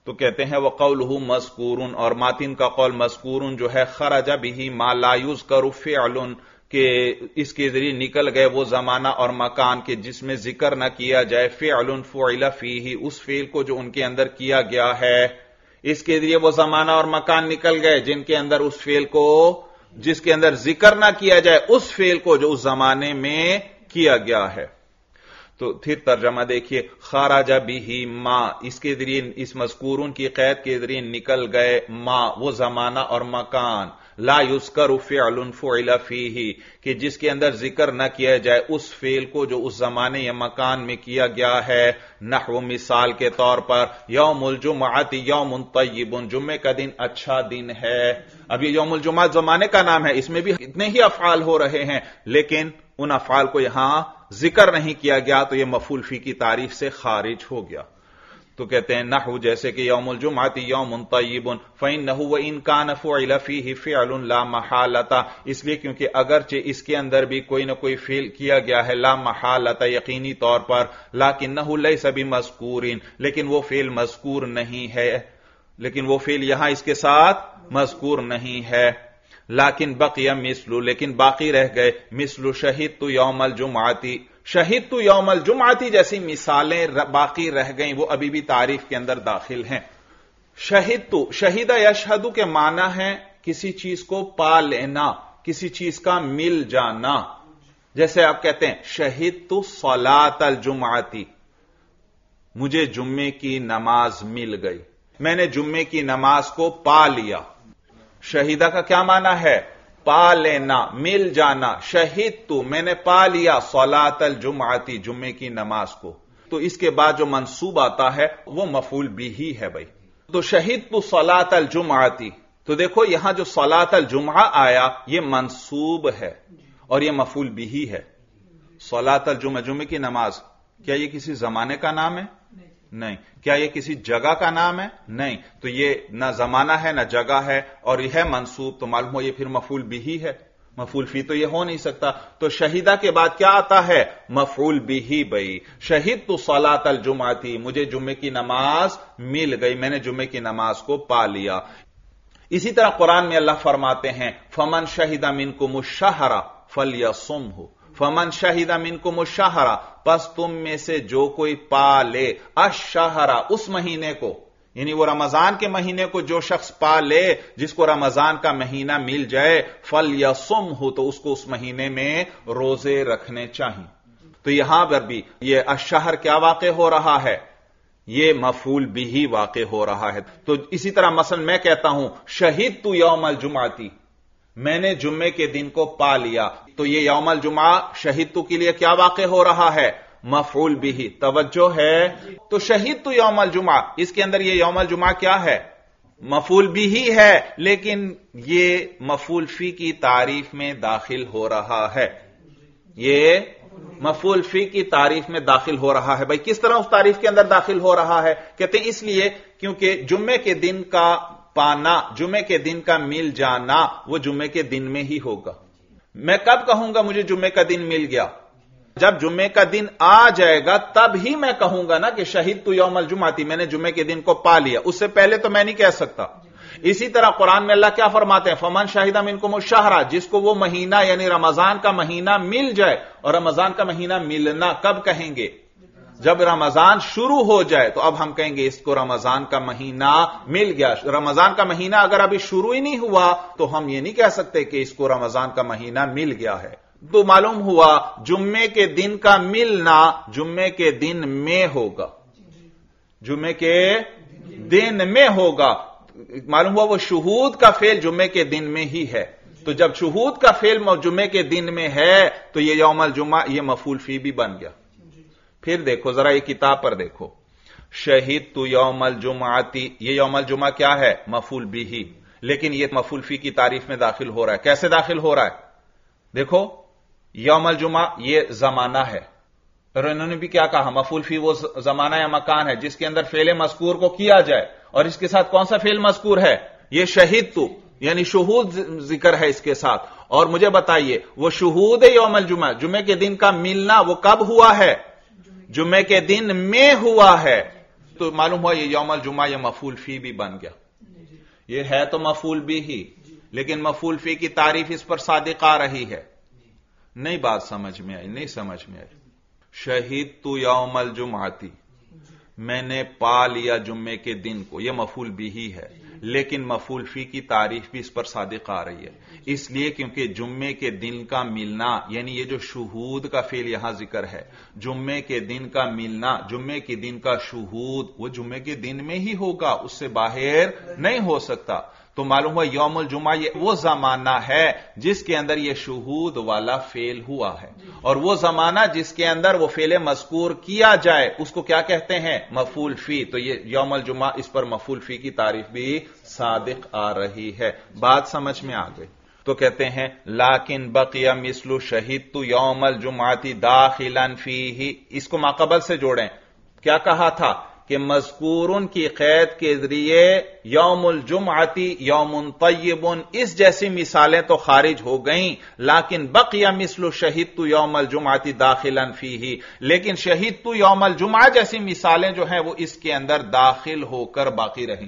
تو کہتے ہیں وقولہ مذکورن، اور ماتن کا قول مذکورن جو ہے خرج بہ ما لا یذکر فعل، کہ اس کے ذریعے نکل گئے وہ زمانہ اور مکان کے جس میں ذکر نہ کیا جائے فعل فعل فیہ، اس فعل کو جو ان کے اندر کیا گیا ہے، اس کے ذریعے وہ زمانہ اور مکان نکل گئے جن کے اندر اس فعل کو، جس کے اندر ذکر نہ کیا جائے اس فعل کو جو اس زمانے میں کیا گیا ہے۔ تو پھر ترجمہ دیکھیے، خرج بہ ما، اس کے ذریعے، اس مذکورون کی قید کے ذریعے نکل گئے ما، وہ زمانہ اور مکان، لا یذکر فعل فعل فیہ، کہ جس کے اندر ذکر نہ کیا جائے اس فعل کو جو اس زمانے یا مکان میں کیا گیا ہے۔ نحو، مثال کے طور پر، یوم الجمعۃ یوم طیب، جمعے کا دن اچھا دن ہے۔ اب یہ یوم الجمعہ زمانے کا نام ہے، اس میں بھی اتنے ہی افعال ہو رہے ہیں، لیکن ان افعال کو یہاں ذکر نہیں کیا گیا تو یہ مفعول فی کی تعریف سے خارج ہو گیا۔ تو کہتے ہیں نحو، جیسے کہ یوم الجمعۃ یوم طیب فإنہ وإن کان فعل فیہ فعل لا محالۃ، اس لیے کیونکہ اگرچہ اس کے اندر بھی کوئی نہ کوئی فعل کیا گیا ہے لا محالۃ، یقینی طور پر، لکنہ لیس بمذکور، لیکن وہ فعل مذکور نہیں ہے، لیکن وہ فعل یہاں اس کے ساتھ مذکور نہیں ہے۔ لیکن بقی مثل، لیکن باقی رہ گئے، مثل شہدت یوم الجمعۃ، شہدت یوم الجمعۃ جیسی مثالیں باقی رہ گئیں، وہ ابھی بھی تعریف کے اندر داخل ہیں۔ شہدت، شہید یشہد کے معنی ہے کسی چیز کو پا لینا، کسی چیز کا مل جانا۔ جیسے آپ کہتے ہیں شہدت صلاۃ الجمعۃ، مجھے جمعے کی نماز مل گئی، میں نے جمعے کی نماز کو پا لیا۔ شہیدہ کا کیا معنی ہے؟ پا لینا، مل جانا۔ شہدت، میں نے پا لیا، صلاۃ الجمعۃ، جمعے کی نماز کو۔ تو اس کے بعد جو منصوب آتا ہے وہ مفعول بھی ہے بھائی۔ تو شہدت صلاۃ الجمعۃ، تو دیکھو یہاں جو صلاۃ الجمعہ آیا یہ منصوب ہے اور یہ مفعول بھی ہے۔ صلاۃ الجمعہ، جمعے کی نماز، کیا یہ کسی زمانے کا نام ہے؟ نہیں۔ کیا یہ کسی جگہ کا نام ہے؟ نہیں۔ تو یہ نہ زمانہ ہے نہ جگہ ہے اور یہ ہے منصوب، تو معلوم ہو یہ پھر مفعول بھی ہے، مفعول فی تو یہ ہو نہیں سکتا۔ تو شہیدہ کے بعد کیا آتا ہے؟ مفعول بھی بھائی۔ شہدت صلاۃ الجمعۃ، مجھے جمعے کی نماز مل گئی، میں نے جمعے کی نماز کو پا لیا۔ اسی طرح قرآن میں اللہ فرماتے ہیں فمن شہد منکم الشہر فلیصمہ، فمن شہد منکم الشہر، پس تم میں سے جو کوئی پا لے الشہر، اس مہینے کو، یعنی وہ رمضان کے مہینے کو جو شخص پا لے، جس کو رمضان کا مہینہ مل جائے، فلیصمہ، تو اس کو اس مہینے میں روزے رکھنے چاہیے۔ تو یہاں پر بھی یہ الشہر کیا واقع ہو رہا ہے؟ یہ مفعول بھی واقع ہو رہا ہے۔ تو اسی طرح مثلا میں کہتا ہوں شہدت یوم الجمعۃ، میں نے جمعے کے دن کو پا لیا، تو یہ یوم الجمعہ شہدت کے لیے کیا واقع ہو رہا ہے؟ مفعول بھی۔ توجہ ہے؟ تو شہدت یوم الجمعہ، اس کے اندر یہ یوم الجمعہ کیا ہے؟ مفعول بھی ہے، لیکن یہ مفعول فی کی تعریف میں داخل ہو رہا ہے۔ یہ مفعول فی کی تعریف میں داخل ہو رہا ہے۔ بھائی کس طرح اس تعریف کے اندر داخل ہو رہا ہے؟ کہتے ہیں اس لیے کیونکہ جمعے کے دن کا پانا، جمعے کے دن کا مل جانا، وہ جمعے کے دن میں ہی ہوگا۔ میں کب کہوں گا مجھے جمعے کا دن مل گیا؟ جب جمعے کا دن آ جائے گا تب ہی میں کہوں گا نا کہ شہدت یوم الجمعۃ، میں نے جمعے کے دن کو پا لیا، اس سے پہلے تو میں نہیں کہہ سکتا۔ اسی طرح قرآن میں اللہ کیا فرماتے ہیں فمن شہد منکم الشہر، جس کو وہ مہینہ یعنی رمضان کا مہینہ مل جائے، اور رمضان کا مہینہ ملنا کب کہیں گے؟ جب رمضان شروع ہو جائے، تو اب ہم کہیں گے اس کو رمضان کا مہینہ مل گیا۔ رمضان کا مہینہ اگر ابھی شروع ہی نہیں ہوا تو ہم یہ نہیں کہہ سکتے کہ اس کو رمضان کا مہینہ مل گیا ہے۔ تو معلوم ہوا جمعے کے دن کا ملنا جمعے کے دن میں ہوگا، جمعے کے دن میں ہوگا۔ معلوم ہوا وہ شہود کا فعل جمعے کے دن میں ہی ہے، تو جب شہود کا فعل جمعے کے دن میں ہے تو یہ یوم الجمعہ یہ مفعول فی بھی بن گیا۔ پھر دیکھو ذرا یہ کتاب پر دیکھو، شہدت یوم الجمعۃ، یہ یوم الجمعہ کیا ہے؟ مفعول بھی، لیکن یہ مفعول فی کی تعریف میں داخل ہو رہا ہے۔ کیسے داخل ہو رہا ہے؟ دیکھو یوم الجمعہ یہ زمانہ ہے، اور انہوں نے بھی کیا کہا؟ مفعول فی وہ زمانہ یا مکان ہے جس کے اندر فعل مذکور کو کیا جائے، اور اس کے ساتھ کون سا فعل مذکور ہے؟ یہ شہدت، یعنی شہود ذکر ہے اس کے ساتھ۔ اور مجھے بتائیے وہ شہود یوم الجمعہ، جمعے کے دن کا ملنا وہ کب ہوا ہے؟ جمعے کے دن میں ہوا ہے۔ تو معلوم ہوا یہ یوم الجمعہ یہ مفعول فی بھی بن گیا. یہ ہے تو مفعول بھی ہی، لیکن مفعول فی کی تعریف اس پر صادق آ رہی ہے. نہیں بات سمجھ میں آئی، نہیں سمجھ میں آئی. شہیدت یوم الجمعتی، میں نے پا لیا جمعے کے دن کو، یہ مفعول بھی ہی ہے، لیکن مفعول فی کی تعریف بھی اس پر صادق آ رہی ہے. اس لیے کیونکہ جمعے کے دن کا ملنا، یعنی یہ جو شہود کا فعل یہاں ذکر ہے، جمعے کے دن کا ملنا، جمعے کے دن کا شہود، وہ جمعے کے دن میں ہی ہوگا، اس سے باہر نہیں ہو سکتا. تو معلوم ہوا یوم الجمعہ یہ وہ زمانہ ہے جس کے اندر یہ شہود والا فعل ہوا ہے، اور وہ زمانہ جس کے اندر وہ فعل مذکور کیا جائے اس کو کیا کہتے ہیں؟ مفعول فی. تو یہ یوم الجمعہ اس پر مفعول فی کی تعریف بھی صادق آ رہی ہے. بات سمجھ میں آ گئی. تو کہتے ہیں لیکن بقی مثل شہدت یوم الجمعہ داخلا فیہ، اس کو ماقبل سے جوڑیں. کیا کہا تھا کہ مذکورن کی قید کے ذریعے یوم الجمعتی یوم طیب، اس جیسی مثالیں تو خارج ہو گئیں، لیکن بقی مثل شہدت یوم الجمعتی داخلا فیہ، لیکن شہدت یوم الجمعہ جیسی مثالیں جو ہیں وہ اس کے اندر داخل ہو کر باقی رہیں.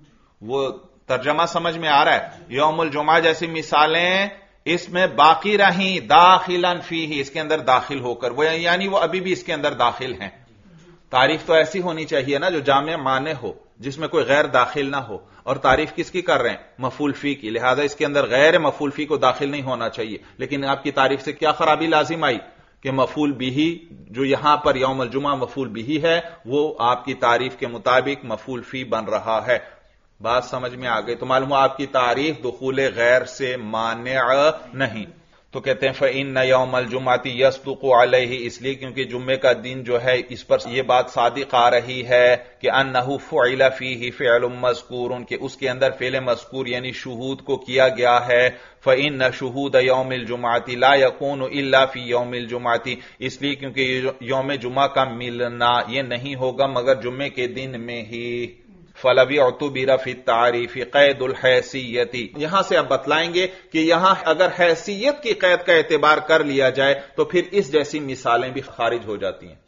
وہ ترجمہ سمجھ میں آ رہا ہے؟ یوم الجمعہ جیسی مثالیں اس میں باقی رہیں، داخلا فیہ، اس کے اندر داخل ہو کر، وہ یعنی وہ ابھی بھی اس کے اندر داخل ہیں. تعریف تو ایسی ہونی چاہیے نا جو جامع معنی ہو، جس میں کوئی غیر داخل نہ ہو. اور تعریف کس کی کر رہے ہیں؟ مفعول فی کی، لہذا اس کے اندر غیر مفعول فی کو داخل نہیں ہونا چاہیے. لیکن آپ کی تعریف سے کیا خرابی لازم آئی کہ مفعول بھی جو یہاں پر یوم الجمعہ مفعول بھی ہے وہ آپ کی تعریف کے مطابق مفعول فی بن رہا ہے. بات سمجھ میں آ گئی. تو معلوم ہو آپ کی تعریف دخول غیر سے مانع نہیں. تو کہتے ہیں فَإِنَّ يَوْمَ الْجُمْعَةِ يَصْدُقُ عَلَيْهِ، اس لیے کیونکہ جمعے کا دن جو ہے اس پر یہ بات صادق آ رہی ہے کہ أَنَّهُ فُعِلَ فِيهِ فِعْلٌ مَذْكُورٌ، کہ اس کے اندر فعل مذکور یعنی شہود کو کیا گیا ہے. فَإِنَّ شُهُودَ يَوْمِ الْجُمْعَةِ لَا يَكُونُ إِلَّا فِي يَوْمِ الْجُمْعَةِ، اس لیے کیونکہ یوم جمعہ کا ملنا یہ نہیں ہوگا مگر جمعے کے دن میں ہی. فَلَوِ اعْتُبِرَ فِي التَّعْرِيفِ قَيْدُ الْحَیثِیَّةِ، یہاں سے اب بتلائیں گے کہ یہاں اگر حیثیت کی قید کا اعتبار کر لیا جائے تو پھر اس جیسی مثالیں بھی خارج ہو جاتی ہیں.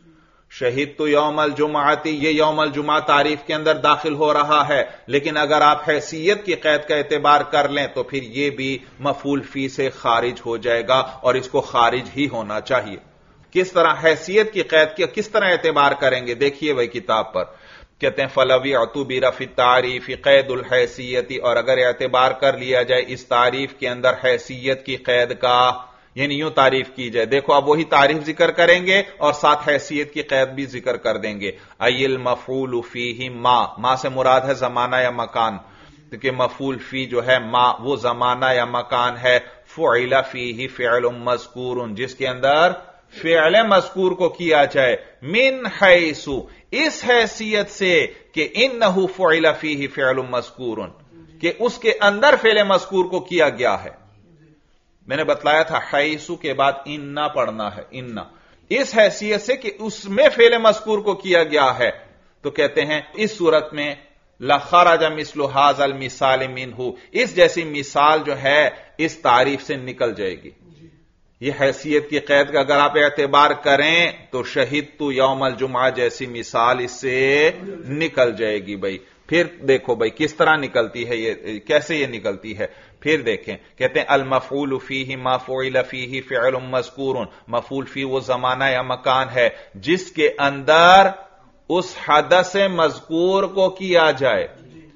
شہدت یوم الجمعہ، یہ یوم الجمعہ تعریف کے اندر داخل ہو رہا ہے، لیکن اگر آپ حیثیت کی قید کا اعتبار کر لیں تو پھر یہ بھی مفعول فی سے خارج ہو جائے گا، اور اس کو خارج ہی ہونا چاہیے. کس طرح حیثیت کی قید کا کس طرح اعتبار کریں گے؟ دیکھیے بھائی کتاب پر کہتے ہیں فَلَوِ اعْتُبِرَ فِي التَّعْرِيفِ قَيْدُ الْحَیثِیَّةِ، اور اگر اعتبار کر لیا جائے اس تعریف کے اندر حیثیت کی قید کا، یعنی یوں تعریف کی جائے. دیکھو اب وہی تعریف ذکر کریں گے اور ساتھ حیثیت کی قید بھی ذکر کر دیں گے. ای المفعول فیہ ما سے مراد ہے زمانہ یا مکان، کہ مفعول فی جو ہے ما وہ زمانہ یا مکان ہے. فعل فیہ فعل مذکور، جس کے اندر فعل مذکور کو کیا جائے، من حیث، اس حیثیت سے کہ انہ فعل فیہ فعل مذکور، کہ اس کے اندر فعل مذکور کو کیا گیا ہے. میں نے بتلایا تھا حیث کے بعد انہ پڑھنا ہے، انہ، اس حیثیت سے کہ اس میں فعل مذکور کو کیا گیا ہے. تو کہتے ہیں اس صورت میں لخرج مثل هذا المثال منہ، اس جیسی مثال جو ہے اس تعریف سے نکل جائے گی. یہ حیثیت کی قید کا اگر آپ اعتبار کریں تو شہدت یوم الجمعہ جیسی مثال اس سے نکل جائے گی. بھائی پھر دیکھو بھائی کس طرح نکلتی ہے، یہ کیسے یہ نکلتی ہے. پھر دیکھیں کہتے ہیں المفعول فیہ ما فعل فیہ فعل مذکور، مفعول فی وہ زمانہ یا مکان ہے جس کے اندر اس حدث مذکور کو کیا جائے،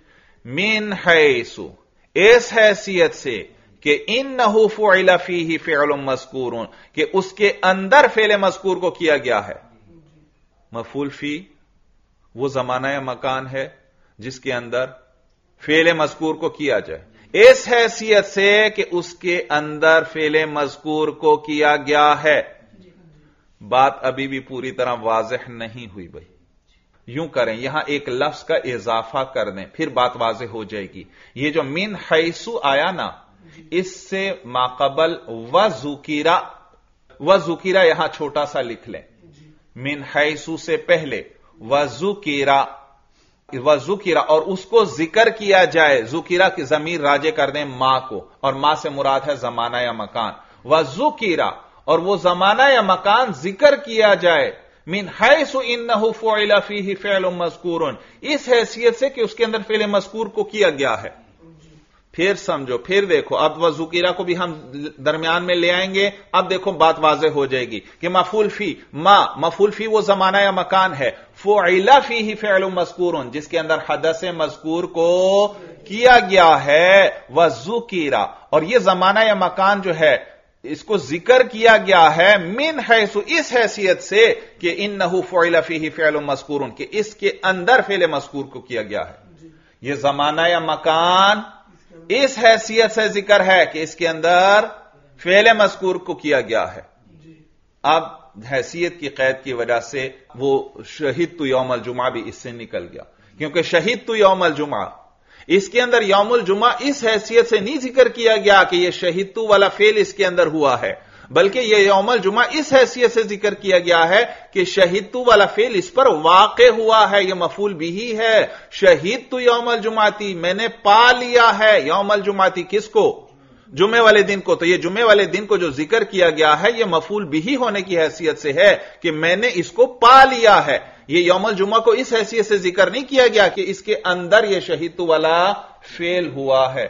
من حیث، اس حیثیت سے کہ انہ فعل فیہ فعل مذکور، کہ اس کے اندر فعل مذکور کو کیا گیا ہے. مفعول فی وہ زمانہ یا مکان ہے جس کے اندر فعل مذکور کو کیا جائے، اس حیثیت سے کہ اس کے اندر فعل مذکور کو کیا گیا ہے. بات ابھی بھی پوری طرح واضح نہیں ہوئی. بھائی یوں کریں، یہاں ایک لفظ کا اضافہ کر دیں پھر بات واضح ہو جائے گی. یہ جو من حیث آیا نا، اس سے ماقبل وذکیرہ یہاں چھوٹا سا لکھ لیں. من حیث سے پہلے وذکیرہ اور اس کو ذکر کیا جائے، ذکیرہ کی ضمیر راجع کر دیں ما کو، اور ما سے مراد ہے زمانہ یا مکان. وذکیرہ اور وہ زمانہ یا مکان ذکر کیا جائے मिन हैसु इन्नहु फ़ुइला फ़ीहि फ़िअलुन मज़कूरुन, इस हैसियत से कि उसके अंदर फ़िअल मज़कूर को किया गया है। फिर समझो, फिर देखो, अब वज़ुकीरा को भी हम दरमियान में ले आएंगे। अब देखो बात वाज़ेह हो जाएगी कि मफ़ूल फी, मफ़ूल फी वो ज़माना या मकान है, फ़ुइला फ़ीहि फ़िअलुन मज़कूरुन जिसके अंदर हदस मज़कूर को किया गया है, वज़ुकीरा, और ये ज़माना या मकान जो है इसको जिक्र किया गया है मिन हैसु, इस हैसियत से कि इन्नहु फ़ुइला फ़ीहि फ़िअलुन मज़कूरुन, कि इसके अंदर फ़िअल मज़कूर को किया गया है। ये ज़माना या मकान इस हैसियत से जिक्र है कि इसके अंदर फ़िअल मज़कूर को किया गया है। अब हैसियत की कैद की वजह से वो शहीदतु यौमल जुमा भी इससे निकल गया, क्योंकि शहीदतु यौमल जुमा, इसके अंदर यौमुल जुमा इस हैसियत से नहीं जिक्र किया गया कि यह शहीदतु वाला फेल इसके अंदर हुआ है, बल्कि यह यौमुल जुमा इस हैसियत से जिक्र किया गया है कि शहीदतु वाला फेल इस पर वाक़े हुआ है, यह मफूल बिही है। शहीदतु यौमुल जुमाती, मैंने पा लिया है यौमुल जुमाती, किसको? जुमे वाले दिन को। तो यह जुमे वाले दिन को जो जिक्र किया गया है यह मफूल बिही होने की हैसियत से है कि मैंने इसको पा लिया है। यह यौमुल जुमा को इस हैसियत से जिक्र नहीं किया गया कि इसके अंदर यह शहीदतु वाला फेल हुआ है।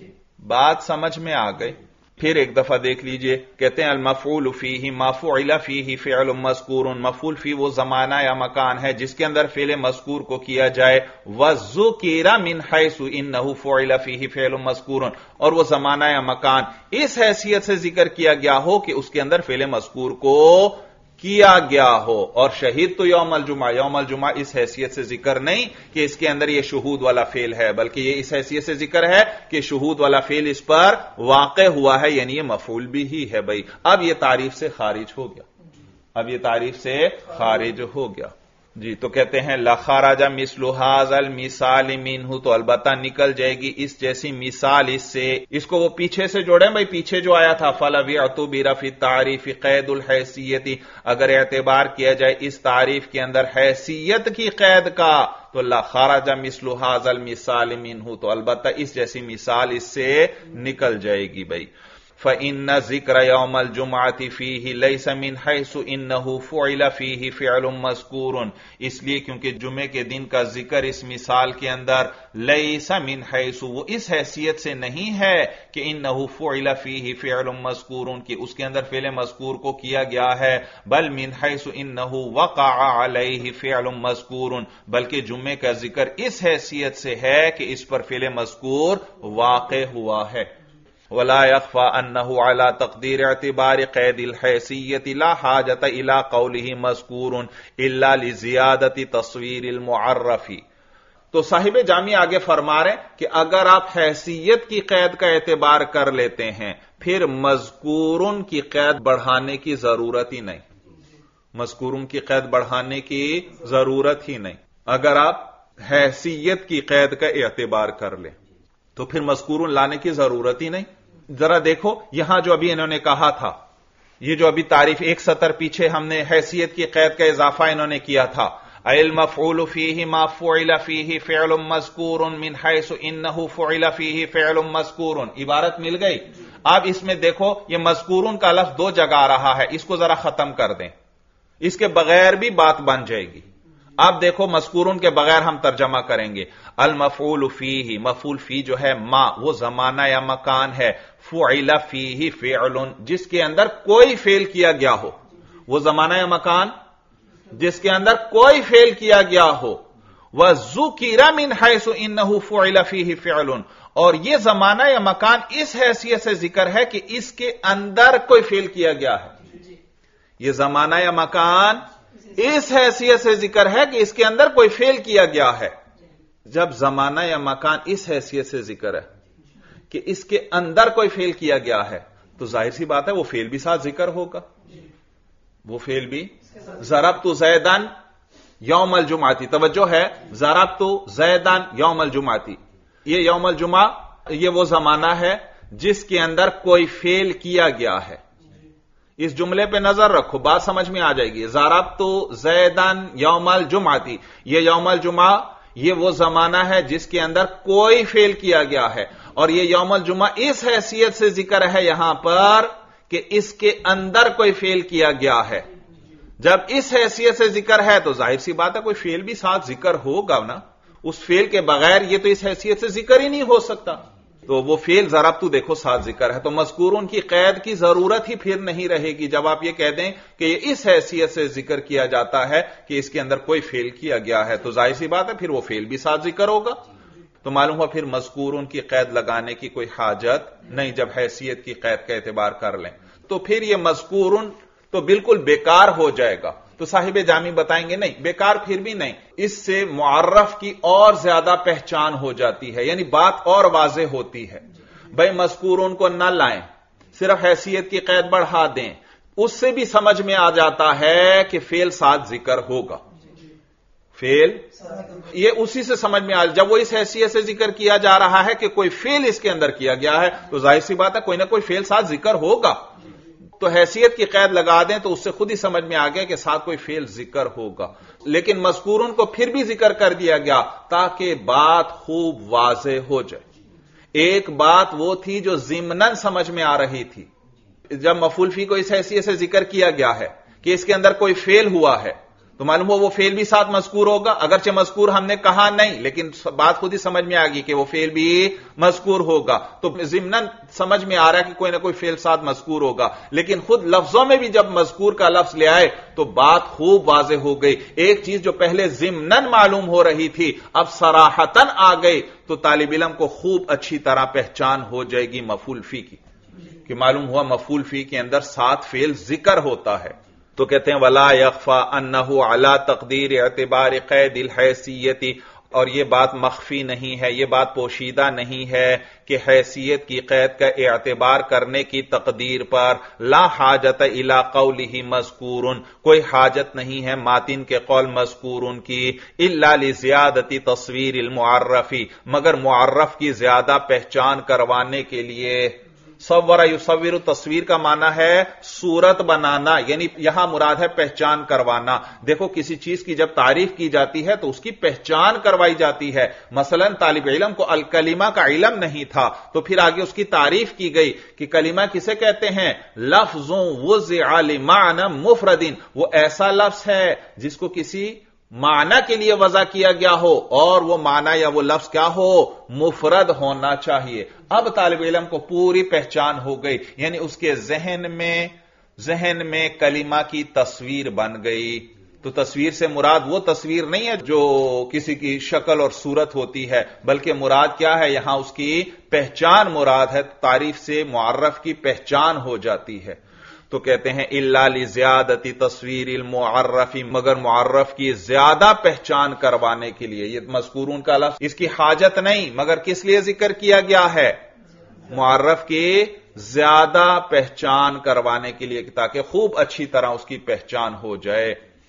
बात समझ में आ गई? फिर एक दफा देख लीजिए, कहते हैं अल मफ़ऊल फ़ीहि मा फ़ुइला फ़ीहि फ़िअलुन मज़कूरुन, मफ़ऊल फ़ी वो जमाना या मकान है जिसके अंदर फ़िअल मज़कूर को किया जाए, वज़ुकिरा मिन हैसु इन्नहु फ़ुइला फ़ीहि फ़िअलुन मज़कूरुन, और वो जमाना या मकान इस हैसियत से जिक्र किया गया हो कि उसके अंदर फ़िअल मज़कूर को किया गया हो। और शहीद तो यौमुल जुमा इस हैसियत से जिक्र नहीं कि इसके अंदर यह शुहूद वाला फेल है, बल्कि यह इस हैसियत से जिक्र है कि शुहूद वाला फेल इस पर वाक़े हुआ है, यानी यह मफूल भी ही है। भाई अब यह तारीफ से खारिज हो गया, अब यह तारीफ से खारिज हो गया जी। तो कहते हैं लखराजा मिस्लु हाज़ल मिसाल मिन्हु, तो अलबत्ता निकल जाएगी इस जैसी मिसाल इससे। इसको वो पीछे से जोड़ें भाई, पीछे जो आया था फलविअतु बिरफ़ि तारीफ़ क़ैदुल हैसियती, अगर एतबार किया जाए इस तारीफ के अंदर हैसियत की कैद का, तो लखराजा मिस्लु हाज़ल मिसाल मिन्हु, तो अलबत्ता इस जैसी मिसाल इससे निकल जाएगी भाई। फ़इन्न ज़िक्र यौमल जुमाअति फ़ीहि लैसा मिन हैसु इन्नहु फ़ुइला फ़ीहि फ़िअलुन मज़कूरुन, इसलिए क्योंकि जुमे के दिन का जिक्र इस मिसाल के अंदर लैसा मिन हैसु, वो इस हैसियत से नहीं है कि इन्नहु फ़ुइला फ़ीहि फ़िअलुन मज़कूरुन, कि उसके अंदर फ़िअल मज़कूर को किया गया है, बल मिन हैसु इन्नहु वक़अ अलैहि फ़िअलुन मज़कूरुन, बल्कि जुमे का जिक्र इस हैसियत से है कि इस पर फ़िअल मज़कूर वाक़े हुआ है। वला यख़फ़ा अन्नहु अला तक़दीर एतिबार क़ैदिल हैसियति ला हाजत इला क़ौलिहि मज़कूरुन इल्ला लिज़ियादति तस्वीरिल मुअर्रफ़ी। तो साहिब जामी आगे फरमा रहे कि अगर आप हैसियत की कैद का एतबार कर लेते हैं, फिर मज़कूरुन की कैद बढ़ाने की जरूरत ही नहीं, मज़कूरुन की कैद बढ़ाने की जरूरत ही नहीं। अगर आप हैसियत की कैद का एतबार कर लें तो फिर मज़कूरुन लाने की जरूरत ही नहीं। जरा देखो यहां जो अभी इन्होंने कहा था, ये जो अभी तारीफ एक सतर पीछे हमने हैसियत की कैद का इजाफा इन्होंने किया था, अल मफ़ऊल फ़ीहि मा फ़ुइला फ़ीहि फ़िअलुन मज़कूरुन मिन हैसु इन्नहु फ़ुइला फ़ीहि फ़िअलुन मज़कूरुन, इबारत मिल गई। अब इसमें देखो ये मज़कूरुन का लफ्ज़ दो जगह आ रहा है, इसको जरा खत्म कर दें, इसके बगैर भी बात बन जाएगी। अब देखो मज़कूरुन के बगैर हम तर्जमा करेंगे, अल मफ़ऊल फ़ीहि, मफ़ऊल फ़ी जो है मा वो जमाना या मकान है, फ़ुइला फ़ीहि फ़िअलुन जिसके अंदर कोई फेल किया गया हो, वो जमाना या मकान जिसके अंदर कोई फेल किया गया हो, व ज़ुकिरा मिन हैसु इन्नहु फ़ुइला फ़ीहि फ़िअलुन, और ये जमाना या मकान इस हैसियत से जिक्र है कि इसके अंदर कोई फेल किया गया है। ये जमाना या मकान इस हैसियत से जिक्र है कि इसके अंदर कोई फेल किया गया है। जब जमाना या मकान इस हैसियत से जिक्र है कि इसके अंदर कोई फेल किया गया है, तो जाहिर सी बात है वो फेल भी साथ जिक्र होगा, वो फेल भी। ज़रबतु ज़ैदन यौमल जुमाती, तवज्जो है, ज़रबतु ज़ैदन यौमल जुमाती, ये यौमल जुमा ये वो जमाना है जिसके अंदर कोई फेल किया गया है। इस जुमले पे नजर रखो, बात समझ में आ जाएगी। ज़रबतु ज़ैदन यौमल जुमाती, ये यौमल जुमा ये वो जमाना है जिसके अंदर कोई फेल किया गया है, और ये यौमुल जुमा इस हैसियत से जिक्र है यहां पर कि इसके अंदर कोई फेल किया गया है। جب اس حیثیت سے ذکر ہے تو ظاہر سی بات ہے کوئی فعل بھی ساتھ ذکر ہوگا نا، اس فعل کے بغیر یہ تو اس حیثیت سے ذکر ہی نہیں ہو سکتا، تو وہ فعل ضرب تو دیکھو ساتھ ذکر ہے، تو مذکورون کی قید کی ضرورت ہی پھر نہیں رہے گی جب آپ یہ کہہ دیں کہ یہ اس حیثیت سے ذکر کیا جاتا ہے کہ اس کے اندر کوئی فعل کیا گیا ہے، تو ظاہر سی بات ہے پھر وہ فعل بھی ساتھ ذکر ہوگا، تو معلوم ہوا پھر مذکورون کی قید لگانے کی کوئی حاجت نہیں جب حیثیت کی قید کا اعتبار کر لیں، تو پھر یہ مذکورون تو بالکل بیکار ہو جائے گا۔ تو صاحب جامی بتائیں گے نہیں، بیکار پھر بھی نہیں، اس سے معرف کی اور زیادہ پہچان ہو جاتی ہے، یعنی بات اور واضح ہوتی ہے۔ بھائی مذکورون کو نہ لائیں، صرف حیثیت کی قید بڑھا دیں، اس سے بھی سمجھ میں آ جاتا ہے کہ فعل ساتھ ذکر ہوگا، فعل یہ اسی سے سمجھ میں آ جب وہ اس حیثیت سے ذکر کیا جا رہا ہے کہ کوئی فعل اس کے اندر کیا گیا ہے تو ظاہر سی بات ہے کوئی نہ کوئی فعل ساتھ ذکر ہوگا، تو حیثیت کی قید لگا دیں تو اس سے خود ہی سمجھ میں آ گیا کہ ساتھ کوئی فعل ذکر ہوگا، لیکن مذکورون کو پھر بھی ذکر کر دیا گیا تاکہ بات خوب واضح ہو جائے۔ ایک بات وہ تھی جو ضمناً سمجھ میں آ رہی تھی، جب مفعول فی کو اس حیثیت سے ذکر کیا گیا ہے کہ اس کے اندر کوئی فعل ہوا ہے تو معلوم ہو وہ فعل بھی ساتھ مذکور ہوگا، اگرچہ مذکور ہم نے کہا نہیں لیکن بات خود ہی سمجھ میں آ گئی کہ وہ فعل بھی مذکور ہوگا، تو ضمناً سمجھ میں آ رہا ہے کہ کوئی نہ کوئی فعل ساتھ مذکور ہوگا، لیکن خود لفظوں میں بھی جب مذکور کا لفظ لے آئے تو بات خوب واضح ہو گئی، ایک چیز جو پہلے ضمناً معلوم ہو رہی تھی اب صراحتاً آ گئی، تو طالب علم کو خوب اچھی طرح پہچان ہو جائے گی مفعول فی کی، کہ معلوم ہوا مفعول فی کے اندر ساتھ فعل ذکر ہوتا ہے۔ تو کہتے ہیں ولا یخفى انه على تقدیر اعتبار قید الحیثیت، اور یہ بات مخفی نہیں ہے، یہ بات پوشیدہ نہیں ہے کہ حیثیت کی قید کا اعتبار کرنے کی تقدیر پر لا حاجت الى قوله مذکور، کوئی حاجت نہیں ہے ماتن کے قول مذکور کی، الا لزیادت تصویر المعرف، مگر معرف کی زیادہ پہچان کروانے کے لیے۔ صور یصور، تصویر کا معنی ہے صورت بنانا، یعنی یہاں مراد ہے پہچان کروانا۔ دیکھو کسی چیز کی جب تعریف کی جاتی ہے تو اس کی پہچان کروائی جاتی ہے، مثلا طالب علم کو الکلمہ کا علم نہیں تھا تو پھر آگے اس کی تعریف کی گئی کہ کلمہ کسے کہتے ہیں، لفظ وضع لمعنی مفرد، وہ ایسا لفظ ہے جس کو کسی معنی کے لیے وضع کیا گیا ہو اور وہ معنی یا وہ لفظ کیا ہو، مفرد ہونا چاہیے۔ اب طالب علم کو پوری پہچان ہو گئی، یعنی اس کے ذہن میں کلمہ کی تصویر بن گئی۔ تو تصویر سے مراد وہ تصویر نہیں ہے جو کسی کی شکل اور صورت ہوتی ہے، بلکہ مراد کیا ہے، یہاں اس کی پہچان مراد ہے، تعریف سے معرف کی پہچان ہو جاتی ہے۔ تو کہتے ہیں الا لزیادت تصویر المعرف، مگر معرف کی زیادہ پہچان کروانے کے لیے، یہ مذکورون کا لفظ اس کی حاجت نہیں، مگر کس لیے ذکر کیا گیا ہے، معرف کی زیادہ پہچان کروانے کے لیے تاکہ خوب اچھی طرح اس کی پہچان ہو جائے۔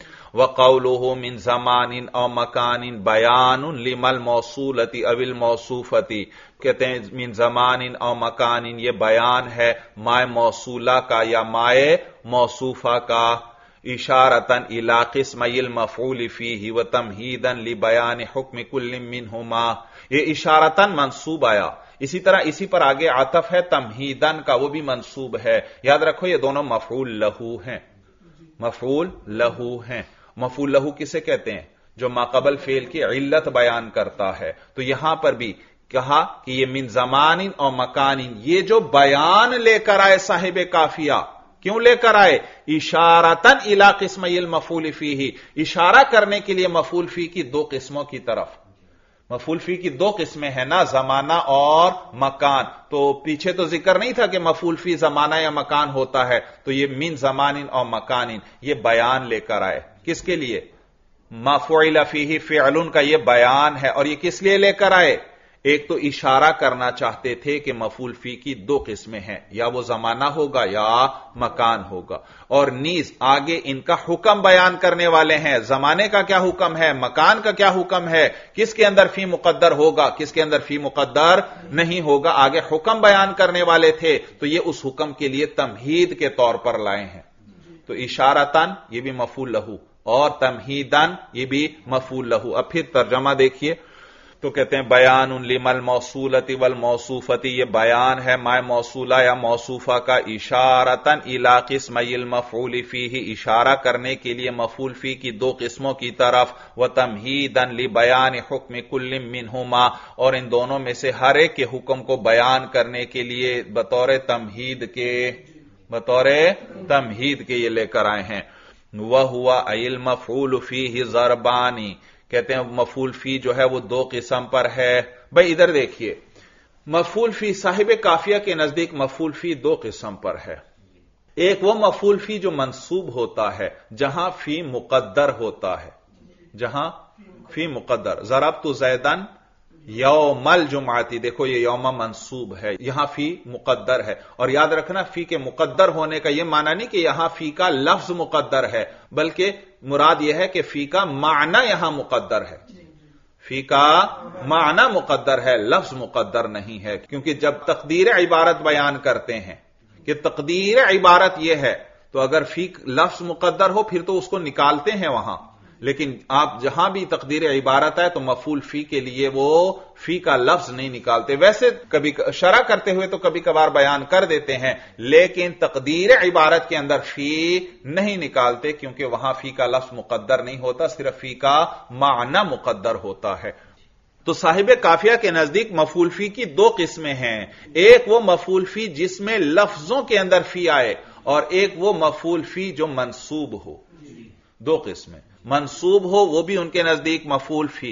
وقوله من زمان او مکان بیان لما الموصولۃ او الموصوفۃ، کہتے ہیں من زمان او مکان، یہ بیان ہے مائے موصولہ کا یا مائے موصوفہ کا، اشارتاً الی قسمی المفعول فیہ وتمہیداً لبیان حکم کل منہما، یہ اشارتاً منصوب آیا، اسی طرح اسی پر آگے عطف ہے تمہیداً کا، وہ بھی منصوب ہے، یاد رکھو یہ دونوں مفعول لہو ہیں، مفعول لہو ہیں۔ مفعول لہو کسے کہتے ہیں، جو ماقبل فعل کی علت بیان کرتا ہے، تو یہاں پر بھی کہا کہ یہ من زمان اور مکان، یہ جو بیان لے کر آئے صاحب قافیہ، کیوں لے کر آئے، اشارتاً الی قسمی المفعول فیہ، اشارہ کرنے کے لیے مفعول فی کی دو قسموں کی طرف۔ مفعول فی کی دو قسمیں ہیں نا، زمانہ اور مکان، تو پیچھے تو ذکر نہیں تھا کہ مفعول فی زمانہ یا مکان ہوتا ہے، تو یہ من زمان اور مکان یہ بیان لے کر آئے، کس کے لیے، ما فعل فیہ فعل کا یہ بیان ہے، اور یہ کس لیے لے کر آئے، ایک تو اشارہ کرنا چاہتے تھے کہ مفعول فی کی دو قسمیں ہیں، یا وہ زمانہ ہوگا یا مکان ہوگا، اور نیز آگے ان کا حکم بیان کرنے والے ہیں، زمانے کا کیا حکم ہے، مکان کا کیا حکم ہے، کس کے اندر فی مقدر ہوگا، کس کے اندر فی مقدر نہیں ہوگا، آگے حکم بیان کرنے والے تھے، تو یہ اس حکم کے لیے تمہید کے طور پر لائے ہیں۔ تو اشارتاً یہ بھی مفعول لہو اور تمہیداً یہ بھی مفعول لہو۔ اب پھر ترجمہ دیکھیے، تو کہتے ہیں بیان لمل موصولتی والموصوفتی، یہ بیان ہے ما موصولہ یا موصوفہ کا اشارتن الی قسمی المفعول فیہ، اشارہ کرنے کے لیے مفعول فی کی دو قسموں کی طرف، وتمہیدن لبیان حکم کل منہما، اور ان دونوں میں سے ہر ایک کے حکم کو بیان کرنے کے لیے بطور تمہید کے یہ لے کر آئے ہیں۔ وَهُوَ أَيِ الْمَفْعُولُ فِيهِ ضَرْبَانِ، کہتے ہیں مفعول فی جو ہے وہ دو قسم پر ہے۔ بھئی ادھر دیکھیے، مفعول فی صاحب کافیہ کے نزدیک مفعول فی دو قسم پر ہے۔ ایک وہ مفعول فی جو منصوب ہوتا ہے جہاں فی مقدر ہوتا ہے، جہاں فی مقدر، ضربت زیدن یوم الجمعتی، دیکھو یہ یوم منصوب ہے، یہاں فی مقدر ہے، اور یاد رکھنا فی کے مقدر ہونے کا یہ معنی نہیں کہ یہاں فی کا لفظ مقدر ہے، بلکہ مراد یہ ہے کہ فی کا معنی یہاں مقدر ہے، فی کا معنی مقدر ہے، لفظ مقدر نہیں ہے، کیونکہ جب تقدیر عبارت بیان کرتے ہیں کہ تقدیر عبارت یہ ہے، تو اگر فی لفظ مقدر ہو پھر تو اس کو نکالتے ہیں وہاں، لیکن آپ جہاں بھی تقدیر عبارت ہے تو مفعول فی کے لیے وہ فی کا لفظ نہیں نکالتے، ویسے کبھی شرح کرتے ہوئے تو کبھی کبھار بیان کر دیتے ہیں، لیکن تقدیر عبارت کے اندر فی نہیں نکالتے، کیونکہ وہاں فی کا لفظ مقدر نہیں ہوتا، صرف فی کا معنی مقدر ہوتا ہے۔ تو صاحب کافیہ کے نزدیک مفعول فی کی دو قسمیں ہیں، ایک وہ مفعول فی جس میں لفظوں کے اندر فی آئے، اور ایک وہ مفعول فی جو منصوب ہو، دو قسمیں، منصوب ہو وہ بھی ان کے نزدیک مفعول فی،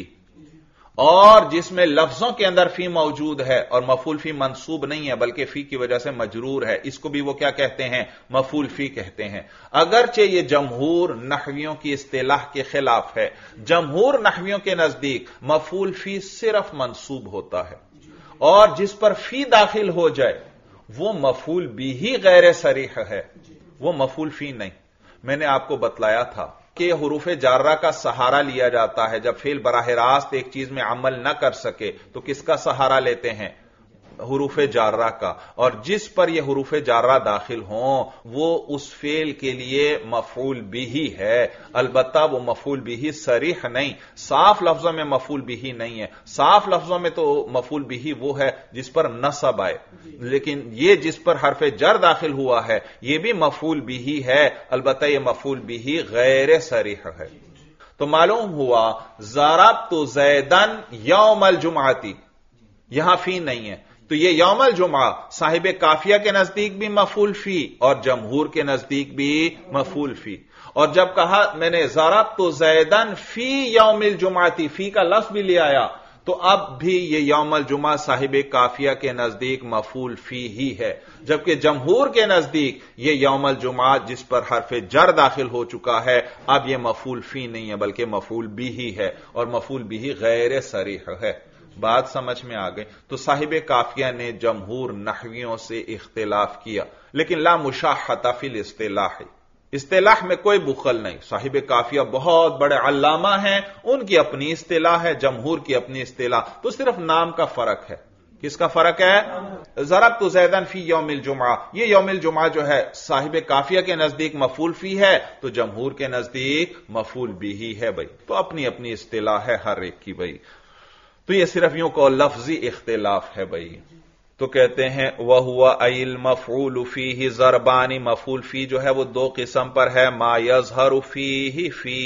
اور جس میں لفظوں کے اندر فی موجود ہے اور مفعول فی منصوب نہیں ہے بلکہ فی کی وجہ سے مجرور ہے، اس کو بھی وہ کیا کہتے ہیں؟ مفعول فی کہتے ہیں۔ اگرچہ یہ جمہور نحویوں کی اصطلاح کے خلاف ہے، جمہور نحویوں کے نزدیک مفعول فی صرف منصوب ہوتا ہے، اور جس پر فی داخل ہو جائے وہ مفعول بھی غیر صریح ہے، وہ مفعول فی نہیں۔ میں نے آپ کو بتلایا تھا کہ حروف جارہ کا سہارا لیا جاتا ہے، جب فعل براہ راست ایک چیز میں عمل نہ کر سکے تو کس کا سہارا لیتے ہیں؟ حروف جارہ کا، اور جس پر یہ حروف جارہ داخل ہوں وہ اس فعل کے لیے مفعول بھی ہے، البتہ وہ مفعول بھی صریح نہیں، صاف لفظوں میں مفعول بھی نہیں ہے، صاف لفظوں میں تو مفعول بھی وہ ہے جس پر نصب آئے، لیکن یہ جس پر حرف جر داخل ہوا ہے یہ بھی مفعول بھی ہے، البتہ یہ مفعول بھی غیر صریح ہے۔ تو معلوم ہوا ضربت زیدن یوم الجمعتی، یہاں فی نہیں ہے، تو یہ یوم الجمعہ صاحب کافیہ کے نزدیک بھی مفعول فی اور جمہور کے نزدیک بھی مفعول فی۔ اور جب کہا میں نے ضربت زیدن فی یوم الجمعتی، فی کا لفظ بھی لے آیا، تو اب بھی یہ یوم الجمعہ صاحب کافیہ کے نزدیک مفعول فی ہی ہے، جبکہ جمہور کے نزدیک یہ یوم الجمعہ جس پر حرف جر داخل ہو چکا ہے اب یہ مفعول فی نہیں ہے بلکہ مفعول بھی ہی ہے، اور مفعول بھی غیر صریح ہے۔ بات سمجھ میں آ گئی؟ تو صاحب کافیہ نے جمہور نحویوں سے اختلاف کیا، لیکن لا مشاحۃ فی الاصطلاح، اصطلاح میں کوئی بخل نہیں، صاحب کافیہ بہت بڑے علامہ ہیں، ان کی اپنی اصطلاح ہے، جمہور کی اپنی اصطلاح، تو صرف نام کا فرق ہے۔ کس کا فرق ہے؟ ضربت زیدن فی یوم الجمعہ، یہ یوم الجمعہ جو ہے صاحب کافیہ کے نزدیک مفعول فی ہے تو جمہور کے نزدیک مفعول بھی ہے۔ بھائی تو اپنی اپنی اصطلاح ہے ہر ایک کی۔ بھائی تو یہ صرف یوں کو لفظی اختلاف ہے۔ بھائی تو کہتے ہیں وَهُوَ أَيِ الْمَفْعُولُ فِيهِ ضَرْبَانِ، مفعول فی جو ہے وہ دو قسم پر ہے، ما يظهر فیہ فی،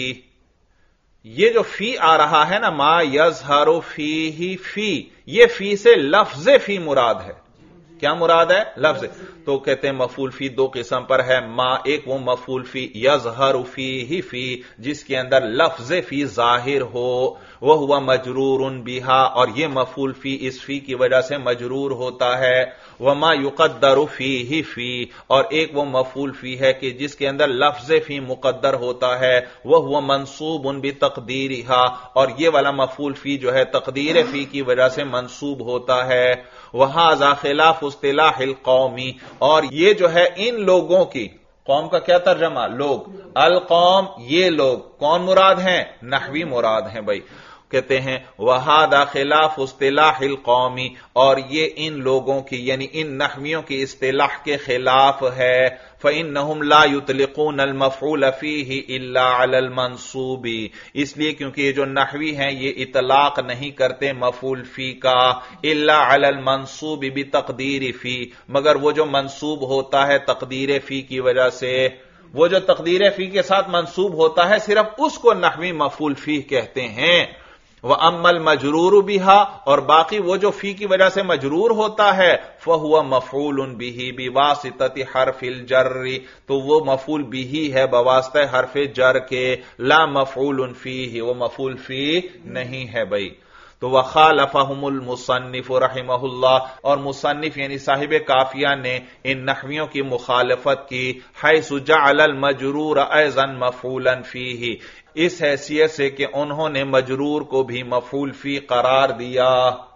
یہ جو فی آ رہا ہے نا ما يظهر فیہ فی، یہ فی سے لفظ فی مراد ہے۔ کیا مراد ہے؟ لفظ۔ تو کہتے ہیں مفعول فی دو قسم پر ہے، ما ایک وہ مفعول فی یظہر فیہ فی جس کے اندر لفظ فی ظاہر ہو، وہو مجرور بہا، اور یہ مفعول فی اس فی کی وجہ سے مجرور ہوتا ہے، وما یقدر فیہ فی، اور ایک وہ مفعول فی ہے کہ جس کے اندر لفظ فی مقدر ہوتا ہے، وہو منصوب بتقدیرہا، اور یہ والا مفعول فی جو ہے تقدیر فی کی وجہ سے منصوب ہوتا ہے، وہذا خلاف اصطلاح القومی، اور یہ جو ہے ان لوگوں کی، قوم کا کیا ترجمہ؟ لوگ، القوم یہ لوگ کون مراد ہیں؟ نحوی مراد ہیں۔ بھائی کہتے ہیں وَهَذَا خِلَافُ اصْطِلَاحِ الْقَوْمِ، اور یہ ان لوگوں کی یعنی ان نحویوں کی اصطلاح کے خلاف ہے. فَإِنَّهُمْ لَا يُطْلِقُونَ الْمَفْعُولَ فِيهِ إِلَّا عَلَى الْمَنْصُوبِ، اس لیے کیونکہ یہ جو نحوی ہیں یہ اطلاق نہیں کرتے مفعول فی کا إِلَّا عَلَى الْمَنْصُوبِ بِتَقْدِيرِ فی، مگر وہ جو منصوب ہوتا ہے تقدیر فی کی وجہ سے، وہ جو تقدیر فی کے ساتھ منصوب ہوتا ہے صرف اس کو نحوی مفعول فی کہتے ہیں. وَأَمَّا الْمَجْرُورُ بِهَا، اور باقی وہ جو فی کی وجہ سے مجرور ہوتا ہے فَهُوَ مَفْعُولٌ بِهِ بِوَاسِطَةِ حرف الجر، تو وہ مفعول بِهِ ہے بواسطہ حرف جر کے، لا مفعول فیہ، وہ مفعول فی نہیں ہے بھائی. تو وخالفہم المصنف رحمہ اللہ، اور مصنف یعنی صاحب کافیہ نے ان نحویوں کی مخالفت کی، حیث جعل المجرور ایضا مفعولا فیہ، اس حیثیت سے کہ انہوں نے مجرور کو بھی مفعول فی قرار دیا.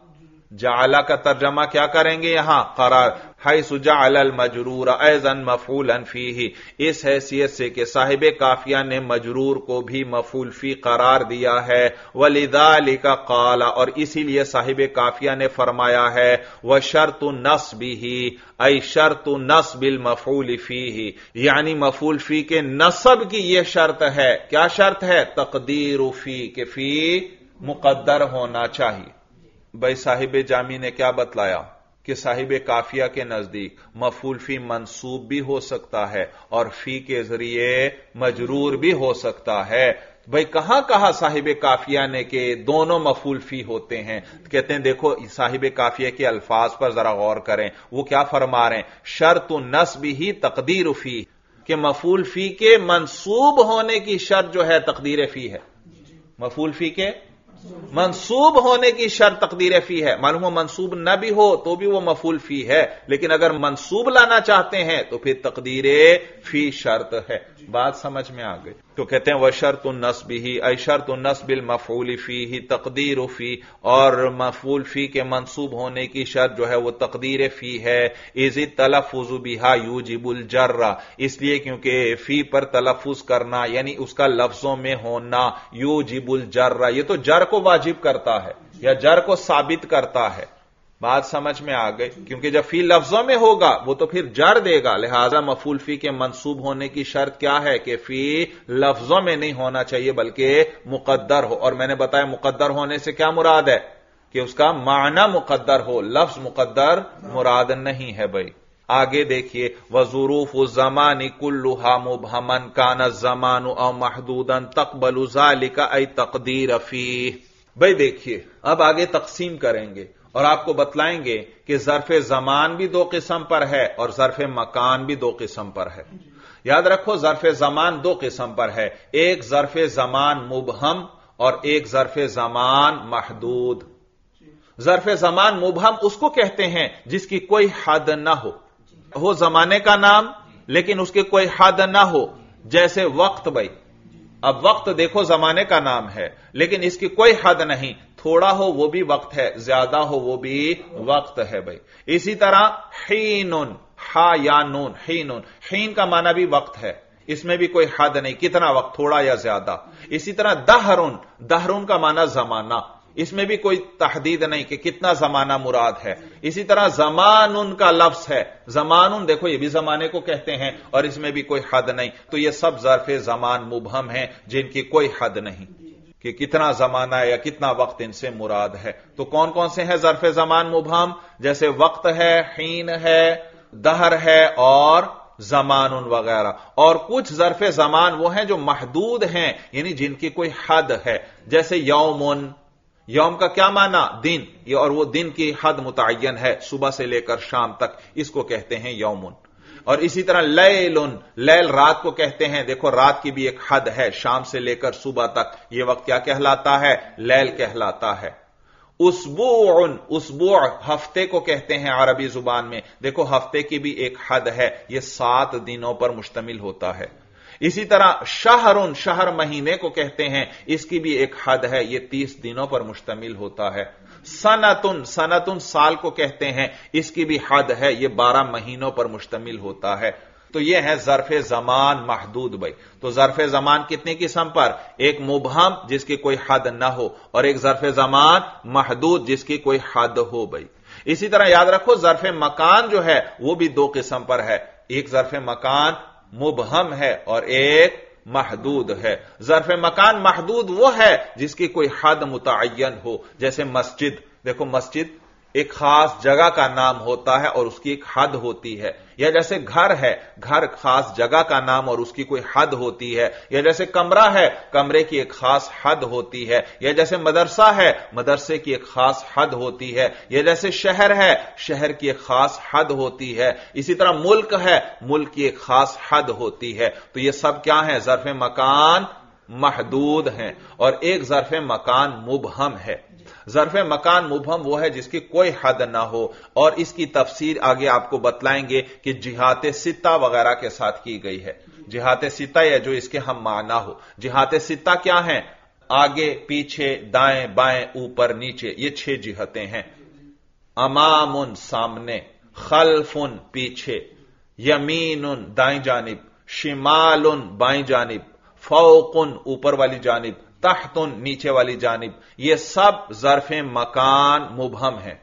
جعلہ کا ترجمہ کیا کریں گے یہاں؟ قرار. حیث جعل المجرور ایضا مفعولا فیہ، اس حیثیت سے کہ صاحب کافیہ نے مجرور کو بھی مفعول فی قرار دیا ہے. ولذالک قال، اور اسی لیے صاحب کافیہ نے فرمایا ہے وشرط نصبہ، ای شرط نصب المفعول فیہ، یعنی مفعول فی کے نصب کی یہ شرط ہے. کیا شرط ہے؟ تقدیر فی، کہ فی مقدر ہونا چاہیے. بھائی صاحب جامی نے کیا بتلایا کہ صاحب کافیہ کے نزدیک مفعول فی منصوب بھی ہو سکتا ہے اور فی کے ذریعے مجرور بھی ہو سکتا ہے. بھائی کہاں کہا صاحب کافیہ نے کہ دونوں مفعول فی ہوتے ہیں؟ کہتے ہیں دیکھو صاحب کافیہ کے الفاظ پر ذرا غور کریں، وہ کیا فرما رہے ہیں؟ شرط نصب ہی تقدیر فی، کہ مفعول فی کے منصوب ہونے کی شرط جو ہے تقدیر فی ہے. مفعول فی کے منصوب ہونے کی شرط تقدیر فی ہے. معلوم ہو منصوب نہ بھی ہو تو بھی وہ مفعول فی ہے، لیکن اگر منصوب لانا چاہتے ہیں تو پھر تقدیر فی شرط ہے. بات سمجھ میں آ گئی؟ تو کہتے ہیں وشرط النصب ہی، ای شرط النصب المفعول فیہ تقدیر فی، اور مفعول فی کے منصوب ہونے کی شرط جو ہے وہ تقدیر فی ہے. اذ التلفظ بها یوجب الجر، اس لیے کیونکہ فی پر تلفظ کرنا یعنی اس کا لفظوں میں ہونا یوجب الجر، یہ تو جر کو واجب کرتا ہے یا جر کو ثابت کرتا ہے. بات سمجھ میں آ گئی؟ کیونکہ جب فی لفظوں میں ہوگا وہ تو پھر جر دے گا، لہذا مفعول فی کے منصوب ہونے کی شرط کیا ہے کہ فی لفظوں میں نہیں ہونا چاہیے بلکہ مقدر ہو. اور میں نے بتایا مقدر ہونے سے کیا مراد ہے؟ کہ اس کا معنی مقدر ہو، لفظ مقدر مراد نہیں ہے. بھائی آگے دیکھیے وظروف الزمان کلھا مبہما کان الزمان او محدودا تقبل ذلك ای تقدیر فی. بھائی دیکھیے اب آگے تقسیم کریں گے اور آپ کو بتلائیں گے کہ ظرف زمان بھی دو قسم پر ہے اور ظرف مکان بھی دو قسم پر ہے. یاد رکھو ظرف زمان دو قسم پر ہے، ایک ظرف زمان مبہم اور ایک ظرف زمان محدود. ظرف زمان مبہم اس کو کہتے ہیں جس کی کوئی حد نہ ہو زمانے کا نام لیکن اس کے کوئی حد نہ ہو، جیسے وقت. بھائی اب وقت دیکھو زمانے کا نام ہے لیکن اس کی کوئی حد نہیں، تھوڑا ہو وہ بھی وقت ہے، زیادہ ہو وہ بھی وقت ہے. بھائی اسی طرح حین، ہا یا نون، حین کا معنی بھی وقت ہے، اس میں بھی کوئی حد نہیں، کتنا وقت، تھوڑا یا زیادہ. اسی طرح دہرن کا معنی زمانہ، اس میں بھی کوئی تحدید نہیں کہ کتنا زمانہ مراد ہے. اسی طرح زمان کا لفظ ہے، زمان دیکھو یہ بھی زمانے کو کہتے ہیں اور اس میں بھی کوئی حد نہیں. تو یہ سب ظرف زمان مبہم ہیں جن کی کوئی حد نہیں کہ کتنا زمانہ یا کتنا وقت ان سے مراد ہے. تو کون کون سے ہیں ظرف زمان مبہم؟ جیسے وقت ہے، حین ہے، دہر ہے اور زمان وغیرہ. اور کچھ ظرف زمان وہ ہیں جو محدود ہیں یعنی جن کی کوئی حد ہے، جیسے یوم کا کیا معنی؟ دن، اور وہ دن کی حد متعین ہے صبح سے لے کر شام تک، اس کو کہتے ہیں یوم. اور اسی طرح لیل رات کو کہتے ہیں، دیکھو رات کی بھی ایک حد ہے، شام سے لے کر صبح تک، یہ وقت کیا کہلاتا ہے؟ لیل کہلاتا ہے. اسبوع ہفتے کو کہتے ہیں عربی زبان میں، دیکھو ہفتے کی بھی ایک حد ہے، یہ 7 دنوں پر مشتمل ہوتا ہے. اسی طرح شہر مہینے کو کہتے ہیں، اس کی بھی ایک حد ہے، یہ 30 دنوں پر مشتمل ہوتا ہے. سنتن سال کو کہتے ہیں، اس کی بھی حد ہے، یہ 12 مہینوں پر مشتمل ہوتا ہے. تو یہ ہے ظرف زمان محدود بھائی. تو ظرف زمان کتنی قسم پر؟ ایک مبہم جس کی کوئی حد نہ ہو، اور ایک ظرف زمان محدود جس کی کوئی حد ہو بھائی. اسی طرح یاد رکھو ظرف مکان جو ہے وہ بھی دو قسم پر ہے. ایک ظرف مکان مبہم ہے اور ایک محدود ہے. ظرف مکان محدود وہ ہے جس کی کوئی حد متعین ہو، جیسے مسجد. دیکھو مسجد ایک خاص جگہ کا نام ہوتا ہے اور اس کی ایک حد ہوتی ہے. یا جیسے گھر ہے، گھر خاص جگہ کا نام اور اس کی کوئی حد ہوتی ہے. یا جیسے کمرہ ہے، کمرے کی ایک خاص حد ہوتی ہے. یا جیسے مدرسہ ہے، مدرسے کی ایک خاص حد ہوتی ہے. یا جیسے شہر ہے، شہر کی ایک خاص حد ہوتی ہے. اسی طرح ملک ہے، ملک کی ایک خاص حد ہوتی ہے. تو یہ سب کیا ہیں؟ ظرف مکان محدود ہیں. اور ایک ظرف مکان مبہم ہے. ظرف مکان مبہم وہ ہے جس کی کوئی حد نہ ہو، اور اس کی تفسیر آگے آپ کو بتلائیں گے کہ جہات ستہ وغیرہ کے ساتھ کی گئی ہے. جہات ستہ یا جو اس کے ہم معنی ہو. جہات ستہ کیا ہیں؟ آگے پیچھے دائیں بائیں اوپر نیچے، یہ 6 جہتیں ہیں. امام سامنے، خلف پیچھے، یمین دائیں جانب، شمال بائیں جانب، فوق اوپر والی جانب، تحت نیچے والی جانب. یہ سب ظرف مکان مبہم ہیں.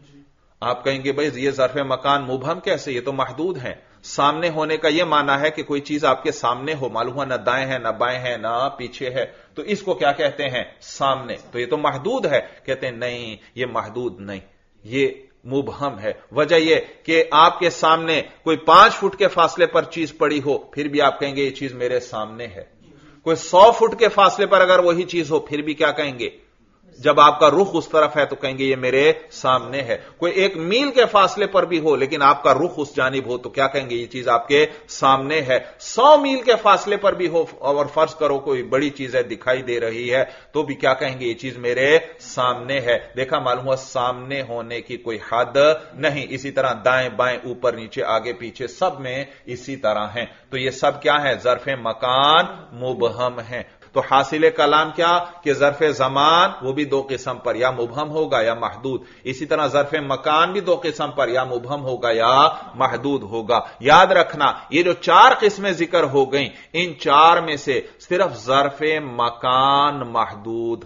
آپ کہیں گے بھائی یہ ظرف مکان مبہم کیسے؟ یہ تو محدود ہیں. سامنے ہونے کا یہ معنی ہے کہ کوئی چیز آپ کے سامنے ہو، معلوم ہوا نہ دائیں ہے نہ بائیں ہے نہ پیچھے ہے، تو اس کو کیا کہتے ہیں؟ سامنے. تو یہ تو محدود ہے. کہتے ہیں نہیں، یہ محدود نہیں، یہ مبہم ہے. وجہ یہ کہ آپ کے سامنے کوئی 5 فٹ کے فاصلے پر چیز پڑی ہو، پھر بھی آپ کہیں گے یہ چیز میرے سامنے ہے. کوئی 100 فٹ کے فاصلے پر اگر وہی چیز ہو، پھر بھی کیا کہیں گے؟ جب آپ کا رخ اس طرف ہے تو کہیں گے یہ میرے سامنے ہے. کوئی 1 میل کے فاصلے پر بھی ہو لیکن آپ کا رخ اس جانب ہو تو کیا کہیں گے؟ یہ چیز آپ کے سامنے ہے. 100 میل کے فاصلے پر بھی ہو اور فرض کرو کوئی بڑی چیز ہے دکھائی دے رہی ہے تو بھی کیا کہیں گے؟ یہ چیز میرے سامنے ہے. دیکھا، معلوم ہوا سامنے ہونے کی کوئی حد نہیں. اسی طرح دائیں بائیں اوپر نیچے آگے پیچھے سب میں اسی طرح ہیں. تو یہ سب کیا ہے؟ ظرف مکان مبہم ہیں. تو حاصل کلام کیا کہ ظرف زمان وہ بھی 2 قسم پر، یا مبہم ہوگا یا محدود. اسی طرح ظرف مکان بھی 2 قسم پر، یا مبہم ہوگا یا محدود ہوگا. یاد رکھنا یہ جو 4 قسمیں ذکر ہو گئیں، ان 4 میں سے صرف ظرف مکان محدود.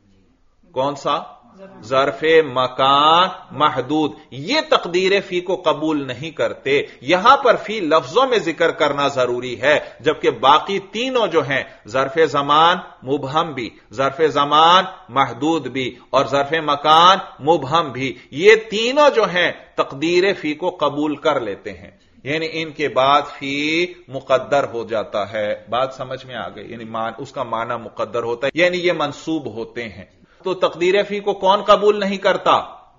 کون سا؟ ظرف مکان محدود. یہ تقدیر فی کو قبول نہیں کرتے. یہاں پر فی لفظوں میں ذکر کرنا ضروری ہے، جبکہ باقی تینوں جو ہیں ظرف زمان مبہم بھی، ظرف زمان محدود بھی اور ظرف مکان مبہم بھی، یہ تینوں جو ہیں تقدیر فی کو قبول کر لیتے ہیں. یعنی ان کے بعد فی مقدر ہو جاتا ہے. بات سمجھ میں آ گئی؟ یعنی اس کا معنی مقدر ہوتا ہے، یعنی یہ منصوب ہوتے ہیں. تو تقدیر فی کو کون قبول نہیں کرتا؟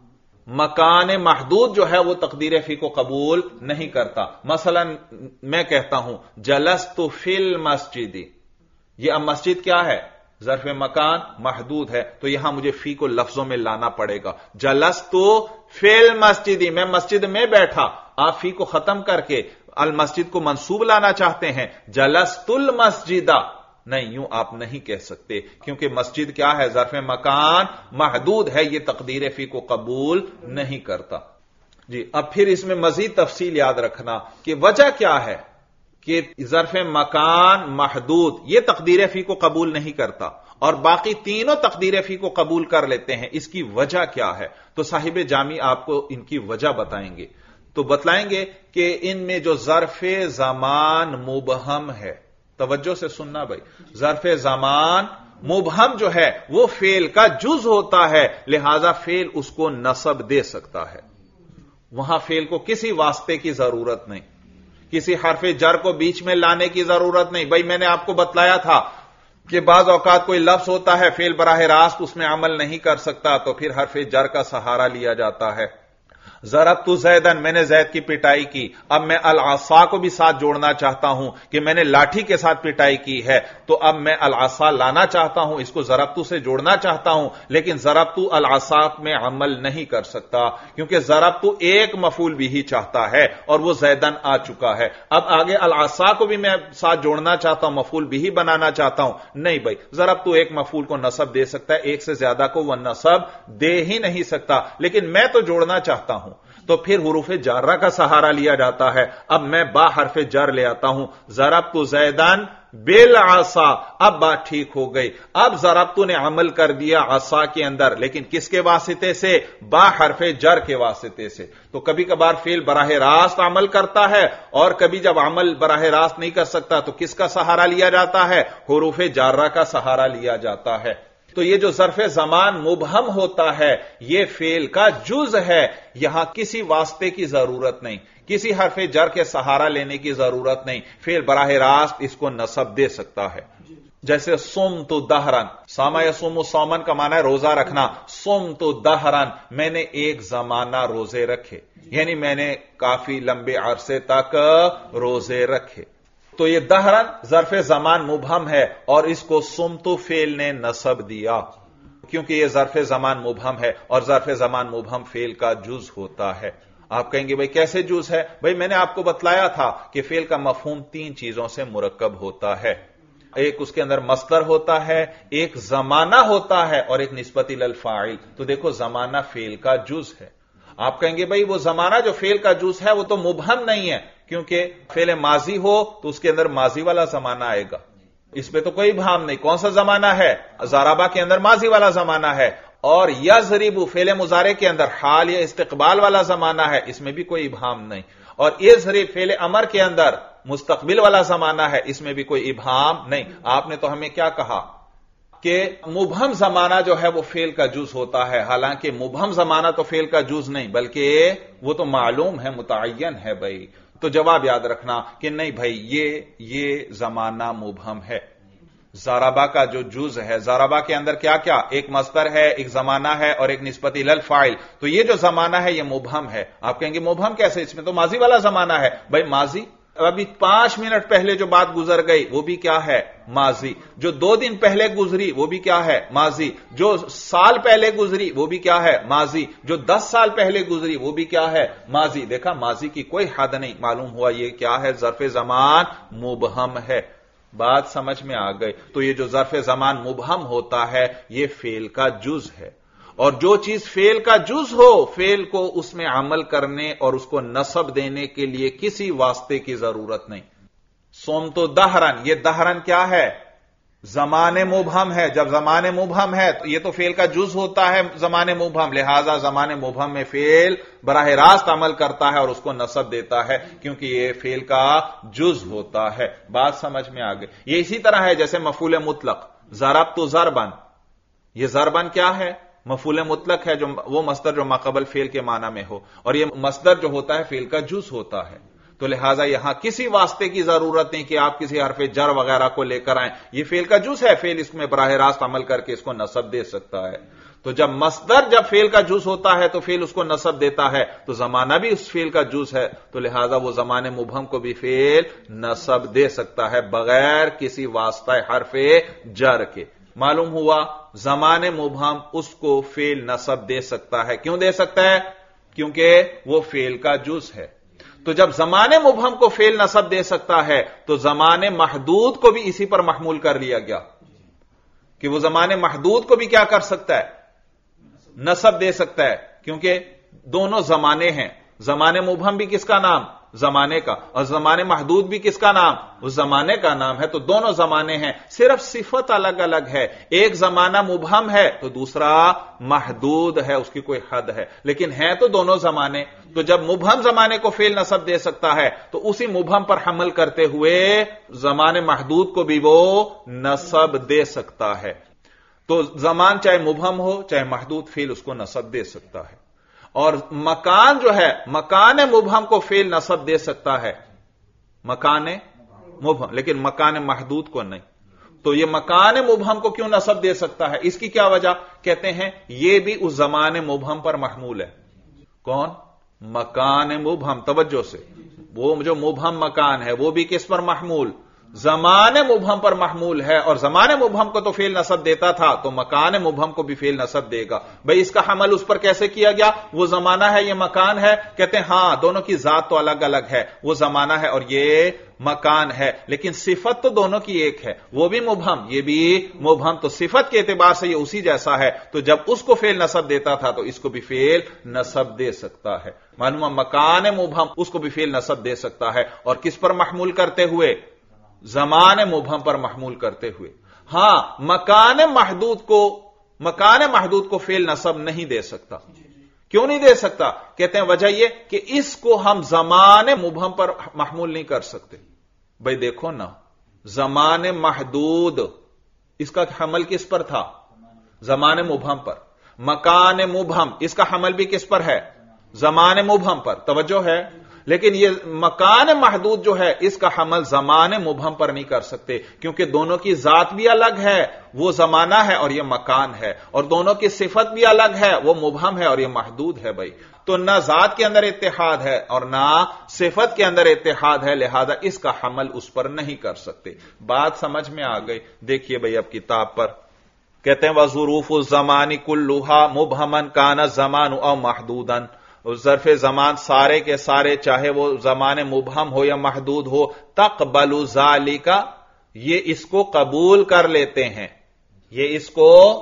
مکان محدود جو ہے وہ تقدیر فی کو قبول نہیں کرتا. مثلا میں کہتا ہوں جلست فی المسجد، یہ اب مسجد کیا ہے؟ ظرف مکان محدود ہے. تو یہاں مجھے فی کو لفظوں میں لانا پڑے گا. جلست فی المسجد، میں مسجد میں بیٹھا. آپ فی کو ختم کر کے المسجد کو منصوب لانا چاہتے ہیں، جلست المسجد. نہیں، یوں آپ نہیں کہہ سکتے، کیونکہ مسجد کیا ہے؟ ظرف مکان محدود ہے، یہ تقدیر فی کو قبول نہیں کرتا. جی اب پھر اس میں مزید تفصیل یاد رکھنا کہ وجہ کیا ہے کہ ظرف مکان محدود یہ تقدیر فی کو قبول نہیں کرتا اور باقی تینوں تقدیر فی کو قبول کر لیتے ہیں. اس کی وجہ کیا ہے؟ تو صاحب جامی آپ کو ان کی وجہ بتائیں گے. تو بتلائیں گے کہ ان میں جو ظرف زمان مبہم ہے، توجہ سے سننا بھائی، ظرف زمان مبہم جو ہے وہ فعل کا جز ہوتا ہے، لہذا فعل اس کو نصب دے سکتا ہے. وہاں فعل کو کسی واسطے کی ضرورت نہیں، کسی حرف جر کو بیچ میں لانے کی ضرورت نہیں. بھائی میں نے آپ کو بتلایا تھا کہ بعض اوقات کوئی لفظ ہوتا ہے فعل براہ راست اس میں عمل نہیں کر سکتا تو پھر حرف جر کا سہارا لیا جاتا ہے. ضربت زیدن، میں نے زید کی پٹائی کی. اب میں العصا کو بھی ساتھ جوڑنا چاہتا ہوں کہ میں نے لاٹھی کے ساتھ پٹائی کی ہے، تو اب میں العصا لانا چاہتا ہوں، اس کو ضربت سے جوڑنا چاہتا ہوں، لیکن ضربت العصا میں عمل نہیں کر سکتا کیونکہ ضربت ایک مفعول بھی ہی چاہتا ہے اور وہ زیدن آ چکا ہے. اب آگے العصا کو بھی میں ساتھ جوڑنا چاہتا ہوں، مفعول بھی ہی بنانا چاہتا ہوں. نہیں بھائی، ضربت ایک مفعول کو نصب دے سکتا ہے، ایک سے زیادہ کو وہ نصب دے ہی نہیں سکتا، لیکن میں تو جوڑنا چاہتا ہوں. تو پھر حروف جارہ کا سہارا لیا جاتا ہے. اب میں با حرف جر لے آتا ہوں, ضربت زیدن بالعصا, اب بات ٹھیک ہو گئی. اب ضربت نے عمل کر دیا عصا کے اندر, لیکن کس کے واسطے سے؟ با حرف جر کے واسطے سے. تو کبھی کبھار فعل براہ راست عمل کرتا ہے, اور کبھی جب عمل براہ راست نہیں کر سکتا تو کس کا سہارا لیا جاتا ہے؟ حروف جارہ کا سہارا لیا جاتا ہے. تو یہ جو ظرف زمان مبہم ہوتا ہے یہ فعل کا جز ہے, یہاں کسی واسطے کی ضرورت نہیں, کسی حرف جر کے سہارا لینے کی ضرورت نہیں, فعل براہ راست اس کو نصب دے سکتا ہے. جیسے صمت دہرن, صام یصوم صومن کا معنی ہے روزہ رکھنا. صمت دہرن, میں نے ایک زمانہ روزے رکھے, یعنی میں نے کافی لمبے عرصے تک روزے رکھے. تو یہ دہرن ظرف زمان مبہم ہے اور اس کو صمت فعل نے نصب دیا, کیونکہ یہ ظرف زمان مبہم ہے اور ظرف زمان مبہم فعل کا جز ہوتا ہے. آپ کہیں گے بھئی کیسے جز ہے؟ بھئی میں نے آپ کو بتلایا تھا کہ فعل کا مفہوم 3 چیزوں سے مرکب ہوتا ہے. ایک اس کے اندر مصدر ہوتا ہے, ایک زمانہ ہوتا ہے, اور ایک نسبت الی الفاعل. تو دیکھو زمانہ فعل کا جز ہے. آپ کہیں گے بھئی وہ زمانہ جو فعل کا جز ہے وہ تو مبہم نہیں ہے, کیونکہ فعل ماضی ہو تو اس کے اندر ماضی والا زمانہ آئے گا, اس پہ تو کوئی ابہام نہیں. کون سا زمانہ ہے؟ ضربہ کے اندر ماضی والا زمانہ ہے. اور یضرب فعل مضارع کے اندر حال یا استقبال والا زمانہ ہے, اس میں بھی کوئی ابہام نہیں. اور اضرب فعل امر کے اندر مستقبل والا زمانہ ہے, اس میں بھی کوئی ابہام نہیں. آپ نے تو ہمیں کیا کہا کہ مبہم زمانہ جو ہے وہ فعل کا جز ہوتا ہے, حالانکہ مبہم زمانہ تو فعل کا جز نہیں بلکہ وہ تو معلوم ہے, متعین ہے. بھائی تو جواب یاد رکھنا کہ نہیں بھائی یہ زمانہ مبہم ہے. ضربہ کا جو جز ہے, ضربہ کے اندر کیا کیا؟ ایک مصدر ہے, ایک زمانہ ہے, اور ایک نسبت الی الفاعل. تو یہ جو زمانہ ہے یہ مبہم ہے. آپ کہیں گے مبہم کیسے؟ اس میں تو ماضی والا زمانہ ہے. بھائی ماضی, ابھی 5 منٹ پہلے جو بات گزر گئی وہ بھی کیا ہے؟ ماضی. جو 2 دن پہلے گزری وہ بھی کیا ہے؟ ماضی. جو سال پہلے گزری وہ بھی کیا ہے؟ ماضی. جو 10 سال پہلے گزری وہ بھی کیا ہے؟ ماضی. دیکھا ماضی کی کوئی حد نہیں. معلوم ہوا یہ کیا ہے؟ ظرف زمان مبہم ہے. بات سمجھ میں آ گئی. تو یہ جو ظرف زمان مبہم ہوتا ہے یہ فعل کا جز ہے, اور جو چیز فعل کا جز ہو فعل کو اس میں عمل کرنے اور اس کو نصب دینے کے لیے کسی واسطے کی ضرورت نہیں. صمت دہرن, یہ دہرن کیا ہے؟ زمان مبہم ہے. جب زمان مبہم ہے تو یہ تو فعل کا جز ہوتا ہے زمان مبہم, لہذا زمان مبہم میں فعل براہ راست عمل کرتا ہے اور اس کو نصب دیتا ہے کیونکہ یہ فعل کا جز ہوتا ہے. بات سمجھ میں آ گئی. یہ اسی طرح ہے جیسے مفعول مطلق, ضربت ضربن. یہ ضربن کیا ہے؟ مفعول مطلق ہے, جو وہ مصدر جو ماقبل فعل کے معنی میں ہو, اور یہ مصدر جو ہوتا ہے فعل کا جز ہوتا ہے. تو لہٰذا یہاں کسی واسطے کی ضرورت نہیں کہ آپ کسی حرف جر وغیرہ کو لے کر آئیں, یہ فعل کا جز ہے, فعل اس میں براہ راست عمل کر کے اس کو نصب دے سکتا ہے. تو جب مصدر جب فعل کا جز ہوتا ہے تو فعل اس کو نصب دیتا ہے, تو زمانہ بھی اس فعل کا جز ہے, تو لہذا وہ زمانے مبہم کو بھی فعل نصب دے سکتا ہے بغیر کسی واسطہ حرف جر کے. معلوم ہوا زمان مبہم اس کو فعل نصب دے سکتا ہے. کیوں دے سکتا ہے؟ کیونکہ وہ فعل کا جز ہے. تو جب زمان مبہم کو فعل نصب دے سکتا ہے تو زمان محدود کو بھی اسی پر محمول کر لیا گیا کہ وہ زمان محدود کو بھی کیا کر سکتا ہے؟ نصب دے سکتا ہے, کیونکہ دونوں زمانے ہیں. زمان مبہم بھی کس کا نام؟ زمانے کا. اور زمان محدود بھی کس کا نام؟ اس زمانے کا نام ہے. تو دونوں زمانے ہیں, صرف صفت الگ الگ ہے. ایک زمانہ مبہم ہے تو دوسرا محدود ہے, اس کی کوئی حد ہے, لیکن ہیں تو دونوں زمانے. تو جب مبہم زمانے کو فعل نصب دے سکتا ہے تو اسی مبہم پر حمل کرتے ہوئے زمان محدود کو بھی وہ نصب دے سکتا ہے. تو زمان چاہے مبہم ہو چاہے محدود, فعل اس کو نصب دے سکتا ہے. اور مکان جو ہے, مکان مبہم کو فعل نصب دے سکتا ہے, مکان مبہم, لیکن مکان محدود کو نہیں. تو یہ مکان مبہم کو کیوں نصب دے سکتا ہے؟ اس کی کیا وجہ؟ کہتے ہیں یہ بھی اس زمان مبہم پر محمول ہے. کون؟ مکان مبہم. توجہ سے, وہ جو مبہم مکان ہے وہ بھی کس پر محمول؟ زمان مبہم پر محمول ہے اور زمان مبہم کو تو فعل نصب دیتا تھا تو مکان مبہم کو بھی فعل نصب دے گا. بھئی اس کا حمل اس پر کیسے کیا گیا؟ وہ زمانہ ہے یہ مکان ہے. کہتے ہیں ہاں دونوں کی ذات تو الگ الگ ہے, وہ زمانہ ہے اور یہ مکان ہے, لیکن صفت تو دونوں کی ایک ہے, وہ بھی مبہم یہ بھی مبہم, تو صفت کے اعتبار سے یہ اسی جیسا ہے. تو جب اس کو فعل نصب دیتا تھا تو اس کو بھی فعل نصب دے سکتا ہے. معلوم مکان مبہم اس کو بھی فعل نصب دے سکتا ہے, اور کس پر محمول کرتے ہوئے؟ زمان مبہم پر محمول کرتے ہوئے. ہاں مکان محدود کو فعل نصب نہیں دے سکتا. کیوں نہیں دے سکتا؟ کہتے ہیں وجہ یہ کہ اس کو ہم زمان مبہم پر محمول نہیں کر سکتے. بھئی دیکھو نا, زمان محدود اس کا حمل کس پر تھا؟ زمان مبہم پر. مکان مبہم اس کا حمل بھی کس پر ہے؟ زمان مبہم پر. توجہ ہے؟ لیکن یہ مکان محدود جو ہے اس کا حمل زمان مبہم پر نہیں کر سکتے, کیونکہ دونوں کی ذات بھی الگ ہے, وہ زمانہ ہے اور یہ مکان ہے, اور دونوں کی صفت بھی الگ ہے, وہ مبہم ہے اور یہ محدود ہے. بھائی تو نہ ذات کے اندر اتحاد ہے اور نہ صفت کے اندر اتحاد ہے, لہذا اس کا حمل اس پر نہیں کر سکتے. بات سمجھ میں آ گئی؟ دیکھیے بھائی اب کتاب پر کہتے ہیں وظروف الزمان کلھا مبہمن کان الزمان او محدودن. ظرف زمان سارے کے سارے چاہے وہ زمان مبہم ہو یا محدود ہو, تقبل ذالک یہ اس کو قبول کر لیتے ہیں. یہ اس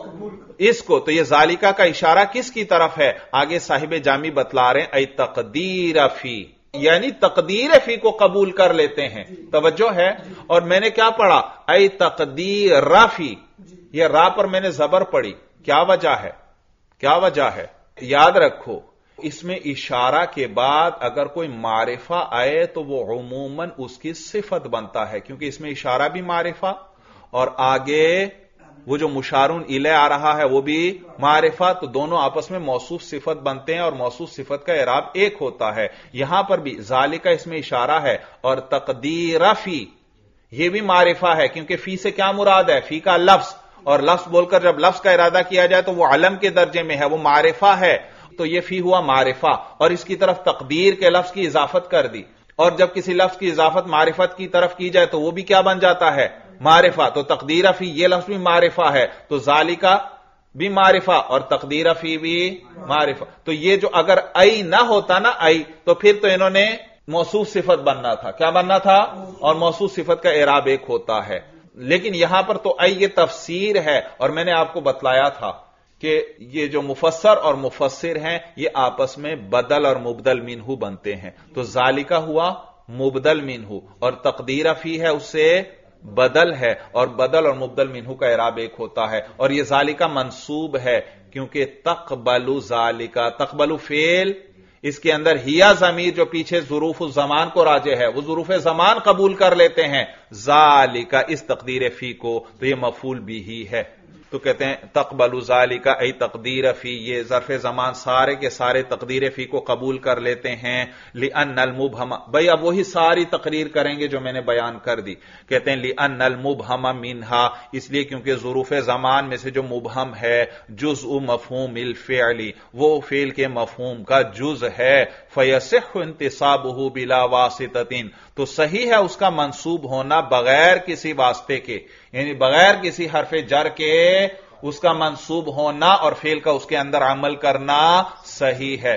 کو تو یہ ذالکہ کا اشارہ کس کی طرف ہے؟ آگے صاحب جامی بتلا رہے ہیں ای تقدیر فی, یعنی تقدیر فی کو قبول کر لیتے ہیں. توجہ ہے؟ اور میں نے کیا پڑھا؟ ای تقدیر فی, یہ را پر میں نے زبر پڑھی. کیا وجہ ہے؟ کیا وجہ ہے؟ یاد رکھو اس میں اشارہ کے بعد اگر کوئی معرفہ آئے تو وہ عموماً اس کی صفت بنتا ہے, کیونکہ اس میں اشارہ بھی معرفہ اور آگے وہ جو مشارون الیہ آ رہا ہے وہ بھی معرفہ, تو دونوں آپس میں موصوف صفت بنتے ہیں اور موصوف صفت کا اعراب ایک ہوتا ہے. یہاں پر بھی ذالکہ اس میں اشارہ ہے, اور تقدیر فی یہ بھی معرفہ ہے, کیونکہ فی سے کیا مراد ہے؟ فی کا لفظ, اور لفظ بول کر جب لفظ کا ارادہ کیا جائے تو وہ علم کے درجے میں ہے, وہ معرفہ ہے. تو یہ فی ہوا معرفہ, اور اس کی طرف تقدیر کے لفظ کی اضافت کر دی, اور جب کسی لفظ کی اضافت معرفت کی طرف کی جائے تو وہ بھی کیا بن جاتا ہے؟ معرفہ. تو تقدیر فی یہ لفظ بھی معرفہ ہے, تو ذالکہ بھی معرفہ اور تقدیر فی بھی معرفہ. تو یہ جو اگر ای نہ ہوتا نا ای, تو پھر تو انہوں نے موصوف صفت بننا تھا. کیا بننا تھا؟ اور موصوف صفت کا اعراب ایک ہوتا ہے. لیکن یہاں پر تو ای یہ تفسیر ہے, اور میں نے آپ کو بتلایا تھا کہ یہ جو مفسر اور مفسر ہیں یہ آپس میں بدل اور مبدل منہو بنتے ہیں. تو ذالکہ ہوا مبدل منہو اور تقدیر فی ہے اس سے بدل ہے, اور بدل اور مبدل منہو کا اعراب ایک ہوتا ہے. اور یہ ذالکہ منصوب ہے کیونکہ تقبل ذالکہ, تقبل فعل, اس کے اندر ہیا ضمیر جو پیچھے ظروف الزمان کو راجع ہے وہ ظروف زمان قبول کر لیتے ہیں ذالکہ اس تقدیر فی کو, تو یہ مفعول بھی ہی ہے. تو کہتے ہیں تقبل ذالکہ ای تقدیر فی, یہ ظرف زمان سارے کے سارے تقدیر فی کو قبول کر لیتے ہیں. لأن المبہم, بھئی اب وہی ساری تقریر کریں گے جو میں نے بیان کر دی. کہتے ہیں لأن المبہم منہا, اس لیے کیونکہ ظروف زمان میں سے جو مبہم ہے جزء مفہوم الفعل, وہ فعل کے مفہوم کا جز ہے. فیصح انتصابہ بلا واسطۃ, تو صحیح ہے اس کا منصوب ہونا بغیر کسی واسطے کے, یعنی بغیر کسی حرف جر کے اس کا منصوب ہونا اور فعل کا اس کے اندر عمل کرنا صحیح ہے.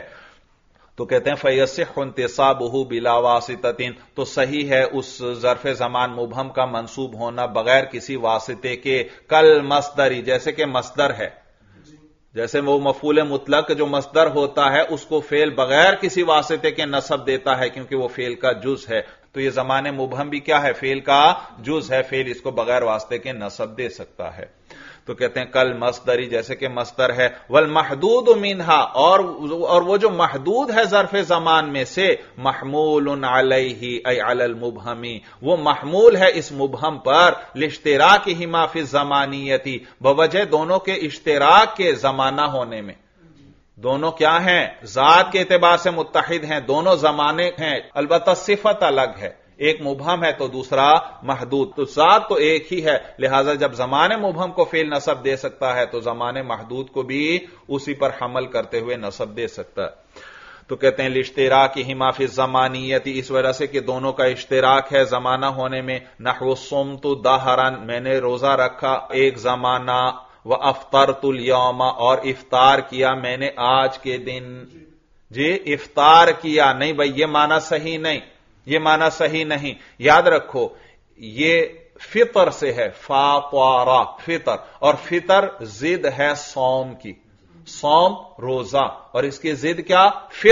تو کہتے ہیں فیصح انتصابہ بلا واسطۃ, تو صحیح ہے اس ظرف زمان مبہم کا منصوب ہونا بغیر کسی واسطے کے. کل مصدری, جیسے کہ مصدر ہے, جیسے وہ مفعول مطلق جو مصدر ہوتا ہے اس کو فعل بغیر کسی واسطے کے نصب دیتا ہے کیونکہ وہ فعل کا جز ہے. تو یہ زمان مبہم بھی کیا ہے؟ فعل کا جز ہے, فعل اس کو بغیر واسطے کے نصب دے سکتا ہے. تو کہتے ہیں کل مصدری, جیسے کہ مصدر ہے. والمحدود منہا, اور وہ جو محدود ہے ظرف زمان میں سے, محمول علیہ ای علی المبہمی, وہ محمول ہے اس مبہم پر, لاشتراکہما فی الزمانیتی, بوجہ دونوں کے اشتراک کے زمانہ ہونے میں. دونوں کیا ہیں؟ ذات کے اعتبار سے متحد ہیں, دونوں زمانے ہیں, البتہ صفت الگ ہے, ایک مبہم ہے تو دوسرا محدود. تو ذات تو ایک ہی ہے, لہذا جب زمان مبہم کو فعل نصب دے سکتا ہے تو زمان محدود کو بھی اسی پر حمل کرتے ہوئے نصب دے سکتا ہے. تو کہتے ہیں لاشتراک ہما فی الزمانیت، اس وجہ سے کہ دونوں کا اشتراک ہے زمانہ ہونے میں. نحو صمت دہرا، میں نے روزہ رکھا ایک زمانہ، وافطرت اليوم، اور افطار کیا میں نے آج کے دن. جی افطار کیا نہیں بھائی، یہ معنی صحیح نہیں، یہ معنی صحیح نہیں. یاد رکھو یہ فطر سے ہے، فاطرہ فطر، اور فطر ضد ہے صوم کی. صوم روزہ، اور اس کی ضد کیا؟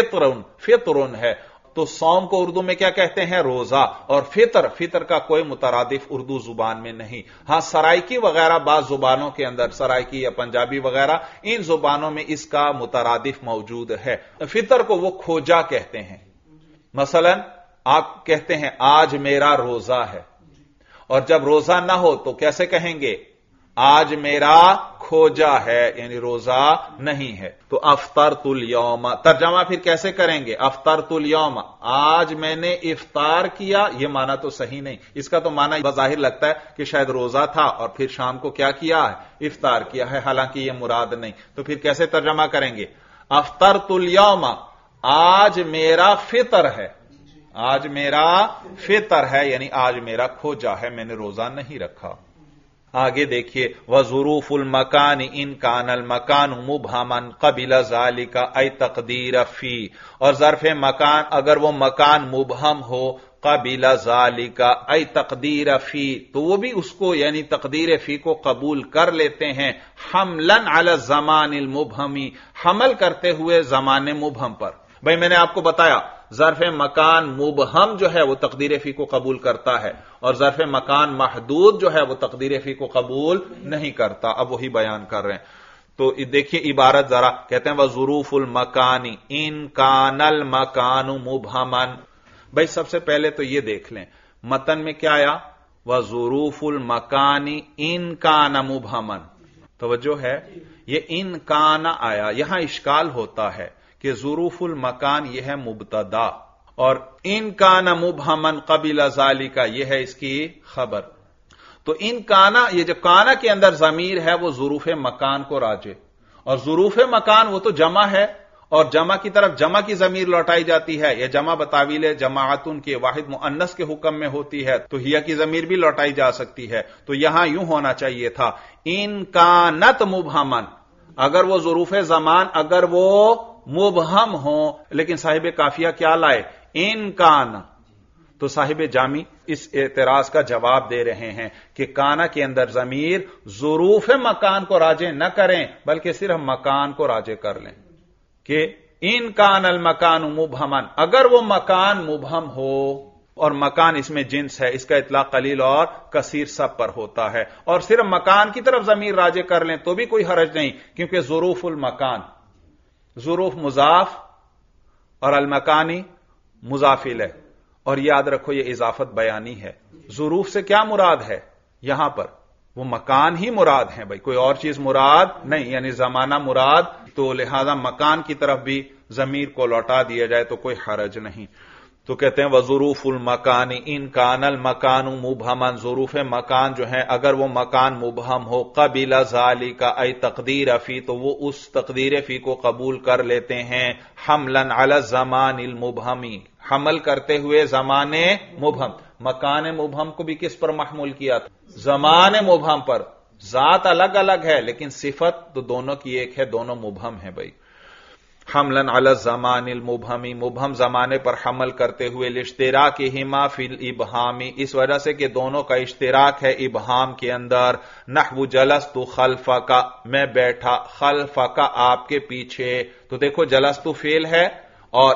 فطرن ہے. تو صوم کو اردو میں کیا کہتے ہیں؟ روزہ. اور فطر کا کوئی مترادف اردو زبان میں نہیں. ہاں سرائکی وغیرہ بعض زبانوں کے اندر، سرائکی یا پنجابی وغیرہ، ان زبانوں میں اس کا مترادف موجود ہے. فطر کو وہ کھوجا کہتے ہیں. مثلا آپ کہتے ہیں آج میرا روزہ ہے، اور جب روزہ نہ ہو تو کیسے کہیں گے؟ آج میرا کھوجا ہے، یعنی روزہ نہیں ہے. تو افطرت الیوم، ترجمہ پھر کیسے کریں گے؟ افطرت الیوم، آج میں نے افطار کیا. یہ معنی تو صحیح نہیں. اس کا تو معنی بظاہر لگتا ہے کہ شاید روزہ تھا اور پھر شام کو کیا کیا ہے؟ افطار کیا ہے، حالانکہ یہ مراد نہیں. تو پھر کیسے ترجمہ کریں گے؟ افطرت الیوم، آج میرا فطر ہے، آج میرا فطر ہے، یعنی آج میرا کھوجا ہے، میں نے روزہ نہیں رکھا. آگے دیکھیے، وظروف المکان ان کان المکان مبہما قبل ذالک ای تقدیر فی، اور ظرف مکان اگر وہ مکان مبہم ہو، قبل ذالک ای تقدیر فی، تو وہ بھی اس کو یعنی تقدیر فی کو قبول کر لیتے ہیں. حملا علی الزمان المبہمی، حمل کرتے ہوئے زمان مبہم پر. بھائی میں نے آپ کو بتایا ظرف مکان مبہم جو ہے وہ تقدیر فی کو قبول کرتا ہے، اور ظرف مکان محدود جو ہے وہ تقدیر فی کو قبول نہیں کرتا. اب وہی بیان کر رہے ہیں. تو دیکھیے عبارت ذرا، کہتے ہیں وظروف المکان ان کان المکان مبہما. بھائی سب سے پہلے تو یہ دیکھ لیں متن میں کیا آیا؟ وظروف المکان ان کان مبہما. توجہ ہے، یہ ان کان آیا. یہاں اشکال ہوتا ہے کہ ظروف المکان یہ ہے مبتدا، اور ان کان مبہما قبل ذالک یہ ہے اس کی خبر. تو ان کانا، یہ جو کانا کے اندر ضمیر ہے وہ ظروف مکان کو راجع، اور ظروف مکان وہ تو جمع ہے، اور جمع کی طرف جمع کی ضمیر لوٹائی جاتی ہے. یا جمع بتاویل جماعتن کے واحد مؤنث کے حکم میں ہوتی ہے تو ہیا کی ضمیر بھی لوٹائی جا سکتی ہے. تو یہاں یوں ہونا چاہیے تھا ان کانت مبہما، اگر وہ ظروف زمان اگر وہ مبہم ہوں، لیکن صاحب کافیہ کیا لائے؟ ان کان. تو صاحب جامی اس اعتراض کا جواب دے رہے ہیں کہ کانا کے اندر ضمیر ظروف مکان کو راجع نہ کریں بلکہ صرف مکان کو راجع کر لیں، کہ ان کان المکان مبہما، اگر وہ مکان مبہم ہو، اور مکان اس میں جنس ہے، اس کا اطلاق قلیل اور کثیر سب پر ہوتا ہے، اور صرف مکان کی طرف ضمیر راجع کر لیں تو بھی کوئی حرج نہیں، کیونکہ ظروف المکان، ظروف مضاف اور المکانی مضاف الیہ. اور یاد رکھو یہ اضافت بیانی ہے. ظروف سے کیا مراد ہے یہاں پر؟ وہ مکان ہی مراد ہیں بھائی، کوئی اور چیز مراد نہیں، یعنی زمانہ مراد. تو لہذا مکان کی طرف بھی ضمیر کو لوٹا دیا جائے تو کوئی حرج نہیں. تو کہتے ہیں وظروف المکان ان کان المکان مبہما، ظروف مکان جو ہیں اگر وہ مکان مبہم ہو، قبل ذالک ای تقدیر فی، تو وہ اس تقدیر فی کو قبول کر لیتے ہیں. حملا علی الزمان المبہمی، حمل کرتے ہوئے زمان مبہم. مکان مبہم کو بھی کس پر محمول کیا تھا؟ زمان مبہم پر. ذات الگ الگ ہے لیکن صفت تو دونوں کی ایک ہے، دونوں مبہم ہیں بھائی. حملا علی الزمان المبہمی، مبہم زمانے پر حمل کرتے ہوئے. لاشتراکہما فی الابہام، اس وجہ سے کہ دونوں کا اشتراک ہے ابہام کے اندر. نحو جلست خلفک، میں بیٹھا، خلفک آپ کے پیچھے. تو دیکھو جلست فعل ہے اور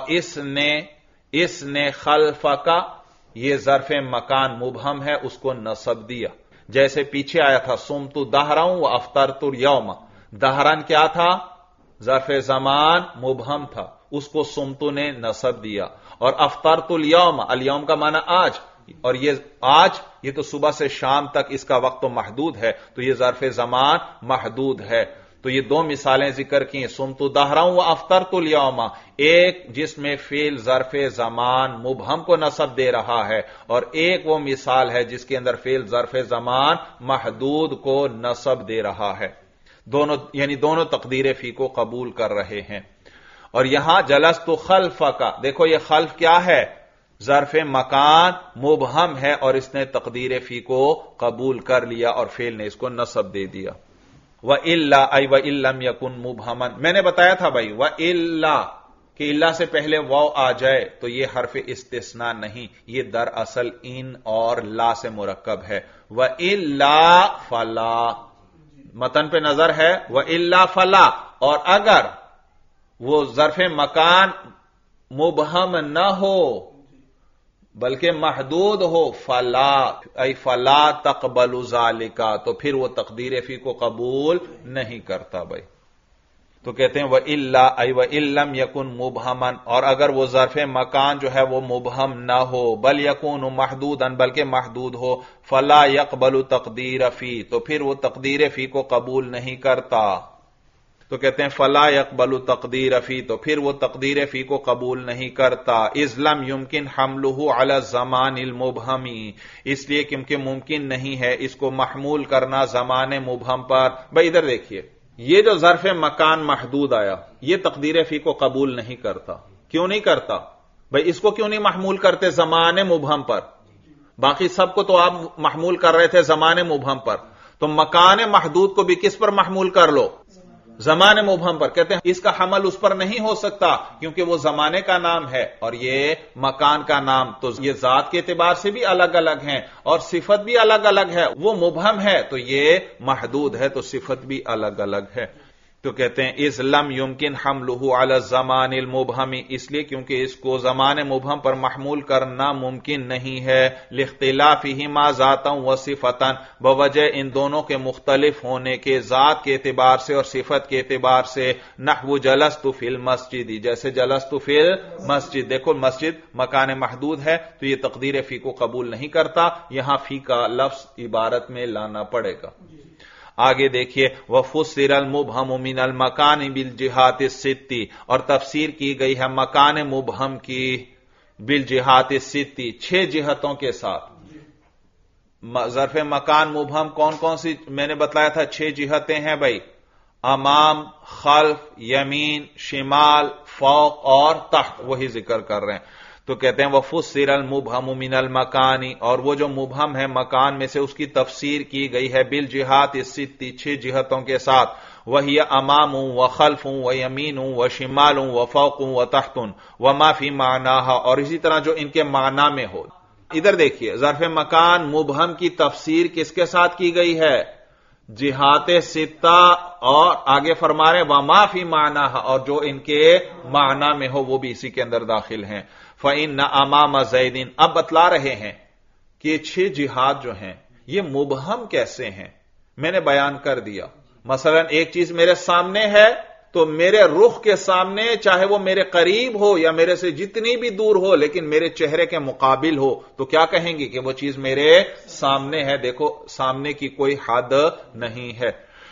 اس نے خلفک، یہ ظرف مکان مبہم ہے، اس کو نصب دیا. جیسے پیچھے آیا تھا صمت دہرا و افطرت الیوم. دہرن کیا تھا؟ ظرف زمان مبہم تھا، اس کو صمتو نے نصب دیا. اور افطرت الیوم، الیوم کا معنی آج، اور یہ آج یہ تو صبح سے شام تک اس کا وقت تو محدود ہے، تو یہ ظرف زمان محدود ہے. تو یہ دو مثالیں ذکر کی، صمت دہرا و افطرت الیوم، ایک جس میں فعل ظرف زمان مبہم کو نصب دے رہا ہے، اور ایک وہ مثال ہے جس کے اندر فعل ظرف زمان محدود کو نصب دے رہا ہے. دونوں یعنی دونوں تقدیر فی کو قبول کر رہے ہیں. اور یہاں جلست خلفک، دیکھو یہ خلف کیا ہے؟ ظرف مکان مبہم ہے اور اس نے تقدیر فی کو قبول کر لیا اور فعل نے اس کو نصب دے دیا۔ وَإِلَّا أَيْ وَإِن لَّمْ يَكُن مُبْهَمًا، میں نے بتایا تھا بھائی وَإِلَّا کہ اللہ سے پہلے واو آ جائے تو یہ حرف استثناء نہیں، یہ دراصل ان اور لا سے مرکب ہے۔ وَإِلَّا فَلَا، متن پہ نظر ہے، وَإِلَّا فَلَا، اور اگر وہ ظرف مکان مبہم نہ ہو بلکہ محدود ہو، فلا ای فلا تقبل ذالک، تو پھر وہ تقدیر فی کو قبول نہیں کرتا بھائی۔ تو کہتے ہیں وَإِلَّا ای وَإِن لَّمْ يَكُن مُبْهَمًا، اور اگر وہ ظرف مکان جو ہے وہ مبہم نہ ہو، بل يكون محدودا، بلکہ محدود ہو، فلا يقبل تقدیر فی، تو پھر وہ تقدیر فی کو قبول نہیں کرتا۔ تو کہتے ہیں فلا يقبل تقدیر فی، تو پھر وہ تقدیر فی کو قبول نہیں کرتا۔ اذ لم يمکن حملہ علی الزمان المبہم، اس لیے کیونکہ ممکن نہیں ہے اس کو محمول کرنا زمان مبہم پر۔ بھائی ادھر دیکھیے، یہ جو ظرف مکان محدود آیا یہ تقدیر فی کو قبول نہیں کرتا۔ کیوں نہیں کرتا بھائی؟ اس کو کیوں نہیں محمول کرتے زمان مبہم پر؟ باقی سب کو تو آپ محمول کر رہے تھے زمان مبہم پر، تو مکان محدود کو بھی کس پر محمول کر لو؟ زمان مبہم پر۔ کہتے ہیں اس کا حمل اس پر نہیں ہو سکتا کیونکہ وہ زمانے کا نام ہے اور یہ مکان کا نام، تو یہ ذات کے اعتبار سے بھی الگ الگ ہیں اور صفت بھی الگ الگ ہے۔ وہ مبہم ہے تو یہ محدود ہے تو صفت بھی الگ الگ ہے۔ تو کہتے ہیں اذ لم یمکن حملہ علی الزمان المبہم، اس لیے کیونکہ اس کو زمان مبہم پر محمول کرنا ممکن نہیں ہے، لاختلافہما ذاتا و صفتا، بوجہ ان دونوں کے مختلف ہونے کے، ذات کے اعتبار سے اور صفت کے اعتبار سے۔ نحو جلست فی المسجد، جیسے جلست فی المسجد، دیکھو مسجد مکان محدود ہے تو یہ تقدیر فی کو قبول نہیں کرتا، یہاں فی کا لفظ عبارت میں لانا پڑے گا۔ آگے دیکھیے وَفُسِّرَ الْمُبْهَمُ مِنَ الْمَكَانِ بِالْجِهَاتِ السِّتِّ، اور تفسیر کی گئی ہے مکان مبہم کی بالجہات السِّتِّ، 6 جہتوں کے ساتھ۔ ظرف مکان مبہم کون کون سی میں نے بتلایا تھا؟ 6 جہتیں ہیں بھائی، امام، خلف، یمین، شمال، فوق اور تحت، وہی ذکر کر رہے ہیں۔ تو کہتے ہیں وَفُسِّرَ الْمُبْهَمُ مِنَ الْمَكَانِ، اور وہ جو مبہم ہے مکان میں سے اس کی تفسیر کی گئی ہے بالجہات السِّتِّ، 6 جہتوں کے ساتھ۔ وہی امام و خلف و یمین و شمال و فوق و تحت وما فی معناها، اور اسی طرح جو ان کے معنی میں ہو۔ ادھر دیکھیے ظرف مکان مبہم کی تفسیر کس کے ساتھ کی گئی ہے؟ جہات ستہ، اور آگے فرما رہے وما فی معناها، اور جو ان کے معنی میں ہو وہ بھی اسی کے اندر داخل ہیں۔ فَإِنَّ أَمَامَ زَيْدٍ، اب بتلا رہے ہیں کہ یہ 6 جہاد جو ہیں یہ مبہم کیسے ہیں۔ میں نے بیان کر دیا، مثلا ایک چیز میرے سامنے ہے تو میرے رخ کے سامنے، چاہے وہ میرے قریب ہو یا میرے سے جتنی بھی دور ہو لیکن میرے چہرے کے مقابل ہو، تو کیا کہیں گے کہ وہ چیز میرے سامنے ہے۔ دیکھو سامنے کی کوئی حد نہیں ہے۔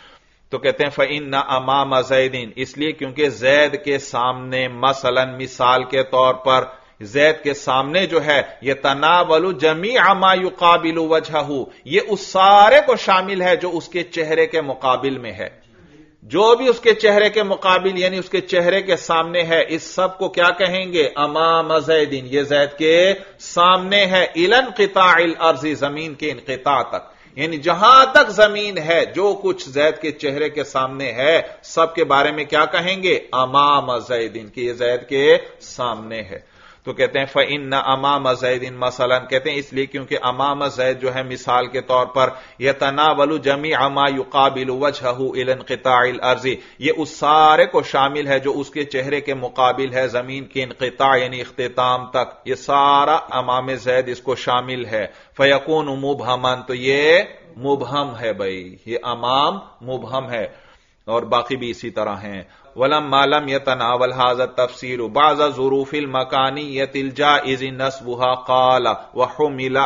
تو کہتے ہیں فَإِنَّ أَمَامَ زَيْدٍ، اس لیے کیونکہ زید کے سامنے، مثلا مثال کے طور پر زید کے سامنے جو ہے یہ تناول جمیع ما یقابل وجہہ، یہ اس سارے کو شامل ہے جو اس کے چہرے کے مقابل میں ہے۔ جو بھی اس کے چہرے کے مقابل یعنی اس کے چہرے کے سامنے ہے، اس سب کو کیا کہیں گے؟ امام زیدین، یہ زید کے سامنے ہے۔ الی انقطاع الارض، زمین کے انقطاع تک، یعنی جہاں تک زمین ہے جو کچھ زید کے چہرے کے سامنے ہے سب کے بارے میں کیا کہیں گے؟ امام زیدین، کہ یہ زید کے سامنے ہے۔ تو کہتے ہیں فَإِنَّ أَمَامَ زَيْدٍ، مثلا کہتے ہیں اس لیے کیونکہ امام زید جو ہے مثال کے طور پر يَتَنَاوَلُ جَمِيعَ مَا يُقَابِلُ وَجْهَهُ إِلَى انقطاع الْأَرْضِ، یہ اس سارے کو شامل ہے جو اس کے چہرے کے مقابل ہے زمین کے انقطاع یعنی اختتام تک، یہ سارا امام زید اس کو شامل ہے۔ فَيَكُونُ مُبْهَمًا، تو یہ مبہم ہے بھائی، یہ امام مبہم ہے، اور باقی بھی اسی طرح ہیں۔ وَلَمَّا لَمْ يَتَنَاوَلْ هَذَا التَّفْسِيرُ بَعْضَ ظُرُوفِ الْمَكَانِيَّةِ الْجَائِزِ نَصْبُهَا قَالَ وَحُمِلَ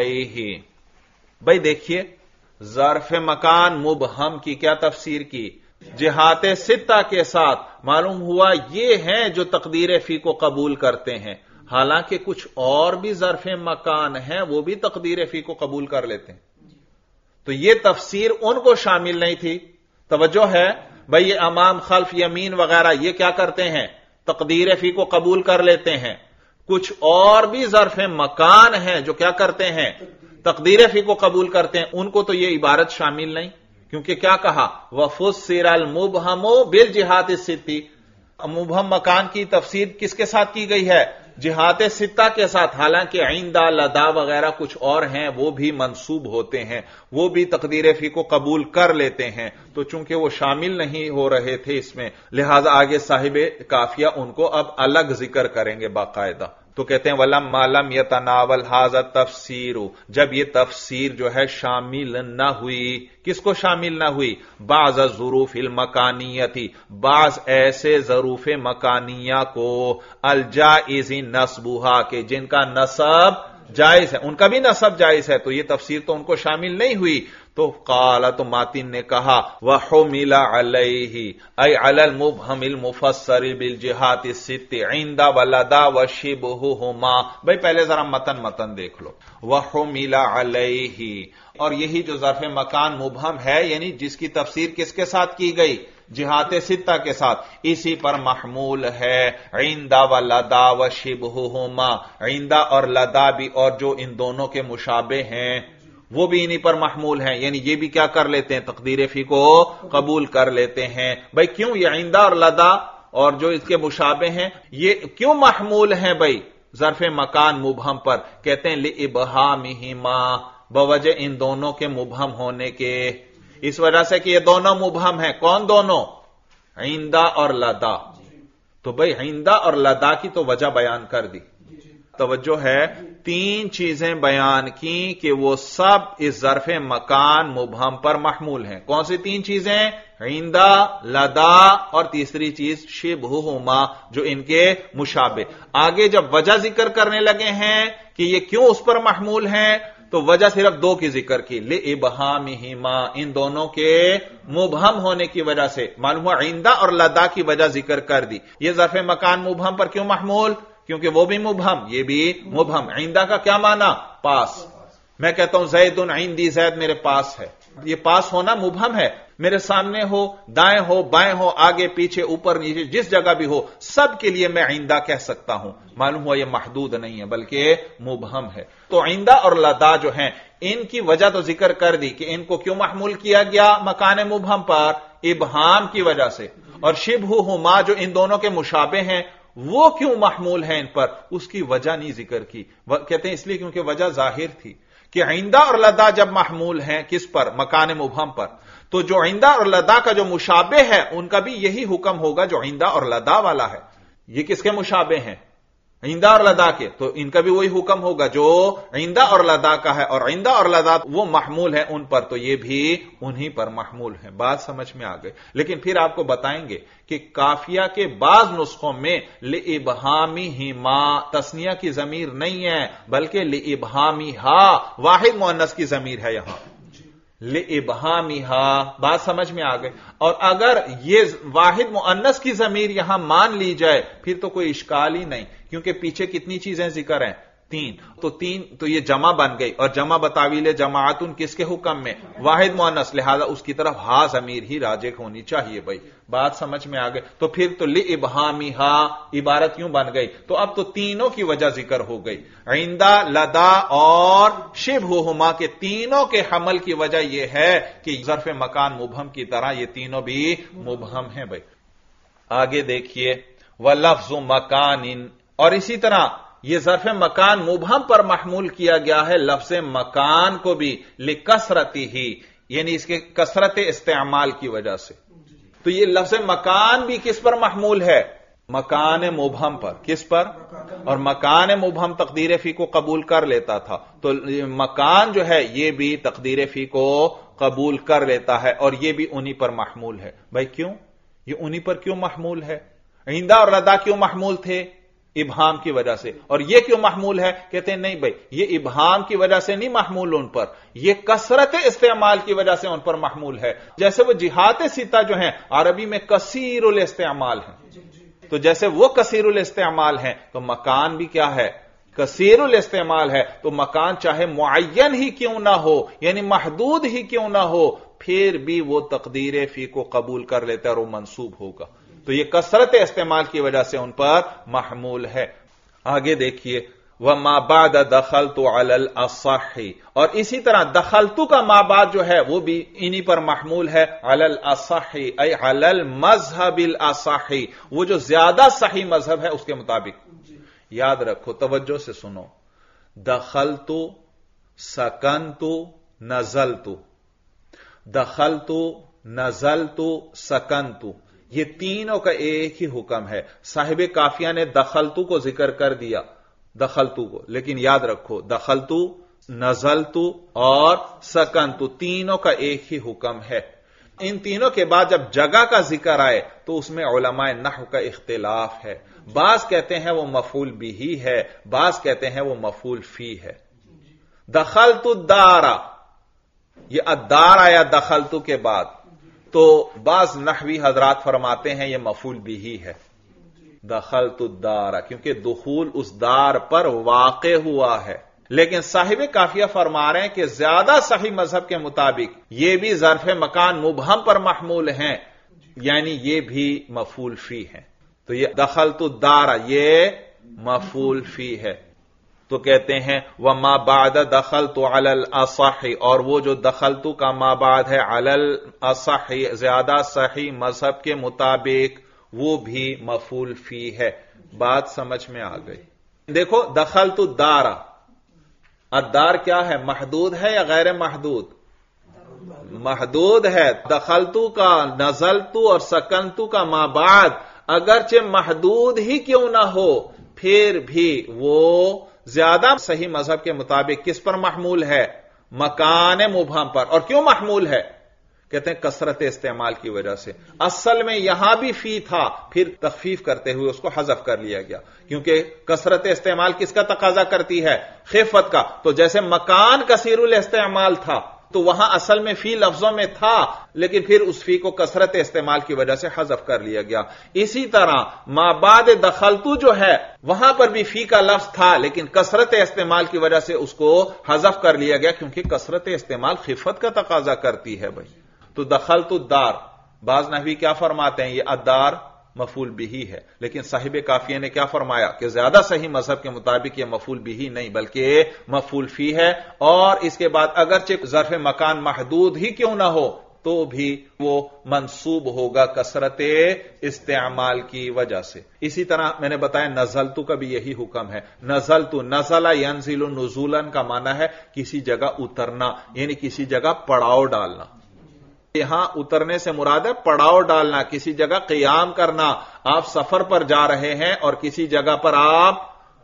عَلَيْهِ۔ بھئی دیکھیے ظرف مکان مبہم کی کیا تفسیر کی؟ جہات ستہ کے ساتھ، معلوم ہوا یہ ہیں جو تقدیر فی کو قبول کرتے ہیں، حالانکہ کچھ اور بھی ظرف مکان ہیں وہ بھی تقدیر فی کو قبول کر لیتے ہیں، تو یہ تفسیر ان کو شامل نہیں تھی۔ توجہ ہے بھئی، یہ امام، خلف، یمین وغیرہ یہ کیا کرتے ہیں؟ تقدیر فی کو قبول کر لیتے ہیں، کچھ اور بھی ظرف مکان ہیں جو کیا کرتے ہیں، تقدیر فی کو قبول کرتے ہیں، ان کو تو یہ عبارت شامل نہیں، کیونکہ کیا کہا، وَفُسِّرَ الْمُبْهَمُ بِالْجِهَاتِ السِّتِّ، مبہم مکان کی تفسیر کس کے ساتھ کی گئی ہے، جہات ستہ کے ساتھ، حالانکہ عندہ، لدا وغیرہ کچھ اور ہیں وہ بھی منسوب ہوتے ہیں، وہ بھی تقدیر فی کو قبول کر لیتے ہیں، تو چونکہ وہ شامل نہیں ہو رہے تھے اس میں، لہذا آگے صاحب کافیہ ان کو اب الگ ذکر کریں گے باقاعدہ۔ تو کہتے ہیں وَلَمَّا لَمْ يَتَنَاوَلْ هَذَا التَّفْسِيرُ، جب یہ تفسیر جو ہے شامل نہ ہوئی، کس کو شامل نہ ہوئی، بعض الظروف المکانیتی، بعض ایسے ظروف مکانیہ کو، الجائز نصبها، کہ جن کا نصب جائز ہے، ان کا بھی نصب جائز ہے، تو یہ تفسیر تو ان کو شامل نہیں ہوئی، تو قال، تو ماتن نے کہا وحمل علیہ ای علی المبہم المفسر بالجہات الست عند ولدا وشبہہما۔ بھئی پہلے ذرا متن دیکھ لو، وحمل علیہ، اور یہی جو ظرف مکان مبہم ہے، یعنی جس کی تفسیر کس کے ساتھ کی گئی، جہات ستہ کے ساتھ، اسی پر محمول ہے عند ولدا وشبہہما، عند اور لدا بھی، اور جو ان دونوں کے مشابہ ہیں وہ بھی انہی پر محمول ہیں، یعنی یہ بھی کیا کر لیتے ہیں، تقدیر فی کو قبول کر لیتے ہیں۔ بھئی کیوں یہ عندہ اور لدا اور جو اس کے مشابہ ہیں یہ کیوں محمول ہیں بھئی ظرف مکان مبہم پر، کہتے ہیں لِإِبْهَامِهِمَا، بوجہ ان دونوں کے مبہم ہونے کے، اس وجہ سے کہ یہ دونوں مبہم ہیں، کون دونوں، عندہ اور لدا، تو بھئی عندہ اور لدا کی تو وجہ بیان کر دی، توجہ ہے، تین چیزیں بیان کی کہ وہ سب اس ظرف مکان مبہم پر محمول ہیں، کون سی تین چیزیں، عندہ، لدا اور تیسری چیز شبہہما، جو ان کے مشابہ۔ آگے جب وجہ ذکر کرنے لگے ہیں کہ یہ کیوں اس پر محمول ہیں، تو وجہ صرف دو کی ذکر کی، لِإِبْهَامِهِمَا، ان دونوں کے مبہم ہونے کی وجہ سے، معلوم ہوا عندہ اور لدا کی وجہ ذکر کر دی۔ یہ ظرف مکان مبہم پر کیوں محمول، کیونکہ وہ بھی مبہم، یہ بھی مبہم۔ عندہ کا کیا معنی، پاس، میں کہتا ہوں زید عندی، زید میرے پاس ہے، یہ پاس ہونا مبہم ہے، میرے سامنے ہو، دائیں ہو، بائیں ہو، آگے پیچھے، اوپر نیچے، جس جگہ بھی ہو، سب کے لیے میں عندہ کہہ سکتا ہوں، معلوم ہوا یہ محدود نہیں ہے بلکہ مبہم ہے۔ تو عندہ اور لدا جو ہیں ان کی وجہ تو ذکر کر دی کہ ان کو کیوں محمول کیا گیا مکان مبہم پر، ابہام کی وجہ سے، اور شبہہما جو ان دونوں کے مشابہ ہیں وہ کیوں محمول ہیں ان پر، اس کی وجہ نہیں ذکر کی، کہتے ہیں اس لیے کیونکہ وجہ ظاہر تھی کہ عندہ اور لدا جب محمول ہیں کس پر، مکان مبہم پر، تو جو عندہ اور لدا کا جو مشابہ ہے ان کا بھی یہی حکم ہوگا جو عندہ اور لدا والا ہے۔ یہ کس کے مشابہ ہیں، عندہ اور لدا کے، تو ان کا بھی وہی حکم ہوگا جو عندہ اور لدا کا ہے، اور عندہ اور لدا وہ محمول ہیں ان پر، تو یہ بھی انہی پر محمول ہیں۔ بات سمجھ میں آ گئی، لیکن پھر آپ کو بتائیں گے کہ کافیہ کے بعض نسخوں میں لِإِبْهَامِهِمَا تثنیہ کی ضمیر نہیں ہے بلکہ لِإِبْهَامِهَا واحد مؤنث کی ضمیر ہے یہاں، لِإِبْهَامِهَا، بات سمجھ میں آ گئی۔ اور اگر یہ واحد مؤنث کی ضمیر یہاں مان لی جائے پھر تو کوئی اشکال ہی نہیں، کیونکہ پیچھے کتنی چیزیں ذکر ہیں، تین، تو یہ جمع بن گئی، اور جمع بتاویل جماعتن کس کے حکم میں، واحد مؤنث، لہذا اس کی طرف ہا ضمیر ہی راجح ہونی چاہیے بھائی، بات سمجھ میں آ گئی۔ تو پھر تو لِإِبْهَامِهَا عبارت کیوں بن گئی، تو اب تو تینوں کی وجہ ذکر ہو گئی، عندہ، لدا اور شبہہما کے تینوں کے حمل کی وجہ یہ ہے کہ ظرف مکان مبہم کی طرح یہ تینوں بھی مبہم ہیں بھائی۔ آگے دیکھیے وَلَفْظُ مَكَانٍ، اور اسی طرح یہ ظرف مکان مبہم پر محمول کیا گیا ہے لفظ مکان کو بھی لِكَثْرَتِهِ، یعنی اس کے کثرت استعمال کی وجہ سے، تو یہ لفظ مکان بھی کس پر محمول ہے، مکان مبہم پر، کس پر، اور مکان مبہم تقدیر فی کو قبول کر لیتا تھا، تو مکان جو ہے یہ بھی تقدیر فی کو قبول کر لیتا ہے، اور یہ بھی انہی پر محمول ہے۔ بھائی کیوں، یہ انہی پر کیوں محمول ہے، عندہ اور لدا کیوں محمول تھے، ابہام کی وجہ سے، اور یہ کیوں محمول ہے، کہتے ہیں نہیں بھائی یہ ابہام کی وجہ سے نہیں محمول ان پر، یہ کثرت استعمال کی وجہ سے ان پر محمول ہے، جیسے وہ جہات ستہ جو ہیں عربی میں کثیر الاستعمال ہیں، تو جیسے وہ کثیر الاستعمال ہیں تو مکان بھی کیا ہے، کثیر الاستعمال ہے، تو مکان چاہے معین ہی کیوں نہ ہو، یعنی محدود ہی کیوں نہ ہو، پھر بھی وہ تقدیر فی کو قبول کر لیتا ہے اور وہ منصوب ہوگا، تو یہ کثرت استعمال کی وجہ سے ان پر محمول ہے۔ آگے دیکھیے وَمَا بَعْدَ دَخَلْتُ عَلَى الْأَصَحِّ، اور اسی طرح دخلتو کا ما بعد جو ہے وہ بھی انہی پر محمول ہے، عَلَى الْأَصَحِّ ای عَلَى الْمَذْهَبِ الْأَصَحِّ، وہ جو زیادہ صحیح مذہب ہے اس کے مطابق۔ یاد رکھو، توجہ سے سنو، دخلتو، سکنتو، نزلتو، دخلتو، نزلتو، سکنتو، یہ تینوں کا ایک ہی حکم ہے۔ صاحب کافیہ نے دخلتو کو ذکر کر دیا، دخلتو کو، لیکن یاد رکھو دخلتو، نزلتو اور سکنتو تینوں کا ایک ہی حکم ہے۔ ان تینوں کے بعد جب جگہ کا ذکر آئے تو اس میں علماء نحو کا اختلاف ہے، بعض کہتے ہیں وہ مفعول بھی ہے، بعض کہتے ہیں وہ مفعول فی ہے۔ دخلتو الدار، یہ الدار آیا دخلتو کے بعد، تو بعض نحوی حضرات فرماتے ہیں یہ مفعول بھی ہے، دخلت الدار، کیونکہ دخول اس دار پر واقع ہوا ہے۔ لیکن صاحب کافیہ فرما رہے ہیں کہ زیادہ صحیح مذہب کے مطابق یہ بھی ظرف مکان مبہم پر محمول ہیں، یعنی یہ بھی مفعول فی ہے۔ تو یہ دخلت الدار یہ مفعول فی ہے۔ تو کہتے ہیں وَمَا بَعْدَ دَخَلْتُ عَلَى الْأَصَحِّ، اور وہ جو دخلتو کا ما بعد ہے عَلَى الْأَصَحِّ زیادہ صحیح مذہب کے مطابق، وہ بھی مفعول فی ہے۔ بات سمجھ میں آ گئی؟ دیکھو دخلتو الدار، الدار کیا ہے؟ محدود ہے یا غیر محدود؟ محدود ہے۔ دخلتو کا، نزلتو اور سکنتو کا ما بعد اگرچہ محدود ہی کیوں نہ ہو، پھر بھی وہ زیادہ صحیح مذہب کے مطابق کس پر محمول ہے؟ مکان مبہم پر۔ اور کیوں محمول ہے؟ کہتے ہیں کثرت استعمال کی وجہ سے۔ اصل میں یہاں بھی فی تھا، پھر تخفیف کرتے ہوئے اس کو حذف کر لیا گیا، کیونکہ کثرت استعمال کس کا تقاضا کرتی ہے؟ خفت کا۔ تو جیسے مکان کثیر الاستعمال تھا تو وہاں اصل میں فی لفظوں میں تھا، لیکن پھر اس فی کو کثرت استعمال کی وجہ سے حذف کر لیا گیا۔ اسی طرح ما بعد دخلتو جو ہے وہاں پر بھی فی کا لفظ تھا، لیکن کثرت استعمال کی وجہ سے اس کو حذف کر لیا گیا، کیونکہ کثرت استعمال خفت کا تقاضا کرتی ہے بھائی۔ تو دخلت الدار، بعض نحوی کیا فرماتے ہیں؟ یہ الدار مفعول بھی ہے، لیکن صاحب کافیہ نے کیا فرمایا کہ زیادہ صحیح مذہب کے مطابق یہ مفعول بھی نہیں بلکہ مفعول فی ہے، اور اس کے بعد اگرچہ ظرف مکان محدود ہی کیوں نہ ہو تو بھی وہ منصوب ہوگا کثرت استعمال کی وجہ سے۔ اسی طرح میں نے بتایا نزلتو کا بھی یہی حکم ہے۔ نزلتو، نزل ینزل نزولا کا معنی ہے کسی جگہ اترنا، یعنی کسی جگہ پڑاؤ ڈالنا۔ یہاں اترنے سے مراد ہے پڑاؤ ڈالنا، کسی جگہ قیام کرنا۔ آپ سفر پر جا رہے ہیں اور کسی جگہ پر آپ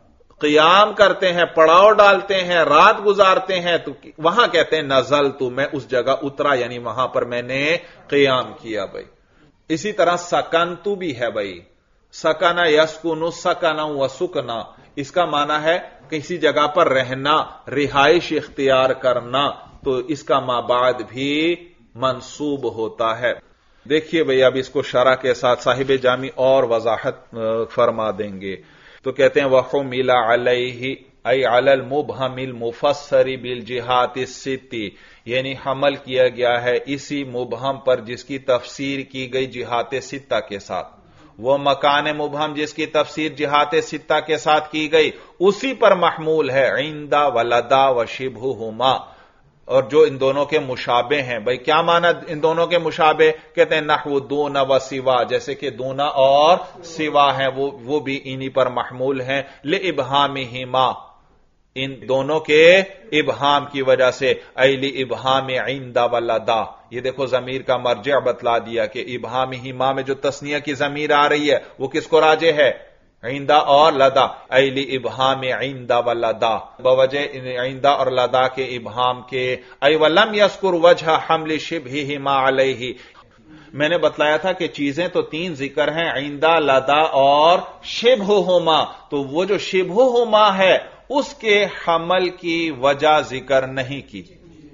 قیام کرتے ہیں، پڑاؤ ڈالتے ہیں، رات گزارتے ہیں، تو وہاں کہتے ہیں نزلتو، میں اس جگہ اترا، یعنی وہاں پر میں نے قیام کیا بھائی۔ اسی طرح سکنتو بھی ہے بھائی، سکنا یسکنو، سکنا و سکنا، اس کا معنی ہے کسی جگہ پر رہنا، رہائش اختیار کرنا، تو اس کا ما بعد بھی منصوب ہوتا ہے۔ دیکھیے بھئی اب اس کو شرح کے ساتھ صاحب جامی اور وضاحت فرما دیں گے۔ تو کہتے ہیں وَحُمِلَ عَلَيْهِ ای علی المبہم المفسر بالجہات الست، یعنی حمل کیا گیا ہے اسی مبہم پر جس کی تفسیر کی گئی جہات ستہ کے ساتھ۔ وہ مکان مبہم جس کی تفسیر جہات ستہ کے ساتھ کی گئی اسی پر محمول ہے، عند ولدا وشبہہما، اور جو ان دونوں کے مشابہ ہیں۔ بھئی کیا معنی ان دونوں کے مشابہ؟ کہتے ہیں نحو دون و سوا، جیسے کہ دونا اور سوا ہیں وہ بھی انہی پر محمول ہیں، لِإِبْهَامِهِمَا، ان دونوں کے ابہام کی وجہ سے، ای لِإِبْهَامِ عِنْدَ وَلَدَا۔ یہ دیکھو ضمیر کا مرجع بتلا دیا کہ ابہامہما میں جو تثنیہ کی ضمیر آ رہی ہے وہ کس کو راجع ہے؟ عندہ اور لدا، ای لِإِبْهَامِ عِنْدَ وَلَدَا، بوجہ عندہ اور لدا کے ابہام کے۔ ای وَلَمْ يَذْكُرْ وَجْهَ حَمْلِ شِبْهِهِمَا عَلَيْهِ، میں نے بتلایا تھا کہ چیزیں تو تین ذکر ہیں، عندہ، لدا اور شبہہما، تو وہ جو شبہہما ہے اس کے حمل کی وجہ ذکر نہیں کی۔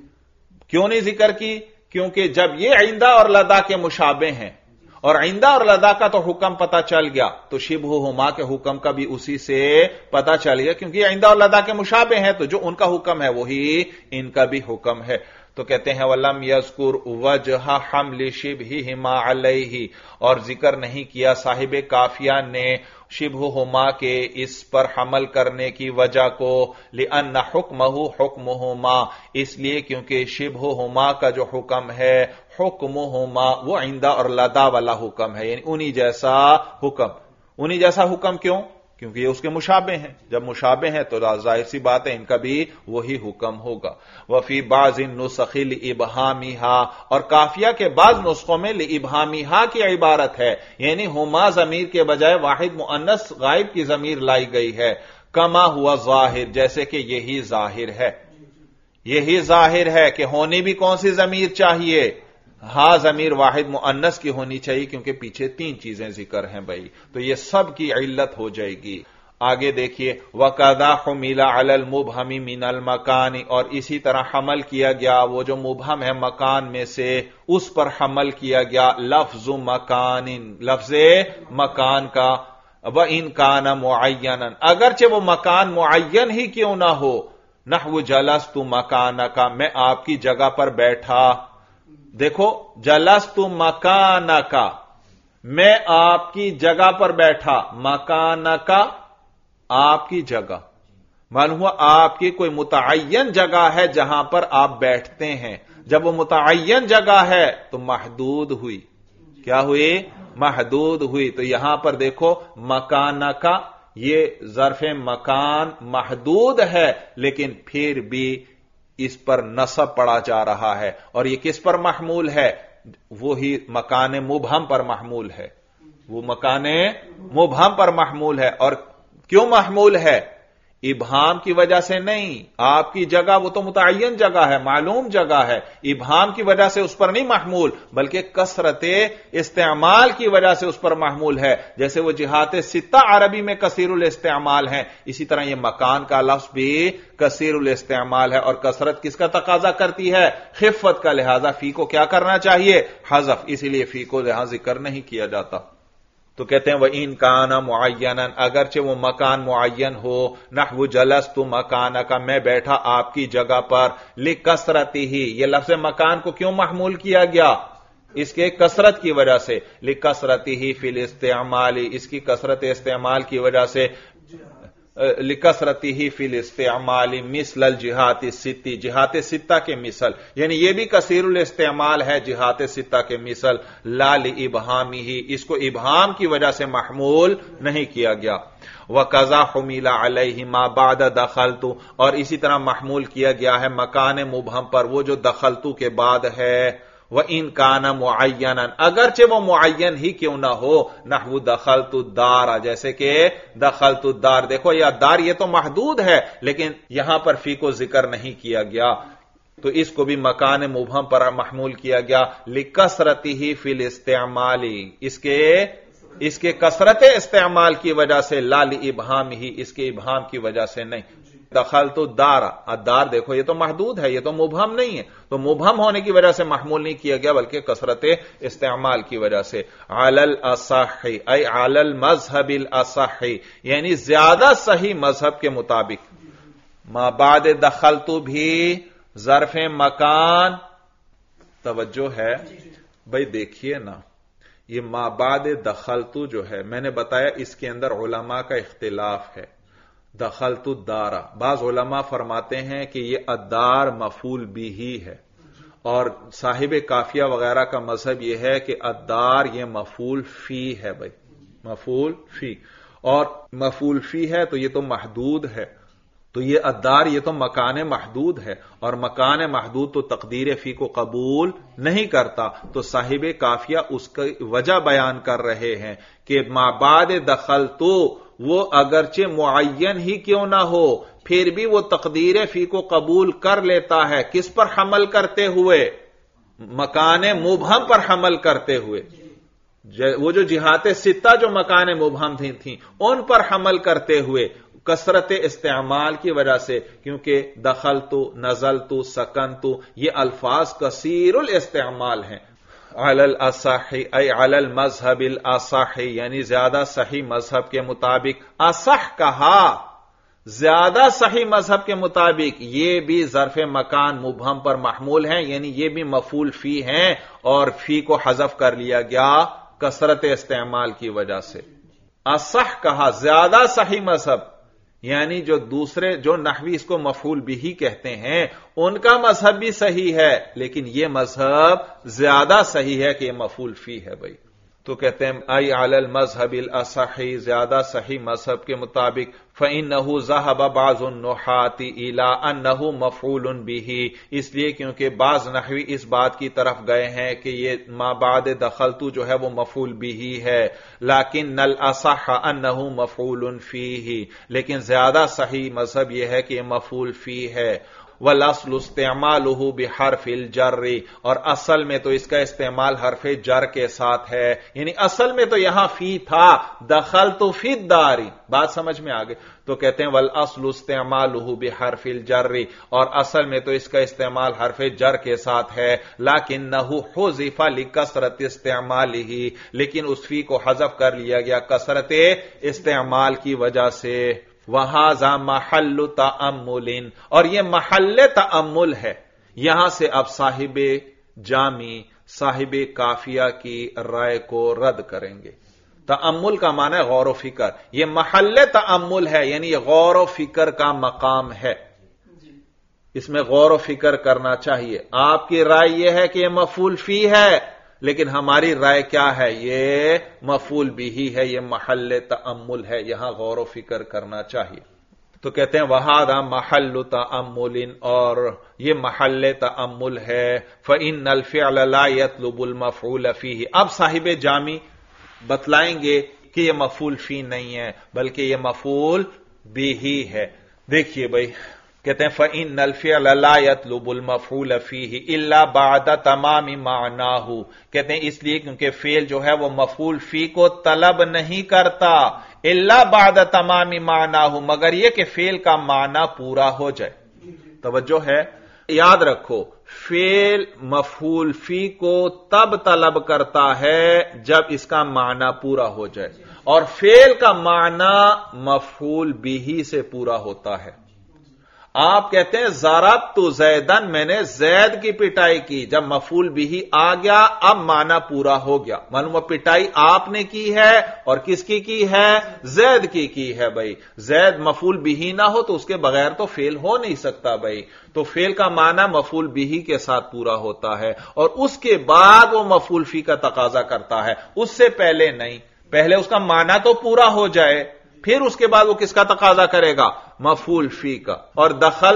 کیوں نہیں ذکر کی؟ کیونکہ جب یہ عندہ اور لدا کے مشابہ ہیں اور عندہ اور لدا کا تو حکم پتا چل گیا، تو شبہہما کے حکم کا بھی اسی سے پتا چل گیا، کیونکہ عندہ اور لدا کے مشابہ ہیں تو جو ان کا حکم ہے وہی ان کا بھی حکم ہے۔ تو کہتے ہیں وَلَمْ يَذْكُرْ وَجْهَ حَمْلِ شِبْهِهِمَا عَلَيْهِ، اور ذکر نہیں کیا صاحب کافیہ نے شبہہما کے اس پر حمل کرنے کی وجہ کو، لِأَنَّ حُکْمَهُ حُکْمُهُمَا، اس لیے کیونکہ شبہہما کا جو حکم ہے حکمہما وہ عندہ اور لدا والا حکم ہے، یعنی انہی جیسا حکم۔ انہی جیسا حکم کیوں؟ کیونکہ یہ اس کے مشابہ ہیں، جب مشابہ ہیں تو ظاہر سی بات ہے ان کا بھی وہی حکم ہوگا۔ وفی بعض النسخ لإبہامها، اور کافیہ کے بعض نسخوں میں لإبہامها کی عبارت ہے، یعنی ہما ضمیر کے بجائے واحد مؤنث غائب کی ضمیر لائی گئی ہے، کما ہوا ظاہر، جیسے کہ یہی ظاہر ہے، یہی ظاہر ہے کہ ہونی بھی کون سی ضمیر چاہیے؟ ہاں ضمیر واحد مؤنث کی ہونی چاہیے، کیونکہ پیچھے تین چیزیں ذکر ہیں بھائی، تو یہ سب کی علت ہو جائے گی۔ آگے دیکھیے وَقَذَا حُمِلَ عَلَى الْمُبْهَمِ مِنَ الْمَكَانِ، اور اسی طرح حمل کیا گیا وہ جو مبہم ہے مکان میں سے، اس پر حمل کیا گیا لفظ مکان، لفظ مکان کا، وَإِن كَانَ مُعَيَّنًا، اگرچہ وہ مکان معین ہی کیوں نہ ہو، نحو جلست مکانک، میں آپ کی جگہ پر بیٹھا۔ دیکھو جلست مکانک، میں آپ کی جگہ پر بیٹھا، مکانک آپ کی جگہ، معلوم ہوا آپ کی کوئی متعین جگہ ہے جہاں پر آپ بیٹھتے ہیں، جب وہ متعین جگہ ہے تو محدود ہوئی، کیا ہوئی؟ محدود ہوئی۔ تو یہاں پر دیکھو مکانک، یہ ظرف مکان محدود ہے لیکن پھر بھی اس پر نصب پڑا جا رہا ہے، اور یہ کس پر محمول ہے؟ وہی مکان مبہم پر محمول ہے، وہ مکان مبہم پر محمول ہے۔ اور کیوں محمول ہے؟ ابہام کی وجہ سے نہیں، آپ کی جگہ وہ تو متعین جگہ ہے، معلوم جگہ ہے، ابہام کی وجہ سے اس پر نہیں محمول، بلکہ کثرت استعمال کی وجہ سے اس پر محمول ہے، جیسے وہ جہات ستہ عربی میں کثیر الاستعمال ہیں، اسی طرح یہ مکان کا لفظ بھی کثیر الاستعمال ہے، اور کثرت کس کا تقاضا کرتی ہے؟ خفت کا، لہذا فی کو کیا کرنا چاہیے؟ حذف، اسی لیے فی کو یہاں ذکر نہیں کیا جاتا۔ تو کہتے ہیں وَإِن كَانَ مُعَيَّنًا، اگرچہ وہ مکان معین ہو، نحو جلست مکانک، میں بیٹھا آپ کی جگہ پر، لِكَثْرَتِهِ، یہ لفظ مکان کو کیوں محمول کیا گیا؟ اس کے کثرت کی وجہ سے، لِكَثْرَتِهِ فِي الْاِسْتِعْمَالِ، اس کی کثرت استعمال کی وجہ سے، لِكَثْرَتِهِ فِي الْاِسْتِعْمَالِ مِثْلَ الْجِهَاتِ السِّتِّ، جہات ستہ کے مثل، یعنی یہ بھی کثیر الاستعمال ہے جہات ستہ کے مثل، لا لِإِبْهَامِهِ، اس کو ابہام کی وجہ سے محمول نہیں کیا گیا۔ وَقَذَا حُمِلَ عَلَيْهِ مَا بَعْدَ دَخَلْتُ، اور اسی طرح محمول کیا گیا ہے مکان مبہم پر وہ جو دخلتو کے بعد ہے، وَإِن كَانَ مُعَيَّنًا، اگرچہ وہ معین ہی کیوں نہ ہو، نحو دخلت الدار، جیسے کہ دخلت الدار، دیکھو یہ دار یہ تو محدود ہے لیکن یہاں پر فی کو ذکر نہیں کیا گیا، تو اس کو بھی مکان مبہم پر محمول کیا گیا، لِكَثْرَتِهِ فِي الْاِسْتِعْمَالِ، اس کے کثرت استعمال کی وجہ سے، لا لِإِبْهَامِهِ، اس کے ابہام کی وجہ سے نہیں۔ دخلت الدار، الدار دیکھو یہ تو محدود ہے، یہ تو مبہم نہیں ہے، تو مبہم ہونے کی وجہ سے محمول نہیں کیا گیا بلکہ کثرت استعمال کی وجہ سے۔ علی الاصح، ای علی المذہب الاصح، یعنی زیادہ صحیح مذہب کے مطابق۔ ما بعد دخلت بھی ظرف مکان، توجہ ہے بھائی، دیکھیے نا یہ ما بعد دخلت جو ہے، میں نے بتایا اس کے اندر علماء کا اختلاف ہے۔ دخلت الدار، بعض علماء فرماتے ہیں کہ یہ الدار مفعول بھی ہے، اور صاحب کافیہ وغیرہ کا مذہب یہ ہے کہ الدار یہ مفعول فی ہے بھائی، مفعول فی، اور مفعول فی ہے تو یہ تو محدود ہے، تو یہ الدار یہ تو مکان محدود ہے، اور مکان محدود تو تقدیر فی کو قبول نہیں کرتا، تو صاحب کافیہ اس کی وجہ بیان کر رہے ہیں کہ ما بعد دخلتو وہ اگرچہ معین ہی کیوں نہ ہو پھر بھی وہ تقدیر فی کو قبول کر لیتا ہے، کس پر حمل کرتے ہوئے؟ مکان مبہم پر حمل کرتے ہوئے، وہ جو جہات ستہ جو مکان مبہم تھیں ان پر حمل کرتے ہوئے، کثرت استعمال کی وجہ سے، کیونکہ دخلتو، نزلتو، سکنتو یہ الفاظ کثیر الاستعمال ہیں۔ علی الاصح، ای علی المذہب الاصح، یعنی زیادہ صحیح مذہب کے مطابق۔ اصح کہا زیادہ صحیح مذہب کے مطابق یہ بھی ظرف مکان مبہم پر محمول ہیں، یعنی یہ بھی مفعول فی ہیں، اور فی کو حذف کر لیا گیا کثرت استعمال کی وجہ سے۔ اصح کہا زیادہ صحیح مذہب، یعنی جو دوسرے جو نحوی اس کو مفعول بھی کہتے ہیں ان کا مذہب بھی صحیح ہے، لیکن یہ مذہب زیادہ صحیح ہے کہ یہ مفعول فی ہے بھائی۔ تو کہتے ہیں ای علی المذہب الاصحی، زیادہ صحیح مذہب کے مطابق، فإنہ ذہب بعض النحاة الی انہ مفعول بہ، اس لیے کیونکہ بعض نحوی اس بات کی طرف گئے ہیں کہ یہ ما بعد دخلت جو ہے وہ مفعول بہ ہے، لیکن الاصح انہ مفعول فیہ، لیکن زیادہ صحیح مذہب یہ ہے کہ یہ مفعول فی ہے۔ والاصل استعمالہ بحرف الجر، اور اصل میں تو اس کا استعمال حرف جر کے ساتھ ہے، یعنی اصل میں تو یہاں فی تھا، دخلت فی الدار، بات سمجھ میں آگئے؟ تو کہتے ہیں والاصل استعمالہ بحرف الجر، اور اصل میں تو اس کا استعمال حرف جر کے ساتھ ہے، لیکنہ حذف لکثرت استعمالہ، لیکن اس فی کو حذف کر لیا گیا کثرت استعمال کی وجہ سے۔ وَهَذَا مَحَلُّ تَأَمُّلٍ، اور یہ محل تأمل ہے۔ یہاں سے اب صاحب جامی صاحب کافیہ کی رائے کو رد کریں گے۔ تأمل کا معنی ہے غور و فکر، یہ محل تأمل ہے، یعنی یہ غور و فکر کا مقام ہے، اس میں غور و فکر کرنا چاہیے۔ آپ کی رائے یہ ہے کہ یہ مفعول فی ہے، لیکن ہماری رائے کیا ہے؟ یہ مفعول بھی ہے، یہ محل تأمل ہے، یہاں غور و فکر کرنا چاہیے۔ تو کہتے ہیں وَهَذَا مَحَلُّ تَأَمُّلٍ، اور یہ محل تأمل ہے۔ فَإِنَّ الْفِعْلَ لَا يَطْلُبُ الْمَفْعُولَ فِيهِ، اب صاحب جامی بتلائیں گے کہ یہ مفعول فی نہیں ہے بلکہ یہ مفعول بھی ہے۔ دیکھیے بھائی، کہتے ہیں فَإِنَّ الْفِعْلَ لَا يَطْلُبُ الْمَفْعُولَ فِيهِ إِلَّا بَعْدَ تَمَامِ مَعْنَاهُ، کہتے ہیں اس لیے کیونکہ فعل جو ہے وہ مفعول فی کو طلب نہیں کرتا، إِلَّا بَعْدَ تَمَامِ مَعْنَاهُ، مگر یہ کہ فعل کا معنی پورا ہو جائے۔ توجہ ہے، یاد رکھو فعل مفعول فی کو تب طلب کرتا ہے جب اس کا معنی پورا ہو جائے، اور فعل کا معنی مفعول بھی سے پورا ہوتا ہے۔ آپ کہتے ہیں ضربت زیدن، میں نے زید کی پٹائی کی، جب مفعول بھی آ گیا اب معنی پورا ہو گیا، معلوم ہے پٹائی آپ نے کی ہے اور کس کی ہے؟ زید کی ہے بھائی۔ زید مفعول بھی نہ ہو تو اس کے بغیر تو فعل ہو نہیں سکتا بھائی، تو فعل کا معنی مفعول بھی کے ساتھ پورا ہوتا ہے، اور اس کے بعد وہ مفعول فی کا تقاضا کرتا ہے، اس سے پہلے نہیں۔ پہلے اس کا معنی تو پورا ہو جائے، پھر اس کے بعد وہ کس کا تقاضا کرے گا؟ مفعول فی کا۔ اور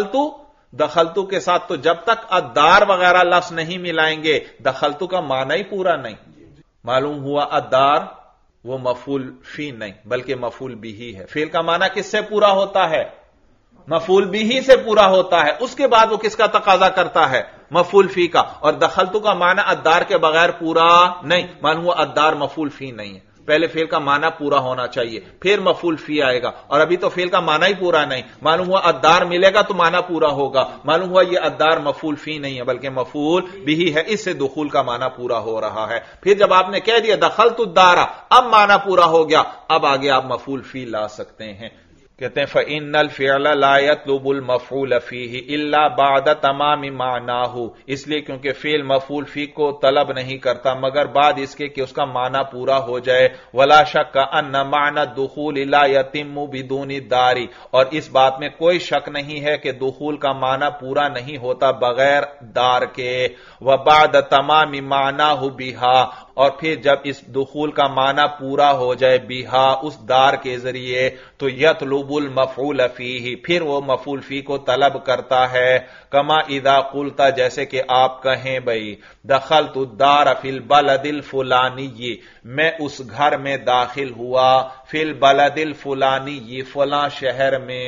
دخلتو کے ساتھ تو جب تک الدار وغیرہ لفظ نہیں ملائیں گے دخلتو کا معنی ہی پورا نہیں۔ معلوم ہوا الدار وہ مفعول فی نہیں بلکہ مفعول بھی ہے۔ فعل کا معنی کس سے پورا ہوتا ہے؟ مفعول بھی سے پورا ہوتا ہے، اس کے بعد وہ کس کا تقاضا کرتا ہے؟ مفعول فی کا۔ اور دخلتو کا معنی الدار کے بغیر پورا نہیں، معلوم ہوا الدار مفعول فی نہیں ہے، پہلے فعل کا معنی پورا ہونا چاہیے پھر مفعول فی آئے گا، اور ابھی تو فعل کا معنی ہی پورا نہیں، معلوم ہوا الدار ملے گا تو معنی پورا ہوگا، معلوم ہوا یہ الدار مفعول فی نہیں ہے بلکہ مفعول بھی ہے، اس سے دخول کا معنی پورا ہو رہا ہے۔ پھر جب آپ نے کہہ دیا دخلت الدار، اب معنی پورا ہو گیا، اب آگے آپ مفعول فی لا سکتے ہیں۔ کہتے ہیں فَإِنَّ الْفِعْلَ لَا يَطْلُبُ الْمَفْعُولَ فِيهِ إِلَّا بَعْدَ تَمَامِ مَعْنَاهُ، اس لیے کیونکہ فعل مفعول فی کو طلب نہیں کرتا مگر بعد اس کے کہ اس کا معنی پورا ہو جائے۔ وَلَا شَكَّ أَنَّ مَعْنَى الدُّخُولِ لَا يَتِمُّ بِدُونِ الدَّارِ، اور اس بات میں کوئی شک نہیں ہے کہ دخول کا معنی پورا نہیں ہوتا بغیر دار کے۔ وَبَعْدَ تَمَامِ مَعْنَاهُ بِهَا، اور پھر جب اس دخول کا معنی پورا ہو جائے بہا اس دار کے ذریعے تو یطلب المفعول فیہ، پھر وہ مفعول فی کو طلب کرتا ہے۔ کما اذا قلت، جیسے کہ آپ کہیں بھئی دخلت الدار فی البلد الفلانی، میں اس گھر میں داخل ہوا، فی البلد الفلانی، فلاں شہر میں،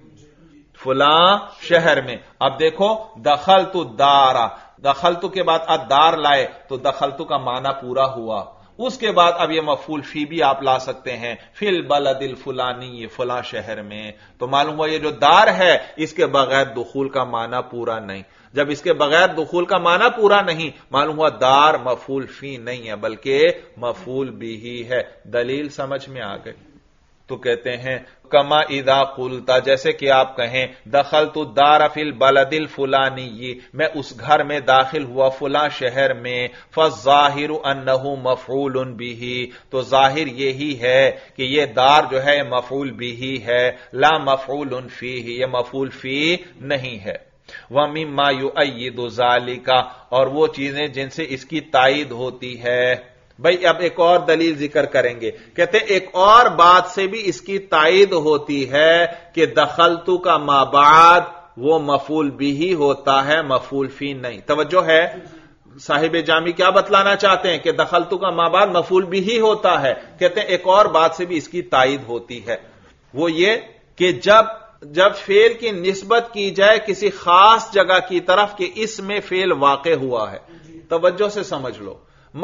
فلاں شہر میں۔ اب دیکھو دخلت الدار، دخلتو کے بعد الدار لائے تو دخلتو کا معنی پورا ہوا، اس کے بعد اب یہ مفعول فی بھی آپ لا سکتے ہیں، فی البلد الفلانی، یہ فلاں شہر میں، تو معلوم ہوا یہ جو دار ہے اس کے بغیر دخول کا معنی پورا نہیں۔ جب اس کے بغیر دخول کا معنی پورا نہیں، معلوم ہوا دار مفعول فی نہیں ہے بلکہ مفعول بھی ہے۔ دلیل سمجھ میں آ گئی؟ تو کہتے ہیں کما اذا قلتا، جیسے کہ آپ کہیں دخلت الدار فی البلد الفلانی، میں اس گھر میں داخل ہوا فلاں شہر میں، فالظاہر انہ مفعول بہ، تو ظاہر یہی ہے کہ یہ دار جو ہے مفعول بہ ہے، لا مفعول فیہ، یہ مفعول فی نہیں ہے۔ وَمِمَّا يُؤَيِّدُ ذَلِكَ، اور وہ چیزیں جن سے اس کی تائید ہوتی ہے۔ بھئی اب ایک اور دلیل ذکر کریں گے، کہتے ہیں ایک اور بات سے بھی اس کی تائید ہوتی ہے کہ دخلتو کا ما بعد وہ مفعول بھی ہوتا ہے، مفعول فی نہیں۔ توجہ ہے، صاحب جامی کیا بتلانا چاہتے ہیں کہ دخلتو کا ما بعد مفعول بھی ہوتا ہے، کہتے ہیں ایک اور بات سے بھی اس کی تائید ہوتی ہے، وہ یہ کہ جب فعل کی نسبت کی جائے کسی خاص جگہ کی طرف کہ اس میں فعل واقع ہوا ہے۔ توجہ سے سمجھ لو،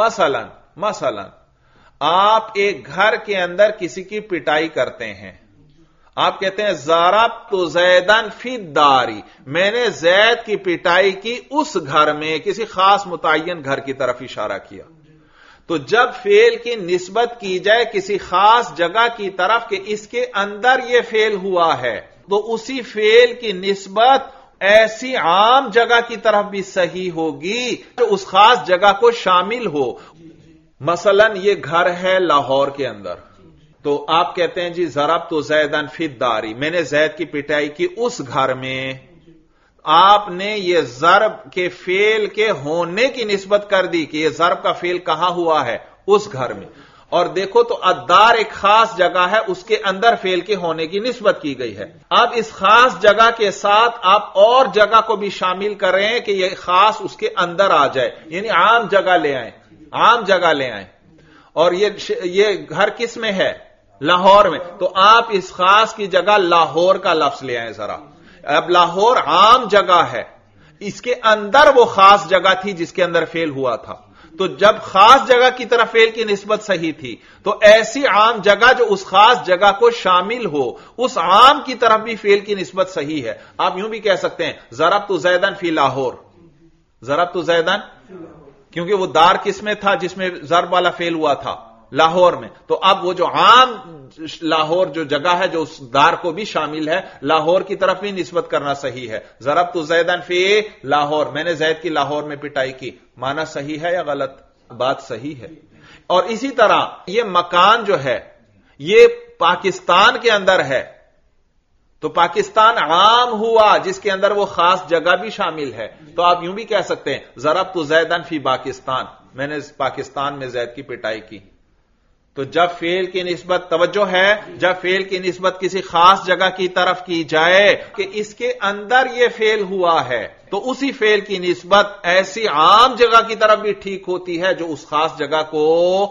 مثلا آپ ایک گھر کے اندر کسی کی پٹائی کرتے ہیں، آپ کہتے ہیں ضربت زیدن فی الدار، میں نے زید کی پٹائی کی اس گھر میں، کسی خاص متعین گھر کی طرف اشارہ کیا۔ تو جب فعل کی نسبت کی جائے کسی خاص جگہ کی طرف کہ اس کے اندر یہ فعل ہوا ہے، تو اسی فعل کی نسبت ایسی عام جگہ کی طرف بھی صحیح ہوگی جو اس خاص جگہ کو شامل ہو۔ مثلا یہ گھر ہے لاہور کے اندر، تو آپ کہتے ہیں جی ضربت زیدن فی الدار، میں نے زید کی پٹائی کی اس گھر میں، آپ نے یہ ضرب کے فعل کے ہونے کی نسبت کر دی کہ یہ ضرب کا فعل کہاں ہوا ہے، اس گھر میں۔ اور دیکھو تو الدار ایک خاص جگہ ہے، اس کے اندر فعل کے ہونے کی نسبت کی گئی ہے۔ اب اس خاص جگہ کے ساتھ آپ اور جگہ کو بھی شامل کر رہے ہیں کہ یہ خاص اس کے اندر آ جائے، یعنی عام جگہ لے آئیں، عام جگہ لے آئیں۔ اور یہ گھر کس میں ہے؟ لاہور میں، تو آپ اس خاص کی جگہ لاہور کا لفظ لے آئیں ذرا۔ اب لاہور عام جگہ ہے، اس کے اندر وہ خاص جگہ تھی جس کے اندر فعل ہوا تھا، تو جب خاص جگہ کی طرف فعل کی نسبت صحیح تھی تو ایسی عام جگہ جو اس خاص جگہ کو شامل ہو، اس عام کی طرف بھی فعل کی نسبت صحیح ہے۔ آپ یوں بھی کہہ سکتے ہیں ضربت زیدن فی لاہور، ضربت زیدن، کیونکہ وہ دار کس میں تھا جس میں ضرب والا فعل ہوا تھا؟ لاہور میں۔ تو اب وہ جو عام لاہور جو جگہ ہے جو اس دار کو بھی شامل ہے، لاہور کی طرف بھی نسبت کرنا صحیح ہے۔ ضربت زیدن فی لاہور، میں نے زید کی لاہور میں پٹائی کی، معنی صحیح ہے یا غلط؟ بات صحیح ہے۔ اور اسی طرح یہ مکان جو ہے یہ پاکستان کے اندر ہے، تو پاکستان عام ہوا جس کے اندر وہ خاص جگہ بھی شامل ہے، تو آپ یوں بھی کہہ سکتے ہیں ضربت زیدن فی پاکستان، میں نے پاکستان میں زید کی پٹائی کی۔ تو جب فعل کی نسبت، توجہ ہے، جب فعل کی نسبت کسی خاص جگہ کی طرف کی جائے کہ اس کے اندر یہ فعل ہوا ہے، تو اسی فعل کی نسبت ایسی عام جگہ کی طرف بھی ٹھیک ہوتی ہے جو اس خاص جگہ کو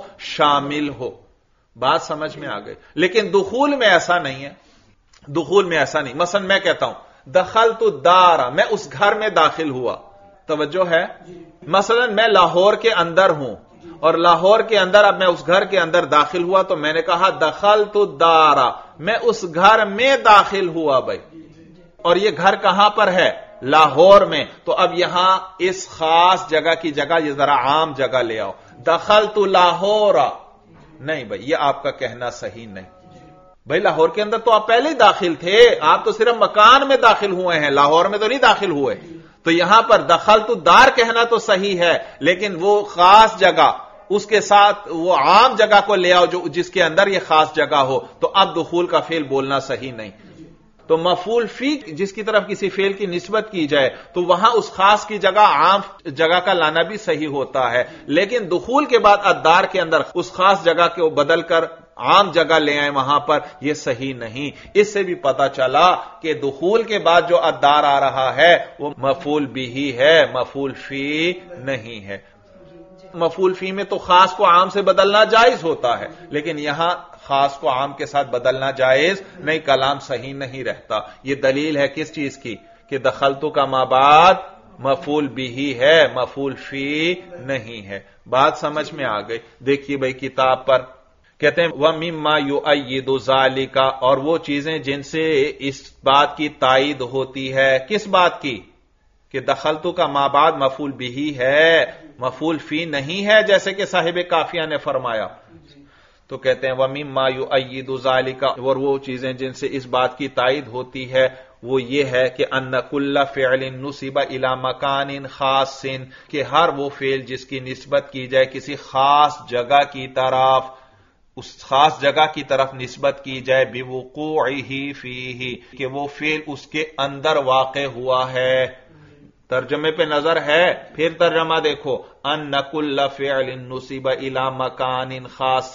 شامل ہو۔ بات سمجھ میں آ گئی؟ لیکن دخول میں ایسا نہیں ہے، دخول میں ایسا نہیں۔ مثلا میں کہتا ہوں دخلت الدار، میں اس گھر میں داخل ہوا، توجہ ہے، مثلا میں لاہور کے اندر ہوں اور لاہور کے اندر اب میں اس گھر کے اندر داخل ہوا تو میں نے کہا دخلت الدار، میں اس گھر میں داخل ہوا بھائی، اور یہ گھر کہاں پر ہے؟ لاہور میں۔ تو اب یہاں اس خاص جگہ کی جگہ یہ ذرا عام جگہ لے آؤ، دخلت لاہور۔ نہیں بھائی، یہ آپ کا کہنا صحیح نہیں۔ بھائی لاہور کے اندر تو آپ پہلے ہی داخل تھے، آپ تو صرف مکان میں داخل ہوئے ہیں، لاہور میں تو نہیں داخل ہوئے۔ تو یہاں پر دخلت الدار کہنا تو صحیح ہے، لیکن وہ خاص جگہ، اس کے ساتھ وہ عام جگہ کو لے آؤ جو جس کے اندر یہ خاص جگہ ہو، تو اب دخول کا فعل بولنا صحیح نہیں۔ تو مفعول فی جس کی طرف کسی فعل کی نسبت کی جائے تو وہاں اس خاص کی جگہ عام جگہ کا لانا بھی صحیح ہوتا ہے، لیکن دخول کے بعد الدار کے اندر اس خاص جگہ کو بدل کر عام جگہ لے آئیں وہاں پر، یہ صحیح نہیں۔ اس سے بھی پتا چلا کہ دخول کے بعد جو الدار آ رہا ہے وہ مفعول بھی ہے، مفعول فی نہیں ہے۔ مفعول فی میں تو خاص کو عام سے بدلنا جائز ہوتا ہے، لیکن یہاں خاص کو عام کے ساتھ بدلنا جائز نہیں، کلام صحیح نہیں رہتا۔ یہ دلیل ہے کس چیز کی؟ کہ دخلتو کا ما بعد مفعول بھی ہے، مفعول فی نہیں ہے۔ بات سمجھ میں آ گئی؟ دیکھیے بھائی کتاب پر کہتے ہیں وَمِمَّا يُؤَيِّدُ ذَلِكَ، اور وہ چیزیں جن سے اس بات کی تائید ہوتی ہے، کس بات کی؟ کہ دخلتو کا ما بعد مفعول بھی ہے، مفعول فی نہیں ہے، جیسے کہ صاحب کافیہ نے فرمایا۔ تو کہتے ہیں وَمِمَّا يُؤَيِّدُ ذَلِكَ، اور وہ چیزیں جن سے اس بات کی تائید ہوتی ہے وہ یہ ہے کہ ان کل فعل نصب الى مکان خاص، کہ ہر وہ فعل جس کی نسبت کی جائے کسی خاص جگہ کی طرف، اس خاص جگہ کی طرف نسبت کی جائے بوقوعہ فیہ، کہ وہ فعل اس کے اندر واقع ہوا ہے۔ ترجمے پہ نظر ہے، پھر ترجمہ دیکھو، ان کل فعل نصب الى مکان خاص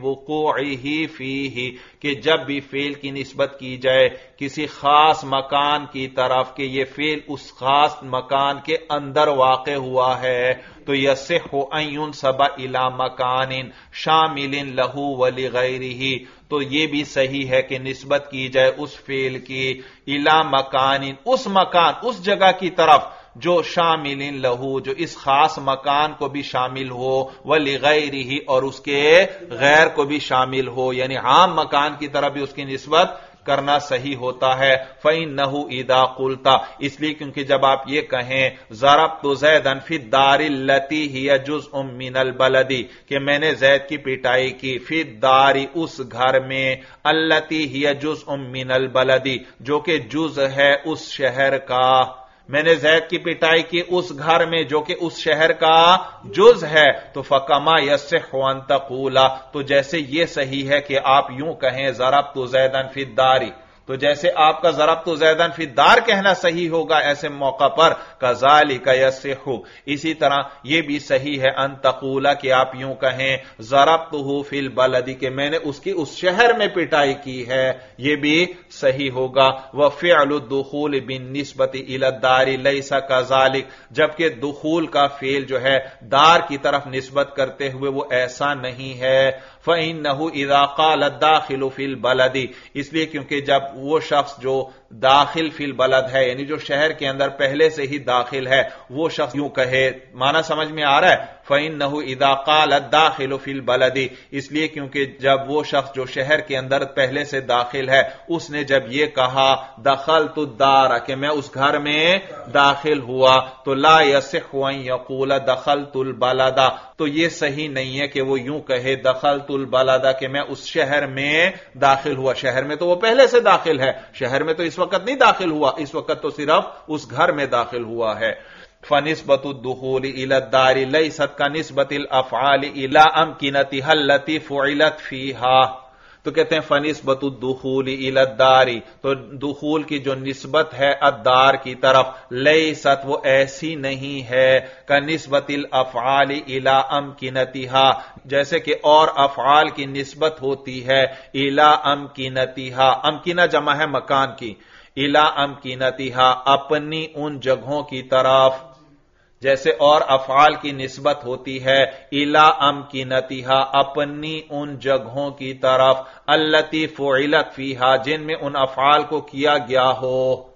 بوقوعہ فیہ، کہ جب بھی فعل کی نسبت کی جائے کسی خاص مکان کی طرف کہ یہ فعل اس خاص مکان کے اندر واقع ہوا ہے، تو یصح ان ینسب الى مکان شامل لہ ولغیرہ، تو یہ بھی صحیح ہے کہ نسبت کی جائے اس فعل کی الى مکان، اس مکان اس جگہ کی طرف جو شامل لہو، جو اس خاص مکان کو بھی شامل ہو، ولغیرہ، اور اس کے غیر کو بھی شامل ہو، یعنی عام مکان کی طرف بھی اس کی نسبت کرنا صحیح ہوتا ہے۔ فَإِنَّهُ إِذَا قُلْتَ، اس لیے کیونکہ جب آپ یہ کہیں ضربت زیدًا فی الدار التي هي جزء من البلد، کہ میں نے زید کی پٹائی کی فی الدار، اس گھر میں، التي هي جزء من البلد، جو کہ جزء ہے اس شہر کا، میں نے زید کی پٹائی کی اس گھر میں جو کہ اس شہر کا جز ہے، تو فکما یصح ان تقول، تو جیسے یہ صحیح ہے کہ آپ یوں کہیں ضربت زیدًا فی الدار، تو جیسے آپ کا ضربت زیدًا فی الدار کہنا صحیح ہوگا ایسے موقع پر، کذالک یصح، اسی طرح یہ بھی صحیح ہے ان تقول، کہ آپ یوں کہیں ضربتہ فی البلد، کہ میں نے اس کی اس شہر میں پٹائی کی ہے، یہ بھی صحیح ہوگا۔ وفعل الدخول بالنسبت الی الدار لیس کذالک، جبکہ دخول کا فعل جو ہے دار کی طرف نسبت کرتے ہوئے وہ ایسا نہیں ہے۔ فَإِنَّهُ إِذَا قَالَ الدَّاخِلُ فِي الْبَلَدِ، اس لیے کیونکہ جب وہ شخص جو داخل فی البلد ہے، یعنی جو شہر کے اندر پہلے سے ہی داخل ہے، وہ شخص یوں کہے، معنی سمجھ میں آ رہا ہے؟ فَإِنَّهُ إِذَا قَالَ الدَّاخِلُ فِي الْبَلَدِ، اس لیے کیونکہ جب وہ شخص جو شہر کے اندر پہلے سے داخل ہے، اس نے جب یہ کہا دخلت الدار، کہ میں اس گھر میں داخل ہوا، تو لا یصح ان یقول دخلت البلد، تو یہ صحیح نہیں ہے کہ وہ یوں کہے دخلت البلد، کہ میں اس شہر میں داخل ہوا، شہر میں تو وہ پہلے سے داخل ہے، شہر میں تو اس وقت نہیں داخل ہوا، اس وقت تو صرف اس گھر میں داخل ہوا ہے۔ فنسبت الدخول الى الدار لیست کنسبت الافعال الى امکنتها التي فعلت فيها، تو کہتے ہیں فنسبت الدخول الى الدار، تو دخول کی جو نسبت ہے الدار کی طرف، لیست وہ ایسی نہیں ہے کنسبت الافعال الى امکنتها، جیسے کہ اور افعال کی نسبت ہوتی ہے الى امکنتها، امکنہ جمع ہے مکان کی، الى امکنتها، اپنی ان جگہوں کی طرف، جیسے اور افعال کی نسبت ہوتی ہے الی امکنتها، اپنی ان جگہوں کی طرف، التی فعلت فیہا، جن میں ان افعال کو کیا گیا ہو۔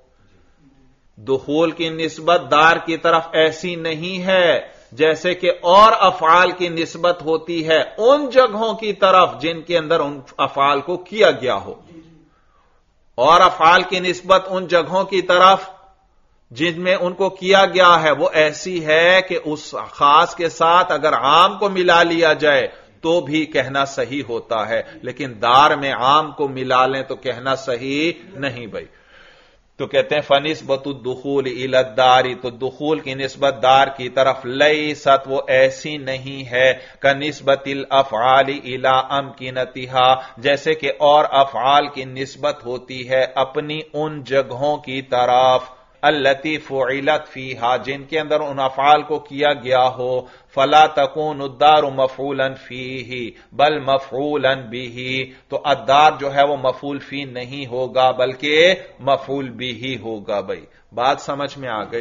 دخول کی نسبت دار کی طرف ایسی نہیں ہے جیسے کہ اور افعال کی نسبت ہوتی ہے ان جگہوں کی طرف جن کے اندر ان افعال کو کیا گیا ہو، اور افعال کی نسبت ان جگہوں کی طرف جن میں ان کو کیا گیا ہے وہ ایسی ہے کہ اس خاص کے ساتھ اگر عام کو ملا لیا جائے تو بھی کہنا صحیح ہوتا ہے، لیکن دار میں عام کو ملا لیں تو کہنا صحیح نہیں بھائی۔ تو کہتے ہیں فنسبت الدخول الی الدار، تو دخول کی نسبت دار کی طرف، لیست وہ ایسی نہیں ہے کنسبت الافعال الی امکنتها، جیسے کہ اور افعال کی نسبت ہوتی ہے اپنی ان جگہوں کی طرف، التی فعلت فیہا، جن کے اندر ان افعال کو کیا گیا ہو، فلا تکون الدار مفعولا فیہ بل مفعولا بہ، تو الدار جو ہے وہ مفعول فی نہیں ہوگا بلکہ مفعول بہ ہوگا۔ بھائی بات سمجھ میں آ گئی؟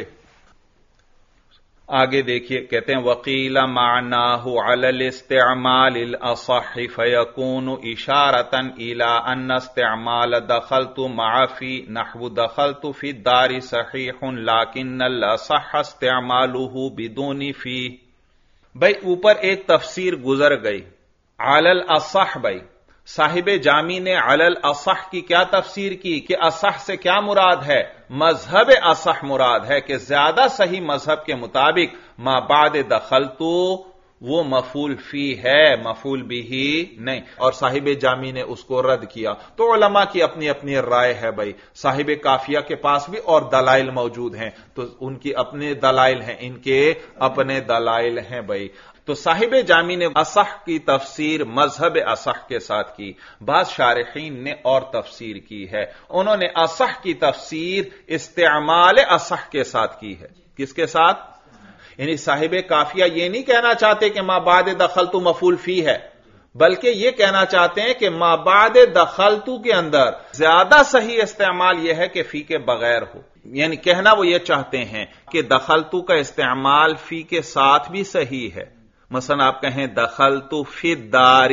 آگے دیکھیے، کہتے ہیں وقیل معناہ علی الاستعمال الاصح فیکون اشارۃ الی ان استعمال دخلت مع فی نحو دخلت فی الدار صحیح لیکن الاصح استعمالہ بدون فی۔ بھائی اوپر ایک تفسیر گزر گئی علی الاصح، بھائی صاحب جامی نے علی الاصح کی کیا تفسیر کی کہ اصح سے کیا مراد ہے؟ مذہب اصح مراد ہے کہ زیادہ صحیح مذہب کے مطابق ما بعد دخلتو وہ مفعول فی ہے، مفعول بھی نہیں، اور صاحب جامی نے اس کو رد کیا۔ تو علماء کی اپنی اپنی رائے ہے بھائی، صاحب کافیہ کے پاس بھی اور دلائل موجود ہیں، تو ان کی اپنے دلائل ہیں، ان کے اپنے دلائل ہیں بھائی۔ تو صاحب جامی نے اصح کی تفسیر مذہب اصح کے ساتھ کی، بعض شارحین نے اور تفسیر کی ہے، انہوں نے اصح کی تفسیر استعمال اصح کے ساتھ کی ہے۔ کس کے ساتھ؟ یعنی صاحب کافیہ یہ نہیں کہنا چاہتے کہ ما بعد دخلت مفعول فی ہے، بلکہ یہ کہنا چاہتے ہیں کہ ما بعد دخلت کے اندر زیادہ صحیح استعمال یہ ہے کہ فی کے بغیر ہو، یعنی کہنا وہ یہ چاہتے ہیں کہ دخلت کا استعمال فی کے ساتھ بھی صحیح ہے۔ مثلا آپ کہیں دخلت فی الدار،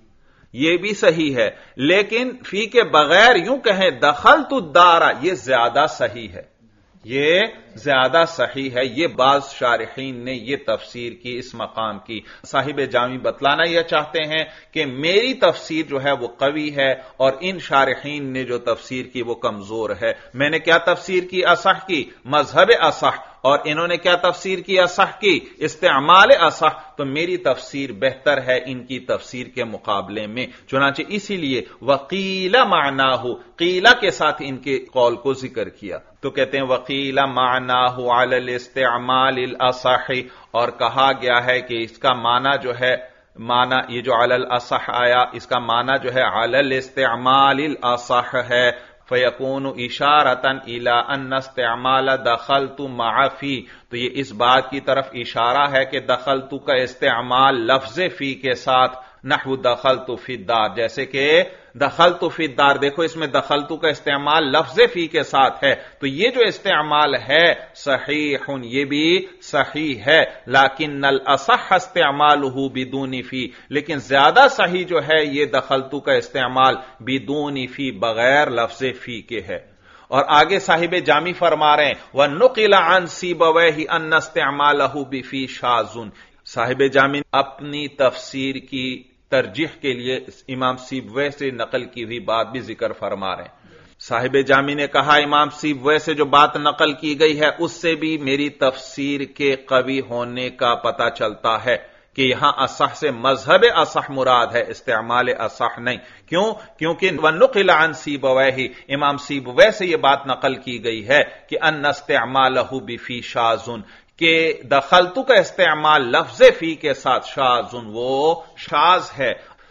یہ بھی صحیح ہے، لیکن فی کے بغیر یوں کہیں دخلت الدار، یہ زیادہ صحیح ہے، یہ زیادہ صحیح ہے۔ یہ بعض شارحین نے یہ تفسیر کی اس مقام کی۔ صاحب جامی بتلانا یہ چاہتے ہیں کہ میری تفسیر جو ہے وہ قوی ہے، اور ان شارحین نے جو تفسیر کی وہ کمزور ہے۔ میں نے کیا تفسیر کی؟ اصح کی، مذہب اصح، اور انہوں نے کیا تفسیر کی؟ اصح کی، استعمال اصح۔ تو میری تفسیر بہتر ہے ان کی تفسیر کے مقابلے میں، چنانچہ اسی لیے وقیل معناہ، قیلہ کے ساتھ ان کے قول کو ذکر کیا۔ تو کہتے ہیں وقیل معناہ علی الاستعمال الاصح، اور کہا گیا ہے کہ اس کا معنی جو ہے، معنی یہ جو علی الاصح آیا، اس کا معنی جو ہے علی الاستعمال الاصح ہے، فیکون اشارۃ الی ان استعمال دخلت مع فی، تو یہ اس بات کی طرف اشارہ ہے کہ دخلت کا استعمال لفظ فی کے ساتھ، نحو دخلت فی الدار، جیسے کہ دخلت فی الدار، دیکھو اس میں دخلت کا استعمال لفظ فی کے ساتھ ہے، تو یہ جو استعمال ہے صحیح، یہ بھی صحیح ہے، لیکن الاصح استعمالہ بدون فی، لیکن زیادہ صحیح جو ہے یہ دخلت کا استعمال بدون فی، بغیر لفظ فی کے ہے۔ اور آگے صاحب جامی فرما رہے ہیں وَنُقِلَ عَنْ سِيبَوَيْهِ أَنَّ اسْتِعْمَالَهُ بِفِي شَاذٌ، صاحب جامی اپنی تفسیر کی ترجیح کے لیے امام سیبویہ سے نقل کی ہوئی بات بھی ذکر فرما رہے ہیں۔ صاحب جامی نے کہا امام سیبویہ سے جو بات نقل کی گئی ہے اس سے بھی میری تفسیر کے قوی ہونے کا پتہ چلتا ہے کہ یہاں اصح سے مذہب اصح مراد ہے، استعمال اصح نہیں۔ کیوں؟ کیونکہ وَنُقِلَ عَنْ سِيبَوَيْهِ، امام سیبویہ سے یہ بات نقل کی گئی ہے کہ ان استعمالہ بفی شاذ، کہ دخلت کا استعمال لفظ فی کے ساتھ شاذ، وہ شاذ ہے۔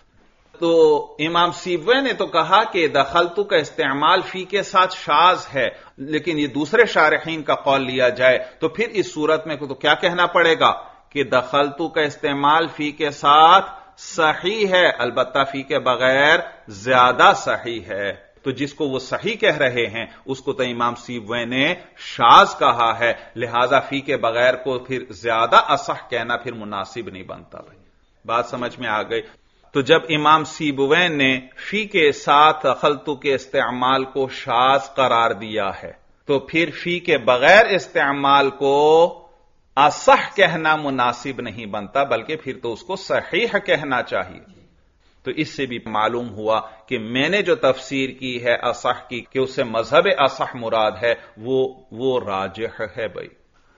تو امام سیبویہ نے تو کہا کہ دخلت کا استعمال فی کے ساتھ شاذ ہے، لیکن یہ دوسرے شارحین کا قول لیا جائے تو پھر اس صورت میں تو کیا کہنا پڑے گا کہ دخلت کا استعمال فی کے ساتھ صحیح ہے، البتہ فی کے بغیر زیادہ صحیح ہے۔ تو جس کو وہ صحیح کہہ رہے ہیں اس کو تو امام سیبویہ نے شاذ کہا ہے، لہذا فی کے بغیر کو پھر زیادہ اصح کہنا پھر مناسب نہیں بنتا۔ بھائی بات سمجھ میں آ گئی؟ تو جب امام سیبویہ نے فی کے ساتھ دخلت کے استعمال کو شاذ قرار دیا ہے تو پھر فی کے بغیر استعمال کو اصح کہنا مناسب نہیں بنتا، بلکہ پھر تو اس کو صحیح کہنا چاہیے۔ تو اس سے بھی معلوم ہوا کہ میں نے جو تفسیر کی ہے اصح کی کہ اس سے مذہب اصح مراد ہے، وہ راجح ہے۔ بھائی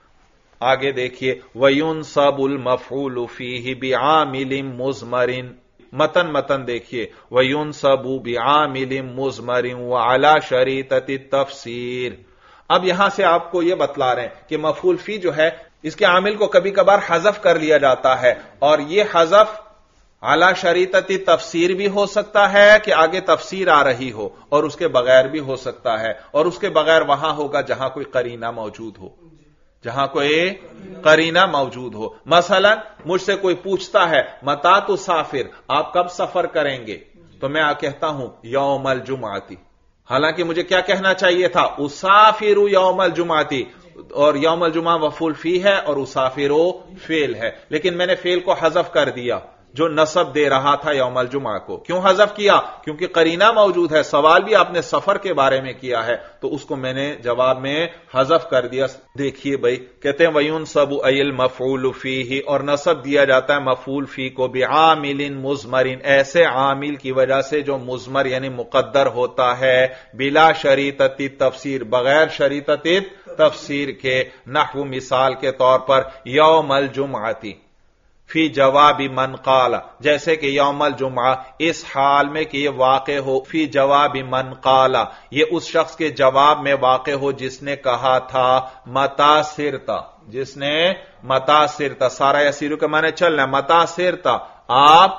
آگے دیکھیے وَيُنْصَبُ الْمَفْعُولُ فِيهِ بِعَامِلٍ مُضْمَرٍ، متن دیکھیے وَيُنْصَبُ بِعَامِلٍ مُضْمَرٍ وَعَلَى شَرِيطَةِ التَّفْسِيرِ۔ اب یہاں سے آپ کو یہ بتلا رہے ہیں کہ مفعول فی جو ہے اس کے عامل کو کبھی کبھار حذف کر لیا جاتا ہے، اور یہ حذف اعلی شریطتی تفسیر بھی ہو سکتا ہے کہ آگے تفسیر آ رہی ہو، اور اس کے بغیر بھی ہو سکتا ہے، اور اس کے بغیر وہاں ہوگا جہاں کوئی قرینہ موجود ہو، جہاں کوئی قرینہ موجود ہو۔ مثلا مجھ سے کوئی پوچھتا ہے متا تسافر، آپ کب سفر کریں گے؟ تو میں کہتا ہوں یوم الجمعہ، حالانکہ مجھے کیا کہنا چاہیے تھا؟ اسافر یوم الجمعہ، اور یوم الجمعہ مفعول فی ہے اور اسافر فعل ہے، لیکن میں نے فعل کو حذف کر دیا جو نصب دے رہا تھا یوم الجمعہ کو۔ کیوں حذف کیا؟ کیونکہ قرینہ موجود ہے، سوال بھی آپ نے سفر کے بارے میں کیا ہے، تو اس کو میں نے جواب میں حذف کر دیا۔ دیکھیے بھائی کہتے ہیں وَيُنْصَبُ أَيِ الْمَفْعُولُ فِيهِ، اور نصب دیا جاتا ہے مفعول فی کو بِعَامِلٍ مُضْمَرٍ، ایسے عامل کی وجہ سے جو مضمر یعنی مقدر ہوتا ہے، بلا شریطۃ تفسیر، بغیر شریطۃ تفسیر کے، نحو مثال کے طور پر یوم الجمعہ، فی جواب من قال، جیسے کہ یوم الجمعہ اس حال میں کہ یہ واقع ہو، فی جواب من قال، یہ اس شخص کے جواب میں واقع ہو جس نے کہا تھا متا سرتا، جس نے متا سرتا، سارا یسیرو کے معنی چلنا، متا سرتا آپ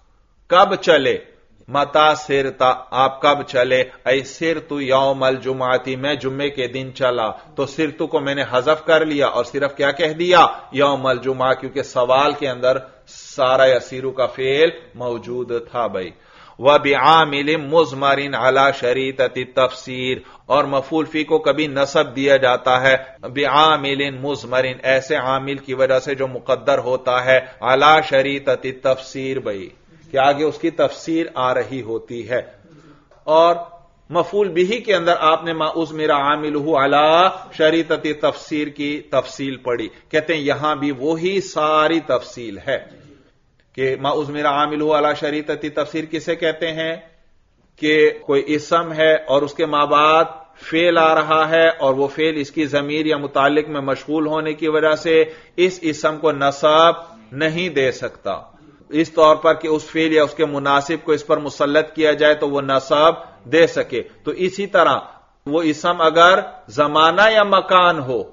کب چلے، متا سرتا آپ کب چلے، اے سرتو یوم الجمعتی میں جمعے کے دن چلا، تو سرتو کو میں نے حذف کر لیا اور صرف کیا کہہ دیا یوم الجمعہ، کیونکہ سوال کے اندر سارا یسیرو کا فعل موجود تھا بھائی۔ وَبِعَامِلٍ مُضْمَرٍ عَلَى شَرِيطَةِ التَّفْسِير، اور مفعول فی کو کبھی نصب دیا جاتا ہے بعامل مضمر، ایسے عامل کی وجہ سے جو مقدر ہوتا ہے علی شریطۃ التفسیر بھائی، کہ آگے اس کی تفسیر آ رہی ہوتی ہے۔ اور مفعول بہ کے اندر آپ نے ما اضمر عاملہ علی شریطۃ تفسیر کی تفصیل پڑھی، کہتے ہیں یہاں بھی وہی ساری تفصیل ہے کہ ما اضمر عاملہ علی شریطۃ تفسیر کسے کہتے ہیں کہ کوئی اسم ہے اور اس کے ما بعد فعل آ رہا ہے، اور وہ فعل اس کی ضمیر یا متعلق میں مشغول ہونے کی وجہ سے اس اسم کو نصب نہیں دے سکتا، اس طور پر کہ اس فعل یا اس کے مناسب کو اس پر مسلط کیا جائے تو وہ نصب دے سکے۔ تو اسی طرح وہ اسم اگر زمانہ یا مکان ہو،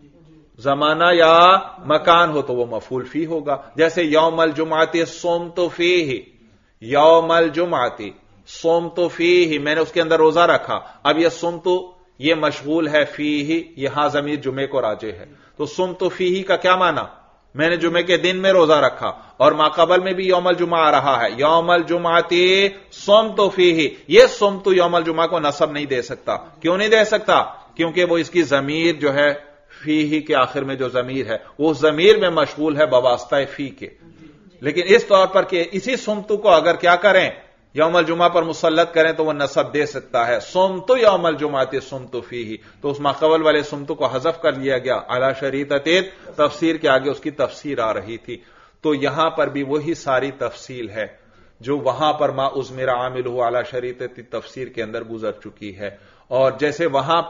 زمانہ یا مکان ہو تو وہ مفعول فی ہوگا، جیسے یوم الجمعۃ صمت فیہ، یوم الجمعۃ صمت فیہ میں نے اس کے اندر روزہ رکھا، اب یہ صمت یہ مشغول ہے فیہ، یہاں ضمیر جمعے کو راجع ہے، تو صمت فیہ کا کیا معنی، میں نے جمعے کے دن میں روزہ رکھا، اور ماقبل میں بھی یوم الجمعہ آ رہا ہے، یوم الجمعۃ صمت فیہ، یہ صمت یوم الجمعہ کو نصب نہیں دے سکتا، کیوں نہیں دے سکتا، کیونکہ وہ اس کی ضمیر جو ہے فیہ کے آخر میں جو ضمیر ہے وہ ضمیر میں مشغول ہے بواسطہ فی کے، لیکن اس طور پر کہ اسی صمت کو اگر کیا کریں یوم الجمعہ پر مسلط کریں تو وہ نصب دے سکتا ہے، صمت یوم الجمعۃ صمت فیہ، تو اس ماقبل والے صمت کو حذف کر لیا گیا، علی شریطۃ تفسیر کے آگے اس کی تفسیر آ رہی تھی۔ تو یہاں پر بھی وہی ساری تفصیل ہے جو وہاں پر ما اضمر عاملہ علی شریطۃ تفسیر کے اندر گزر چکی ہے، اور جیسے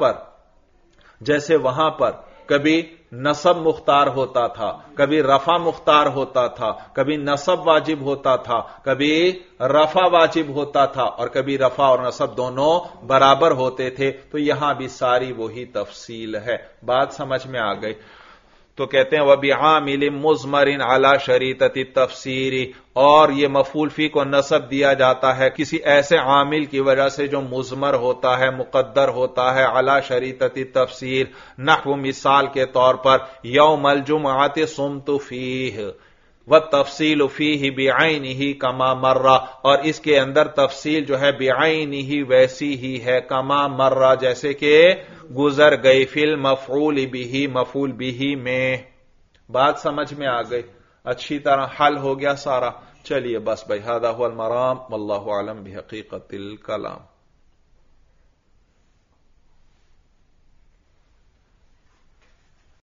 وہاں پر کبھی نصب مختار ہوتا تھا، کبھی رفع مختار ہوتا تھا، کبھی نصب واجب ہوتا تھا، کبھی رفع واجب ہوتا تھا، اور کبھی رفع اور نصب دونوں برابر ہوتے تھے، تو یہاں بھی ساری وہی تفصیل ہے۔ بات سمجھ میں آ گئی؟ تو کہتے ہیں وَبِعَامِلٍ مُضْمَرٍ عَلَى شَرِيطَةِ التَّفْسِيرِ، اور یہ مفعول فی کو نصب دیا جاتا ہے کسی ایسے عامل کی وجہ سے جو مضمر ہوتا ہے، مقدر ہوتا ہے، علی شریطۃ التفسیر، نحو مثال کے طور پر یوم الجمعۃ صمت فیہ والتفصیل فیہ بعینہ کما مر، اور اس کے اندر تفصیل جو ہے بعینہ ویسی ہی ہے کما مر جیسے کہ گزر گئی، فی المفعول بہ مفعول بہ میں۔ بات سمجھ میں آ گئی؟ اچھی طرح حل ہو گیا سارا؟ چلیے بس بھائی، ھذا ھو المرام واللہ اعلم بحقیقت الکلام۔